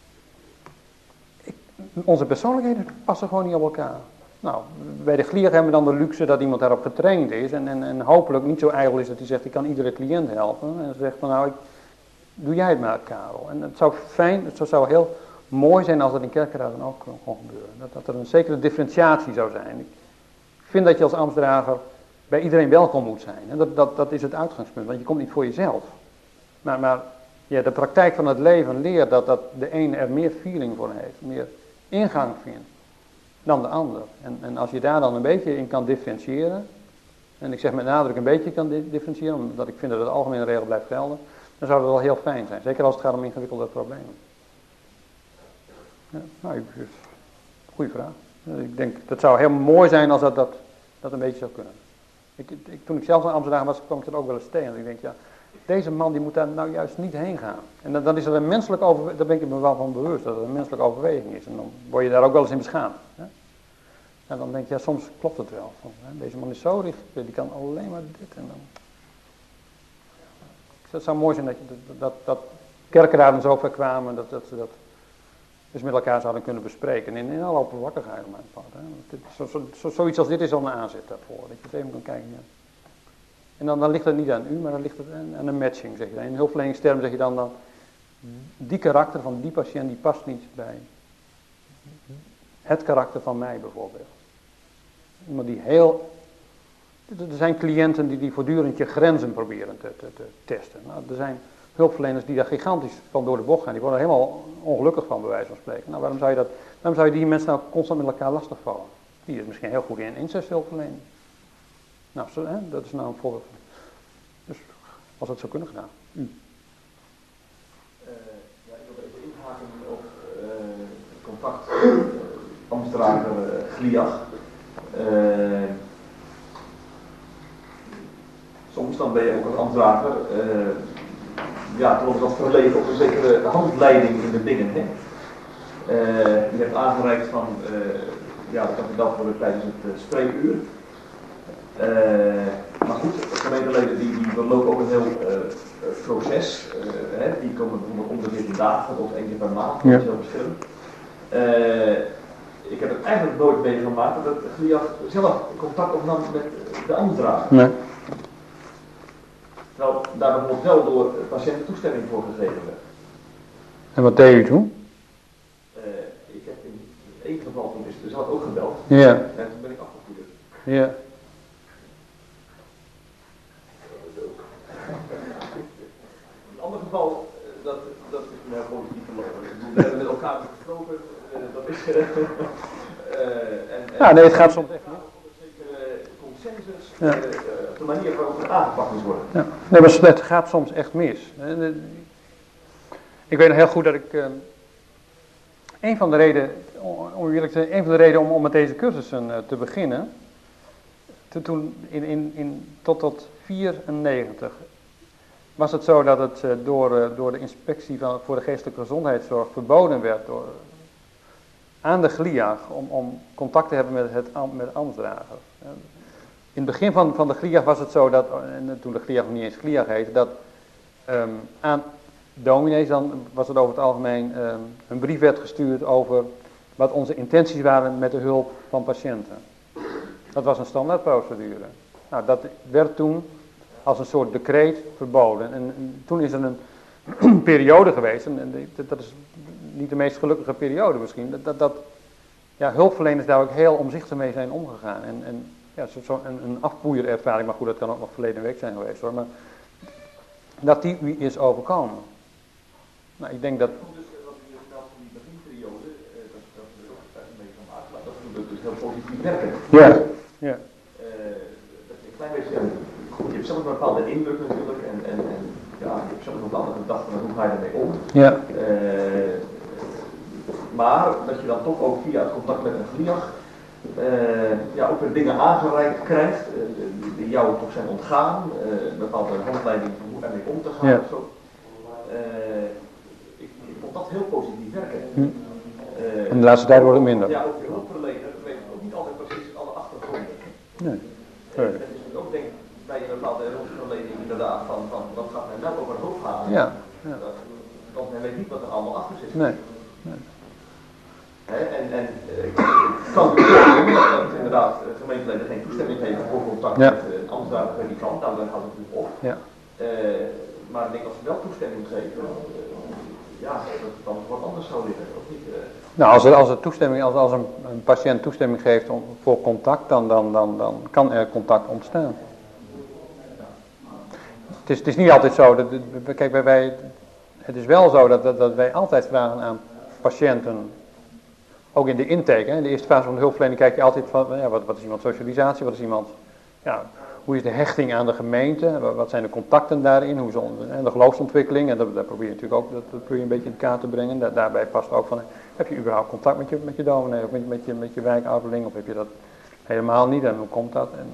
onze persoonlijkheden passen gewoon niet op elkaar. Nou, bij de Glier hebben we dan de luxe dat iemand daarop getraind is. En hopelijk niet zo ijdel is dat hij zegt, ik kan iedere cliënt helpen. En zegt van nou, doe jij het maar, Karel. En het zou heel mooi zijn als dat in kerkraad dan ook kon gebeuren. Dat er een zekere differentiatie zou zijn. Ik vind dat je als ambtsdrager bij iedereen welkom moet zijn. En dat is het uitgangspunt, want je komt niet voor jezelf. Maar ja, de praktijk van het leven leert dat de een er meer feeling voor heeft, meer ingang vindt dan de ander. En als je daar dan een beetje in kan differentiëren, en ik zeg met nadruk een beetje kan differentiëren, omdat ik vind dat het algemene regel blijft gelden, dan zou dat wel heel fijn zijn. Zeker als het gaat om ingewikkelde problemen. Ja, nou, goede vraag. Ik denk, dat zou heel mooi zijn als dat een beetje zou kunnen. Toen ik zelf een ambtenaar was, kwam ik er ook wel eens tegen. En ik denk, ja, deze man die moet daar nou juist niet heen gaan. En dan is er een menselijk overweging, daar ben ik me wel van bewust, dat er een menselijke overweging is. En dan word je daar ook wel eens in beschaamd. Hè? En dan denk je, ja, soms klopt het wel. Deze man is zo richt, die kan alleen maar dit en dan. Het zou mooi zijn dat kerkraden zo ver kwamen, dat ze dat dus met elkaar zouden kunnen bespreken. In alle oppervlakkigheid op mijn part. Zoiets als dit is al een aanzet daarvoor. Dat je het even kan kijken. Ja. En dan ligt het niet aan u, maar dan ligt het aan een matching, zeg je dan. In hulpverleningstermen zeg je dan die karakter van die patiënt die past niet bij het karakter van mij bijvoorbeeld. Iemand die er zijn cliënten die voortdurend je grenzen proberen te testen. Nou, er zijn hulpverleners die daar gigantisch van door de bocht gaan. Die worden er helemaal ongelukkig van, bij wijze van spreken. Nou, waarom zou je die mensen nou constant met elkaar lastigvallen? Die is misschien heel goed in incesthulpverlening. Nou, dat is nou een voorbeeld. Dus, als het zou kunnen gedaan.
Ja, ik wil even inhaken op contact ambtsdrager GLIAG. Soms dan ben je ook als ambtsdrager toch wat verlegen op een zekere handleiding in de dingen. Hè? Je hebt aangereikt van dat heb ik dan voor tijdens het spreekuur. Maar goed, gemeenteleden die doorlopen ook een heel proces. Die komen bijvoorbeeld om de 14 dagen of 1 keer per maand. Dat is heel verschillend. Ik heb het eigenlijk nooit meegemaakt dat GLIAG zelf contact opnam met de ambtsdrager.
Nee.
Terwijl daar bijvoorbeeld wel door patiënten toestemming voor gegeven werd.
En wat deed u toen?
Ik heb in één geval toen is had ook gebeld.
Ja.
En toen ben ik afgevoerd.
Ja.
In een ander geval, dat is een heel positief verlopen. We hebben met elkaar gesproken. Dat is.
Nee, het gaat soms echt niet.
op de manier waarop het aangepakt moet worden.
Ja. Nee, maar het gaat soms echt mis. Ik weet nog heel goed dat ik... Een van de redenen om met deze cursussen te beginnen... Toen tot 94 was het zo dat het door de inspectie voor de geestelijke gezondheidszorg verboden werd aan de GLIAG om contact te hebben met ambtsdragers. In het begin van de GLIAG was het zo dat, en toen de GLIAG nog niet eens GLIAG heette, dat aan dominees, dan was het over het algemeen een brief werd gestuurd over wat onze intenties waren met de hulp van patiënten. Dat was een standaardprocedure. Nou, dat werd toen als een soort decreet verboden. En toen is er een periode geweest, en dat is niet de meest gelukkige periode misschien, dat hulpverleners daar ook heel omzichtig mee zijn omgegaan. En een afpoeierervaring, maar goed, dat kan ook nog verleden week zijn geweest hoor, maar dat die u is overkomen. Nou, ik denk dat...
Dus wat u vertelt van die beginperiode, dat we er ook een beetje van maken, dat we dus heel positief werken.
Ja. Ja.
Dat je een klein beetje, goed, je hebt zelf een bepaalde indruk natuurlijk en ja, je hebt zelf een bepaalde gedachten, maar hoe ga je ermee om?
Ja. Maar dat je dan toch ook via het contact met een GLIAG ook weer dingen aangereikt krijgt die jou toch zijn ontgaan, een bepaalde handleiding van hoe ermee om te gaan. Ja.
Zo. Ik vond dat heel positief werken.
En de laatste tijd wordt het minder.
Ja, ook de hulpverlener weet ook niet altijd precies alle achtergronden.
Nee.
Het is ook denk ik bij een bepaalde hulpverlening inderdaad van wat gaat men nou over het hoofd halen.
Ja. Ja.
Want men weet niet wat er allemaal achter zit.
Nee. Nee.
Ik kan me voorstellen dat inderdaad gemeenteleden geen toestemming geven voor contact met een ambtsdrager predikant, nou dan gaat het natuurlijk op.
Ja.
Maar ik denk als ze wel toestemming geven, dat het dan wat anders zou liggen, of niet?
Nou, als een patiënt toestemming geeft voor contact, dan kan er contact ontstaan. Het is niet altijd zo, kijk, het is wel zo dat wij altijd vragen aan patiënten, ook in de intake, in de eerste fase van de hulpverlening kijk je altijd van, wat is iemands socialisatie, wat is iemands, hoe is de hechting aan de gemeente, wat zijn de contacten daarin, hoe is de geloofsontwikkeling, en dat probeer je natuurlijk ook, dat probeer je een beetje in kaart te brengen. Daarbij past ook van, heb je überhaupt contact met je dominee, of met je wijkouderling, of heb je dat helemaal niet, en hoe komt dat? En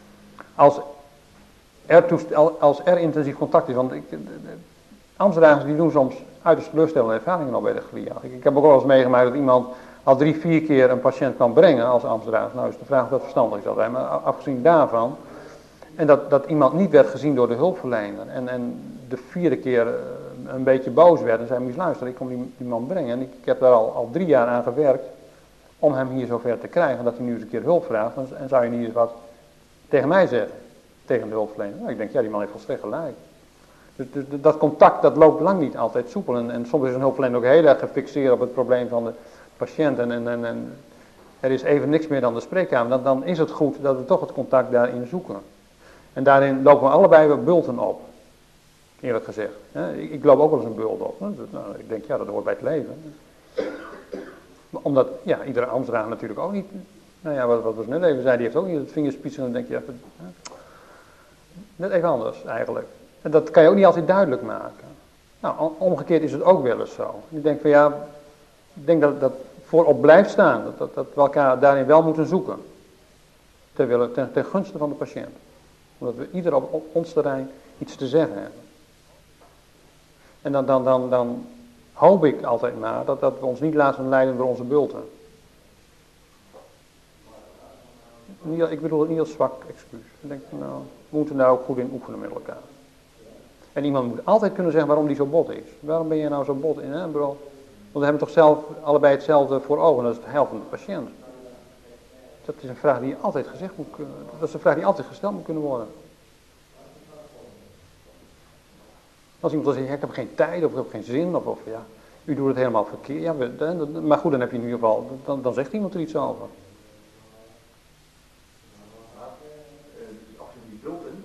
als er intensief contact is, want ambtsdragers die doen soms uiterst teleurstellende ervaringen al bij de GLIAG. Ik heb ook wel eens meegemaakt dat iemand al 3-4 keer een patiënt kan brengen als ambtsdrager. Nou is de vraag of dat verstandig is altijd, maar afgezien daarvan. En dat iemand niet werd gezien door de hulpverlener. En de 4e keer een beetje boos werd en zei, moet je luisteren, ik kom die man brengen. En ik heb daar al 3 jaar aan gewerkt om hem hier zover te krijgen dat hij nu eens een keer hulp vraagt. En zou je niet eens wat tegen mij zeggen, tegen de hulpverlener? Nou, ik denk, die man heeft volstrekt gelijk. Dus dat contact, dat loopt lang niet altijd soepel. En soms is een hulpverlener ook heel erg gefixeerd op het probleem van de patiënt. En er is even niks meer dan de spreekkamer. Dan is het goed dat we toch het contact daarin zoeken. En daarin lopen we allebei wel bulten op. Eerlijk gezegd. Ik loop ook wel eens een bult op. Nou, ik denk, dat hoort bij het leven. Omdat, iedere ambtsdrager natuurlijk ook niet. Wat we net even zei, die heeft ook niet het vingerspitsen. En dan denk je, net even anders eigenlijk. En dat kan je ook niet altijd duidelijk maken. Nou, omgekeerd is het ook wel eens zo. Ik denk van ik denk dat dat voorop blijft staan. Dat we elkaar daarin wel moeten zoeken. Ten gunste van de patiënt. Omdat we ieder op ons terrein iets te zeggen hebben. En dan hoop ik altijd maar dat we ons niet laten leiden door onze bulten. Ik bedoel het niet als zwak excuus. Ik denk, we moeten daar ook goed in oefenen met elkaar. En iemand moet altijd kunnen zeggen waarom die zo bot is. Waarom ben je nou zo bot in? Want we hebben toch zelf allebei hetzelfde voor ogen. Dat is het helpen van de patiënt. Dat is een vraag die altijd gezegd moet kunnen. Dat is een vraag die altijd gesteld moet kunnen worden. Als iemand dan zegt, ik heb geen tijd of ik heb geen zin. Of u doet het helemaal verkeerd. Maar goed, dan heb je in ieder geval, dan zegt iemand er iets over.
Als je die bulten,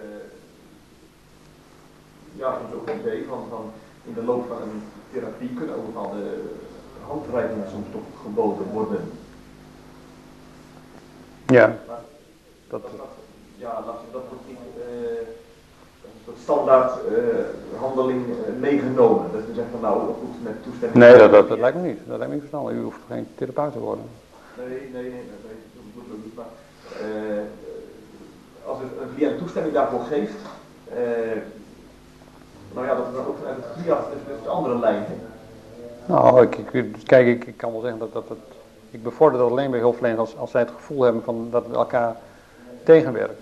soms ook een idee van in de loop van een therapie kunnen ook bepaalde handreikingen soms toch geboden worden.
Ja.
ja, dat wordt niet een standaard handeling meegenomen. Dat je zegt van nou, goed, met toestemming.
Nee, dat lijkt me niet. Dat lijkt me niet verstandig. U hoeft geen therapeut te worden.
Nee, dat moet ook niet. Maar als een cliënt toestemming daarvoor geeft, nou ja, dat is dan ook vanuit het GLIAG de andere lijn.
Nou, ik kan wel zeggen dat ik bevorder dat alleen bij hulpverleners als zij het gevoel hebben van dat het elkaar tegenwerkt.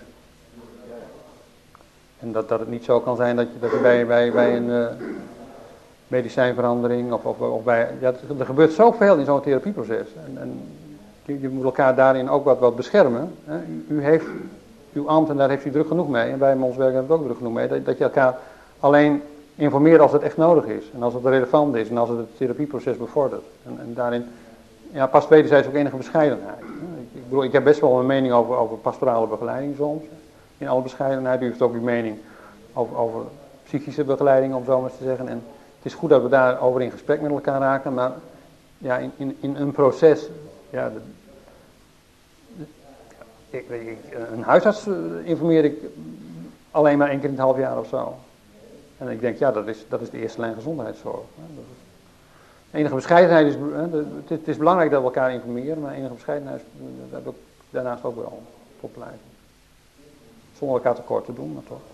En dat het niet zo kan zijn dat je bij een medicijnverandering of bij... Ja, er gebeurt zoveel in zo'n therapieproces. En je moet elkaar daarin ook wat beschermen. Hè. U heeft uw ambt en daar heeft u druk genoeg mee. En bij ons werk hebben we ook druk genoeg mee. Dat je elkaar alleen informeert als het echt nodig is. En als het relevant is. En als het therapieproces bevordert. En daarin past wederzijds ook enige bescheidenheid. Ik bedoel, ik heb best wel een mening over pastorale begeleiding soms. In alle bescheidenheid. U heeft ook uw mening over psychische begeleiding, om zo maar te zeggen. En het is goed dat we daarover in gesprek met elkaar raken. Maar ja, in een proces... Ja, een huisarts informeer ik alleen maar 1 keer in het half jaar of zo. En ik denk, ja, dat is de eerste lijn gezondheidszorg. Enige bescheidenheid is... Het is belangrijk dat we elkaar informeren, maar enige bescheidenheid daar heb ik daarnaast ook wel op pleiten. Zonder elkaar tekort te doen, maar toch.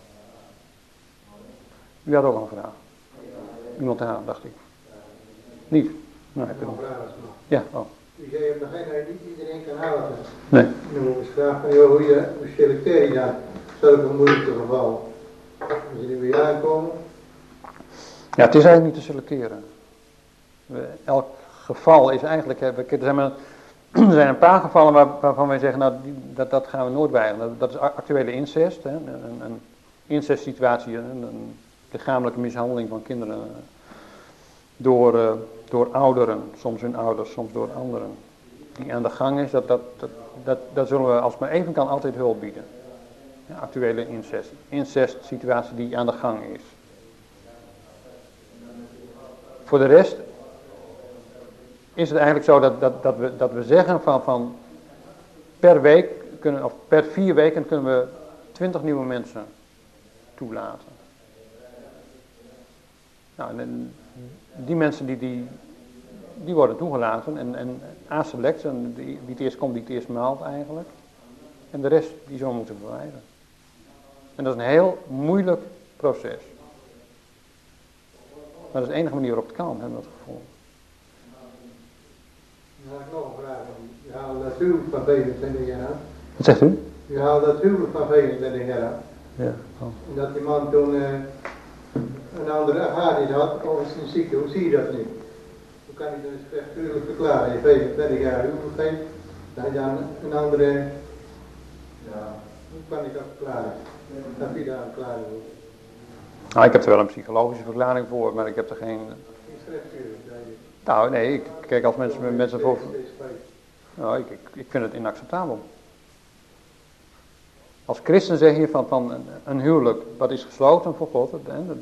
U had ook een vraag. Iemand aan, dacht ik. Niet? Nou, heb je nog. Ja, oh.
U zei op degene dat niet iedereen kan helpen.
Nee.
Nu moet ik vragen van, joh, hoe selecteer je dan zulke moeilijke gevallen? Als die weer aankomen?
Ja, het is eigenlijk niet te selecteren. Elk geval is eigenlijk... Er zijn een paar gevallen waarvan wij zeggen, nou, dat gaan we nooit weigeren. Dat is actuele incest. Hè, een incestsituatie, een lichamelijke mishandeling van kinderen door ouderen, soms hun ouders, soms door anderen. Die aan de gang is, dat zullen we als het maar even kan altijd hulp bieden. Ja, actuele incestsituatie die aan de gang is. Voor de rest is het eigenlijk zo dat we zeggen van per week of per 4 weken kunnen we 20 nieuwe mensen toelaten. Nou, en die mensen die worden toegelaten en A-select, wie het eerst komt, die het eerst maalt eigenlijk. En de rest die zo moeten verwijderen. En dat is een heel moeilijk proces. Maar dat is de enige manier waarop het kan, hebben we dat gevonden.
Dan heb ik nog een vraag. U haalt dat huwelijk van 25 jaar aan.
Wat zegt u?
U haalt dat huwelijk van 25 jaar aan.
Ja. Oh.
En dat die man toen een andere agadisch had, of is een ziekte, hoe zie je dat nu? Hoe kan hij dus echt huwelijk verklaren? Je 25 jaar huwelijk geeft, dat je dan een andere... Ja, hoe kan ik dat verklaren? Dat je daar een verklaring voor?
Nou, ik heb er wel een psychologische verklaring voor, maar ik heb er geen... Nou, nee, kijk, als mensen voor... Nou, ik vind het inacceptabel. Als christen zeg je van een huwelijk wat is gesloten voor God,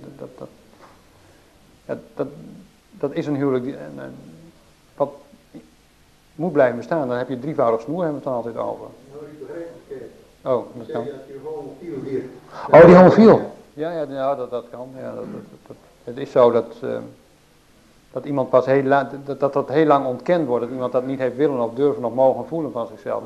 dat is een huwelijk wat moet blijven bestaan. Dan heb je drievoudig snoer, hebben we het dan altijd over. Oh, dat kan. Oh, die homofiel. Ja, dat kan. Ja, het is zo dat iemand pas dat heel lang ontkend wordt. Dat iemand dat niet heeft willen of durven of mogen voelen van zichzelf.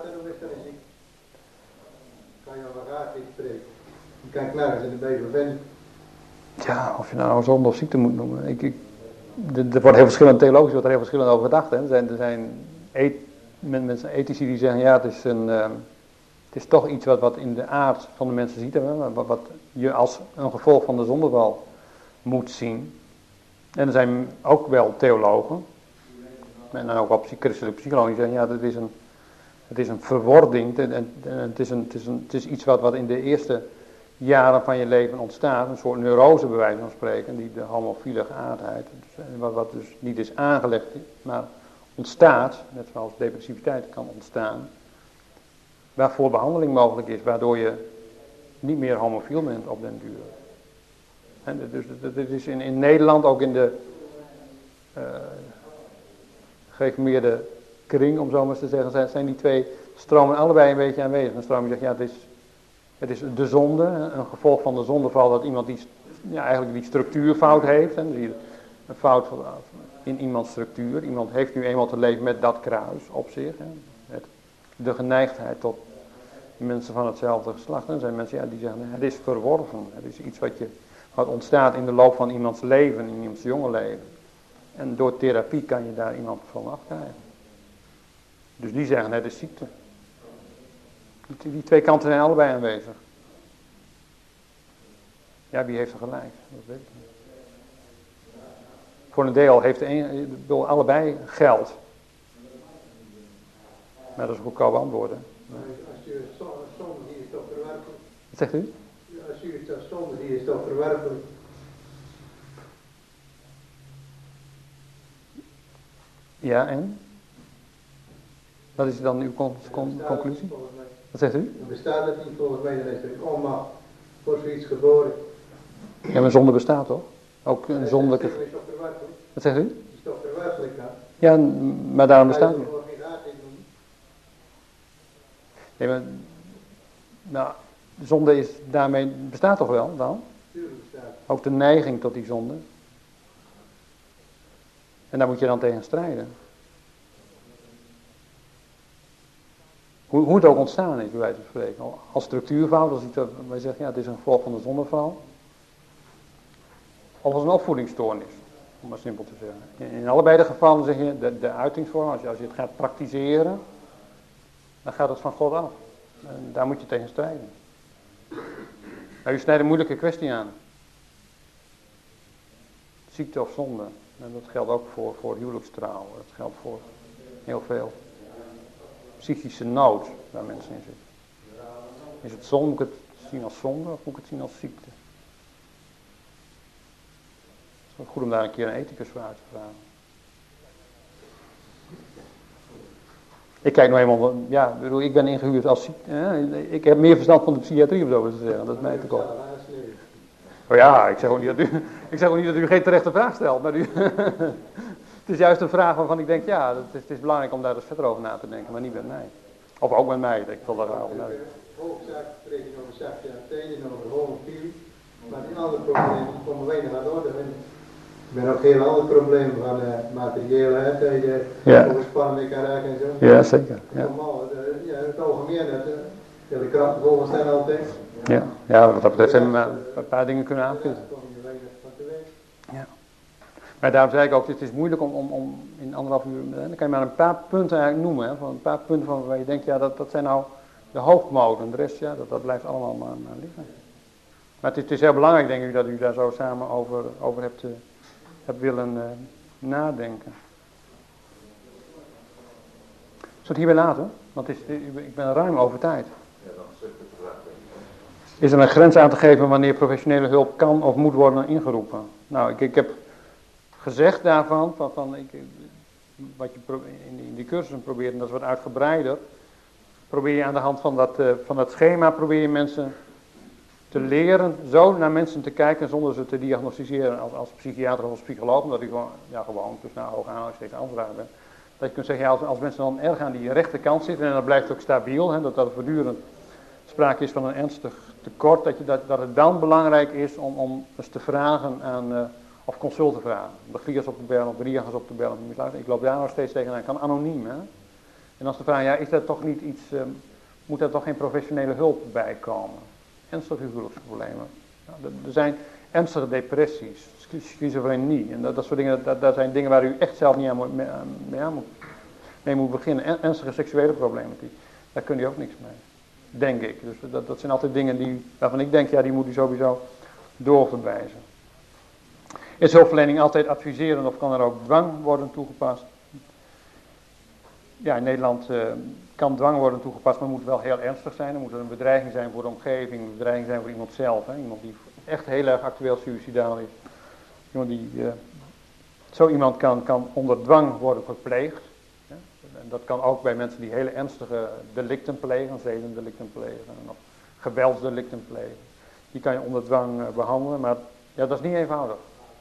Kan je al raar inspreken?
Je kan nergens in de Bijbel vinden.
Ja, of je nou zonde of ziekte moet noemen. Er wordt heel verschillend, theologisch wordt er heel verschillend over gedacht. Hè. Er zijn mensen, ethici die zeggen, ja, het is toch iets wat in de aard van de mensen ziet. Hè, wat je als een gevolg van de zondeval moet zien. En er zijn ook wel theologen, en dan ook wel christelijke psychologen, die zeggen, ja, het is een verwording, en het is iets wat in de eerste jaren van je leven ontstaat, een soort neurose bij wijze van spreken, die de homofiele geaardheid, wat dus niet is aangelegd, maar ontstaat, net zoals depressiviteit kan ontstaan, waarvoor behandeling mogelijk is, waardoor je niet meer homofiel bent op den duur. En dus het is in Nederland, ook in de gereformeerde kring, om zo maar te zeggen, zijn die twee stromen allebei een beetje aanwezig. Een stroom die zegt, ja, Het is de zonde, een gevolg van de zondeval dat iemand eigenlijk die structuurfout heeft. Hè. Een fout in iemands structuur. Iemand heeft nu eenmaal te leven met dat kruis op zich. Hè. Met de geneigdheid tot mensen van hetzelfde geslacht. Er zijn mensen die zeggen, het is verworven. Het is iets wat ontstaat in de loop van iemands leven, in iemands jonge leven. En door therapie kan je daar iemand van afkrijgen. Dus die zeggen, het is ziekte. Die twee kanten zijn allebei aanwezig. Ja, wie heeft er gelijk? Dat weet ik niet. Voor een deel heeft allebei geld. Maar dat is een goedkoop antwoord, hè?
Als je zonde die is toch verwerpelijk.
Wat zegt u?
Als je het zonde die is toch verwerpelijk.
Ja, en? Wat is dan uw conclusie? Wat zegt u?
Dan bestaat het niet volgens mij, dan is er onmacht voor zoiets geboren.
Ja, maar zonde bestaat toch? Ook een zondelijke...
is toch verwerpelijk?
Wat zegt u?
Het is toch verwerpelijk dan?
Ja, maar daarom bestaat het. Nee, maar... Nou, zonde is daarmee... Bestaat toch wel dan?
Tuurlijk bestaat.
Ook de neiging tot die zonde. En daar moet je dan tegen strijden. Hoe het ook ontstaan is, bij wijze van spreken. Als structuurfout, als iets dat wij zeggen, ja, het is een gevolg van de zondeval. Of als een opvoedingsstoornis, om maar simpel te zeggen. In allebei de gevallen zeg je, de uitingsvorm, als je het gaat praktiseren, dan gaat het van God af. En daar moet je tegen strijden. Maar u snijdt een moeilijke kwestie aan. Ziekte of zonde. En dat geldt ook voor huwelijkstrouw. Dat geldt voor heel veel psychische nood waar mensen in zitten. Is het zonde, moet ik het zien als zonde of moet ik het zien als ziekte? Het is wel goed om daar een keer een ethicus voor uit te vragen. Ik kijk nou eenmaal, ja, ik ben ingehuurd als ziekte. Ik heb meer verstand van de psychiatrie of zo te zeggen, dat is mij te komen. Oh ja, ik zeg ook niet dat u geen terechte vraag stelt, maar het is juist een vraag waarvan ik denk, ja, het is belangrijk om daar dus verder over na te denken, maar niet met mij. Of ook met mij, ik wil daar over nadenken.
Hoofdzaak spreken over seksualiteit en over homofilie, maar die andere problemen die komen weinig aan de orde. Ik ben ook heel andere problemen van materiële, overspannen elkaar en zo.
Ja, zeker. Ja.
Normaal, het algemeen, de krachten volgens hen altijd.
Ja, wat dat betreft zijn we een paar dingen kunnen aanvullen. Ja. Maar daarom zei ik ook, het is moeilijk om in 1,5 uur, dan kan je maar een paar punten eigenlijk noemen, hè, van een paar punten van waar je denkt, ja, dat zijn nou de hoofdmoten, de rest, ja, dat blijft allemaal maar liggen. Maar het is heel belangrijk, denk ik, dat u daar zo samen over hebt willen nadenken. Zullen we het hierbij laten? Want ik ben ruim over tijd. Is er een grens aan te geven wanneer professionele hulp kan of moet worden ingeroepen? Nou, ik heb gezegd daarvan, wat je in die cursussen probeert, en dat is wat uitgebreider, probeer je aan de hand van dat schema, probeer je mensen te leren zo naar mensen te kijken zonder ze te diagnosticeren als psychiater of als psycholoog, omdat ik gewoon tussen hoog aanhalingstekens aanvragen ben. Dat je kunt zeggen, als mensen dan erg aan die rechterkant zitten en dat blijft ook stabiel, hè, dat er voortdurend sprake is van een ernstig tekort, dat het dan belangrijk is om eens te vragen aan, of consult te vragen. De gliers op te bellen, of de riagers op te bellen. Ik loop daar nog steeds tegenaan, kan anoniem. Hè? En als te vragen, ja, is dat toch niet iets, moet daar toch geen professionele hulp bij komen? Ernstige huwelijksproblemen. Er zijn ernstige depressies, schizofrenie. En dat soort dingen, dat zijn dingen waar u echt zelf niet mee moet beginnen. Ernstige seksuele problematiek. Daar kun je ook niks mee. Denk ik. Dus dat zijn altijd dingen waarvan ik denk, ja, die moet u sowieso doorverwijzen. Is hulpverlening altijd adviserend of kan er ook dwang worden toegepast? Ja, in Nederland kan dwang worden toegepast, maar moet wel heel ernstig zijn. Er moet een bedreiging zijn voor de omgeving, een bedreiging zijn voor iemand zelf. Hè? Iemand die echt heel erg actueel suïcidaal is. Iemand die, zo iemand kan onder dwang worden verpleegd. Ja? En dat kan ook bij mensen die hele ernstige delicten plegen, zedendelicten plegen, of geweldsdelicten plegen. Die kan je onder dwang behandelen, maar ja, dat is niet eenvoudig.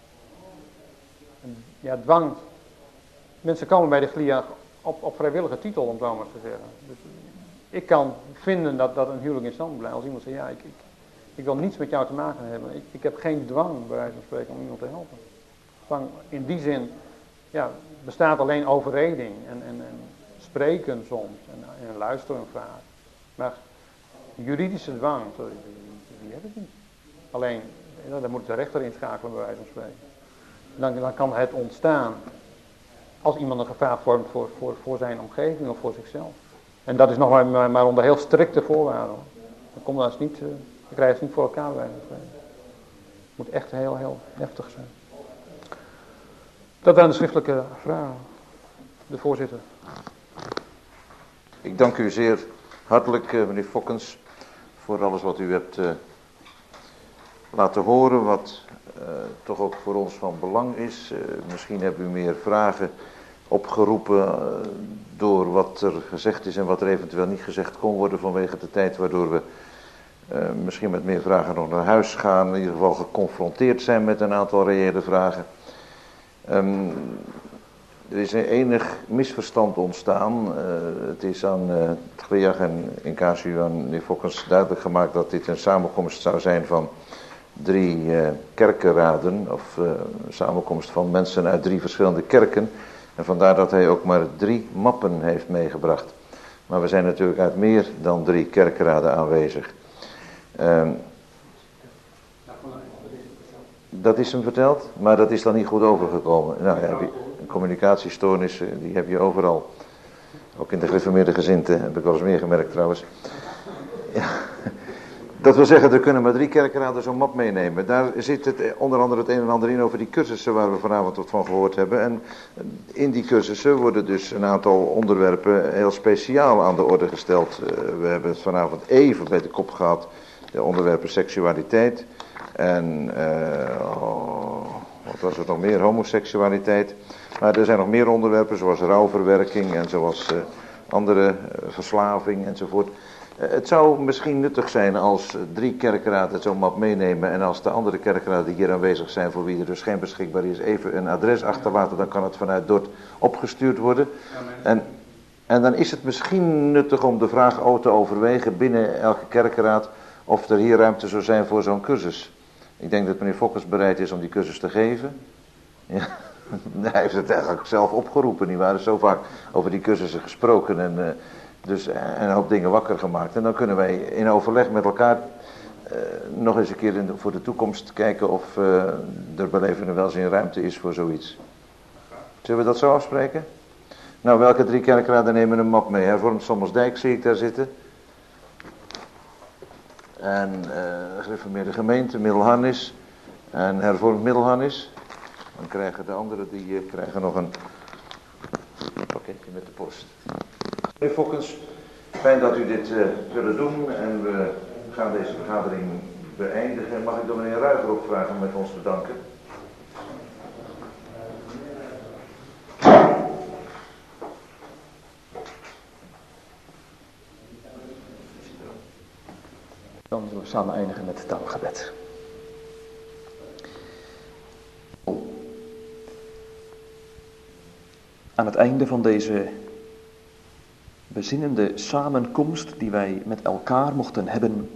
Ja, dwang. Mensen komen bij de GLIA op vrijwillige titel, om zo maar te zeggen. Dus Ik kan vinden dat een huwelijk in stand blijft. Als iemand zegt, ja, ik wil niets met jou te maken hebben. Ik heb geen dwang, bij wijze van spreken, om iemand te helpen. Dwang in die zin, ja, bestaat alleen overreding en spreken soms en luisteren vragen. Maar juridische dwang, die heb ik niet. Alleen, dan moet de rechter inschakelen, bij wijze van spreken. Dan kan het ontstaan als iemand een gevaar vormt voor zijn omgeving of voor zichzelf. En dat is nog maar onder heel strikte voorwaarden. Dan komt dat niet, dan krijg je het niet voor elkaar, bij wijze van spreken. Het moet echt heel, heel heftig zijn. Dat waren de schriftelijke vragen. De voorzitter.
Ik dank u zeer hartelijk, meneer Fokkens, voor alles wat u hebt laten horen, wat toch ook voor ons van belang is. Misschien hebt u meer vragen opgeroepen door wat er gezegd is en wat er eventueel niet gezegd kon worden vanwege de tijd, waardoor we misschien met meer vragen nog naar huis gaan, in ieder geval geconfronteerd zijn met een aantal reële vragen. Er is enig misverstand ontstaan. Het is aan het GLIAG en in casu aan meneer Fokkens duidelijk gemaakt dat dit een samenkomst zou zijn van 3 kerkenraden, of een samenkomst van mensen uit 3 verschillende kerken. En vandaar dat hij ook maar 3 mappen heeft meegebracht. Maar we zijn natuurlijk uit meer dan 3 kerkenraden aanwezig. Dat is hem verteld, maar dat is dan niet goed overgekomen. Nou ja, communicatiestoornissen, die heb je overal. Ook in de gereformeerde gezinten, heb ik wel eens meer gemerkt trouwens. Ja. Dat wil zeggen, er kunnen maar 3 kerkenraden zo'n map meenemen. Daar zit het onder andere het een en ander in over die cursussen waar we vanavond wat van gehoord hebben. En in die cursussen worden dus een aantal onderwerpen heel speciaal aan de orde gesteld. We hebben het vanavond even bij de kop gehad, de onderwerpen seksualiteit. En wat was er nog meer? Homoseksualiteit. Maar er zijn nog meer onderwerpen zoals rouwverwerking en zoals andere verslaving enzovoort. Het zou misschien nuttig zijn als 3 kerkenraden zo'n map meenemen en als de andere kerkenraden die hier aanwezig zijn, voor wie er dus geen beschikbaar is, even een adres achterlaten, dan kan het vanuit Dort opgestuurd worden. En dan is het misschien nuttig om de vraag te overwegen binnen elke kerkenraad of er hier ruimte zou zijn voor zo'n cursus. Ik denk dat meneer Fokkens bereid is om die cursus te geven. Ja. Hij heeft het eigenlijk zelf opgeroepen. Die waren zo vaak over die cursussen gesproken en dus een hoop dingen wakker gemaakt. En dan kunnen wij in overleg met elkaar nog eens een keer voor de toekomst kijken of er bij leven en welzijn ruimte is voor zoiets. Zullen we dat zo afspreken? Nou, welke 3 kerkraden nemen een map mee? Hervormd Sommersdijk zie ik daar zitten. En gereformeerde gemeente, Middelharnis. En hervormd Middelharnis. Dan krijgen de anderen, die krijgen nog een pakketje met de post. Meneer Fokkens, fijn dat u dit willen doen en we gaan deze vergadering beëindigen. Mag ik door meneer Ruiger ook vragen om met ons te danken?
Dan zullen we samen eindigen met het dankgebed. Aan het einde van deze bezinnende samenkomst die wij met elkaar mochten hebben,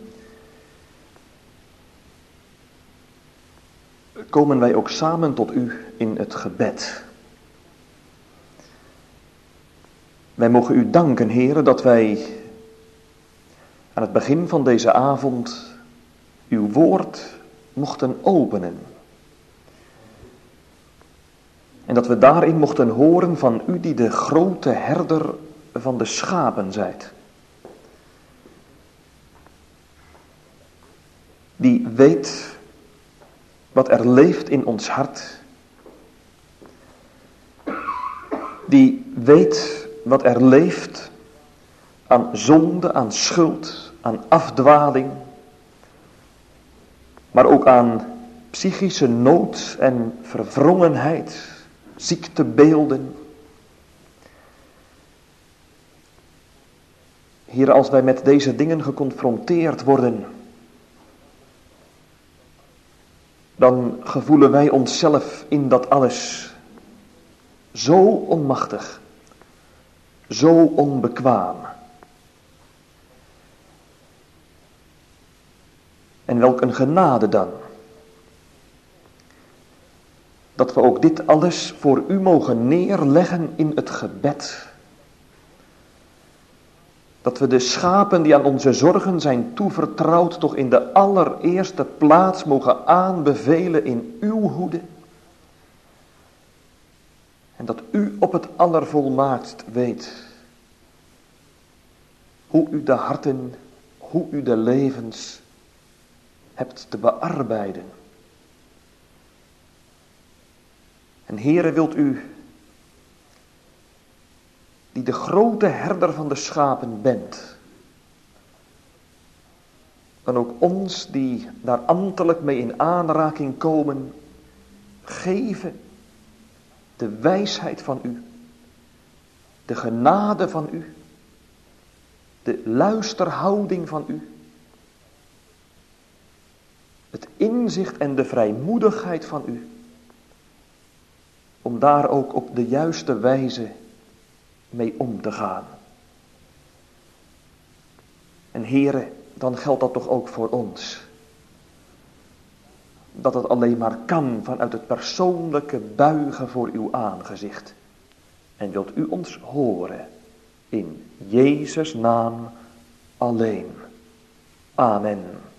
komen wij ook samen tot u in het gebed. Wij mogen u danken, Heere, dat wij aan het begin van deze avond uw woord mochten openen. En dat we daarin mochten horen van u die de grote herder van de schapen zijt. Die weet wat er leeft in ons hart. Die weet wat er leeft aan zonde, aan schuld, aan afdwaling. Maar ook aan psychische nood en verwrongenheid, ziektebeelden. Heer, als wij met deze dingen geconfronteerd worden, dan gevoelen wij onszelf in dat alles zo onmachtig, zo onbekwaam. En welk een genade dan. Dat we ook dit alles voor u mogen neerleggen in het gebed. Dat we de schapen die aan onze zorgen zijn toevertrouwd toch in de allereerste plaats mogen aanbevelen in uw hoede. En dat u op het allervolmaaktst weet hoe u de harten, hoe u de levens hebt te bearbeiden. En Heere, wilt u, die de grote herder van de schapen bent, dan ook ons die daar ambtelijk mee in aanraking komen, geven de wijsheid van u, de genade van u, de luisterhouding van u, het inzicht en de vrijmoedigheid van u, om daar ook op de juiste wijze mee om te gaan. En Heere, dan geldt dat toch ook voor ons. Dat het alleen maar kan vanuit het persoonlijke buigen voor uw aangezicht. En wilt u ons horen, in Jezus' naam alleen. Amen.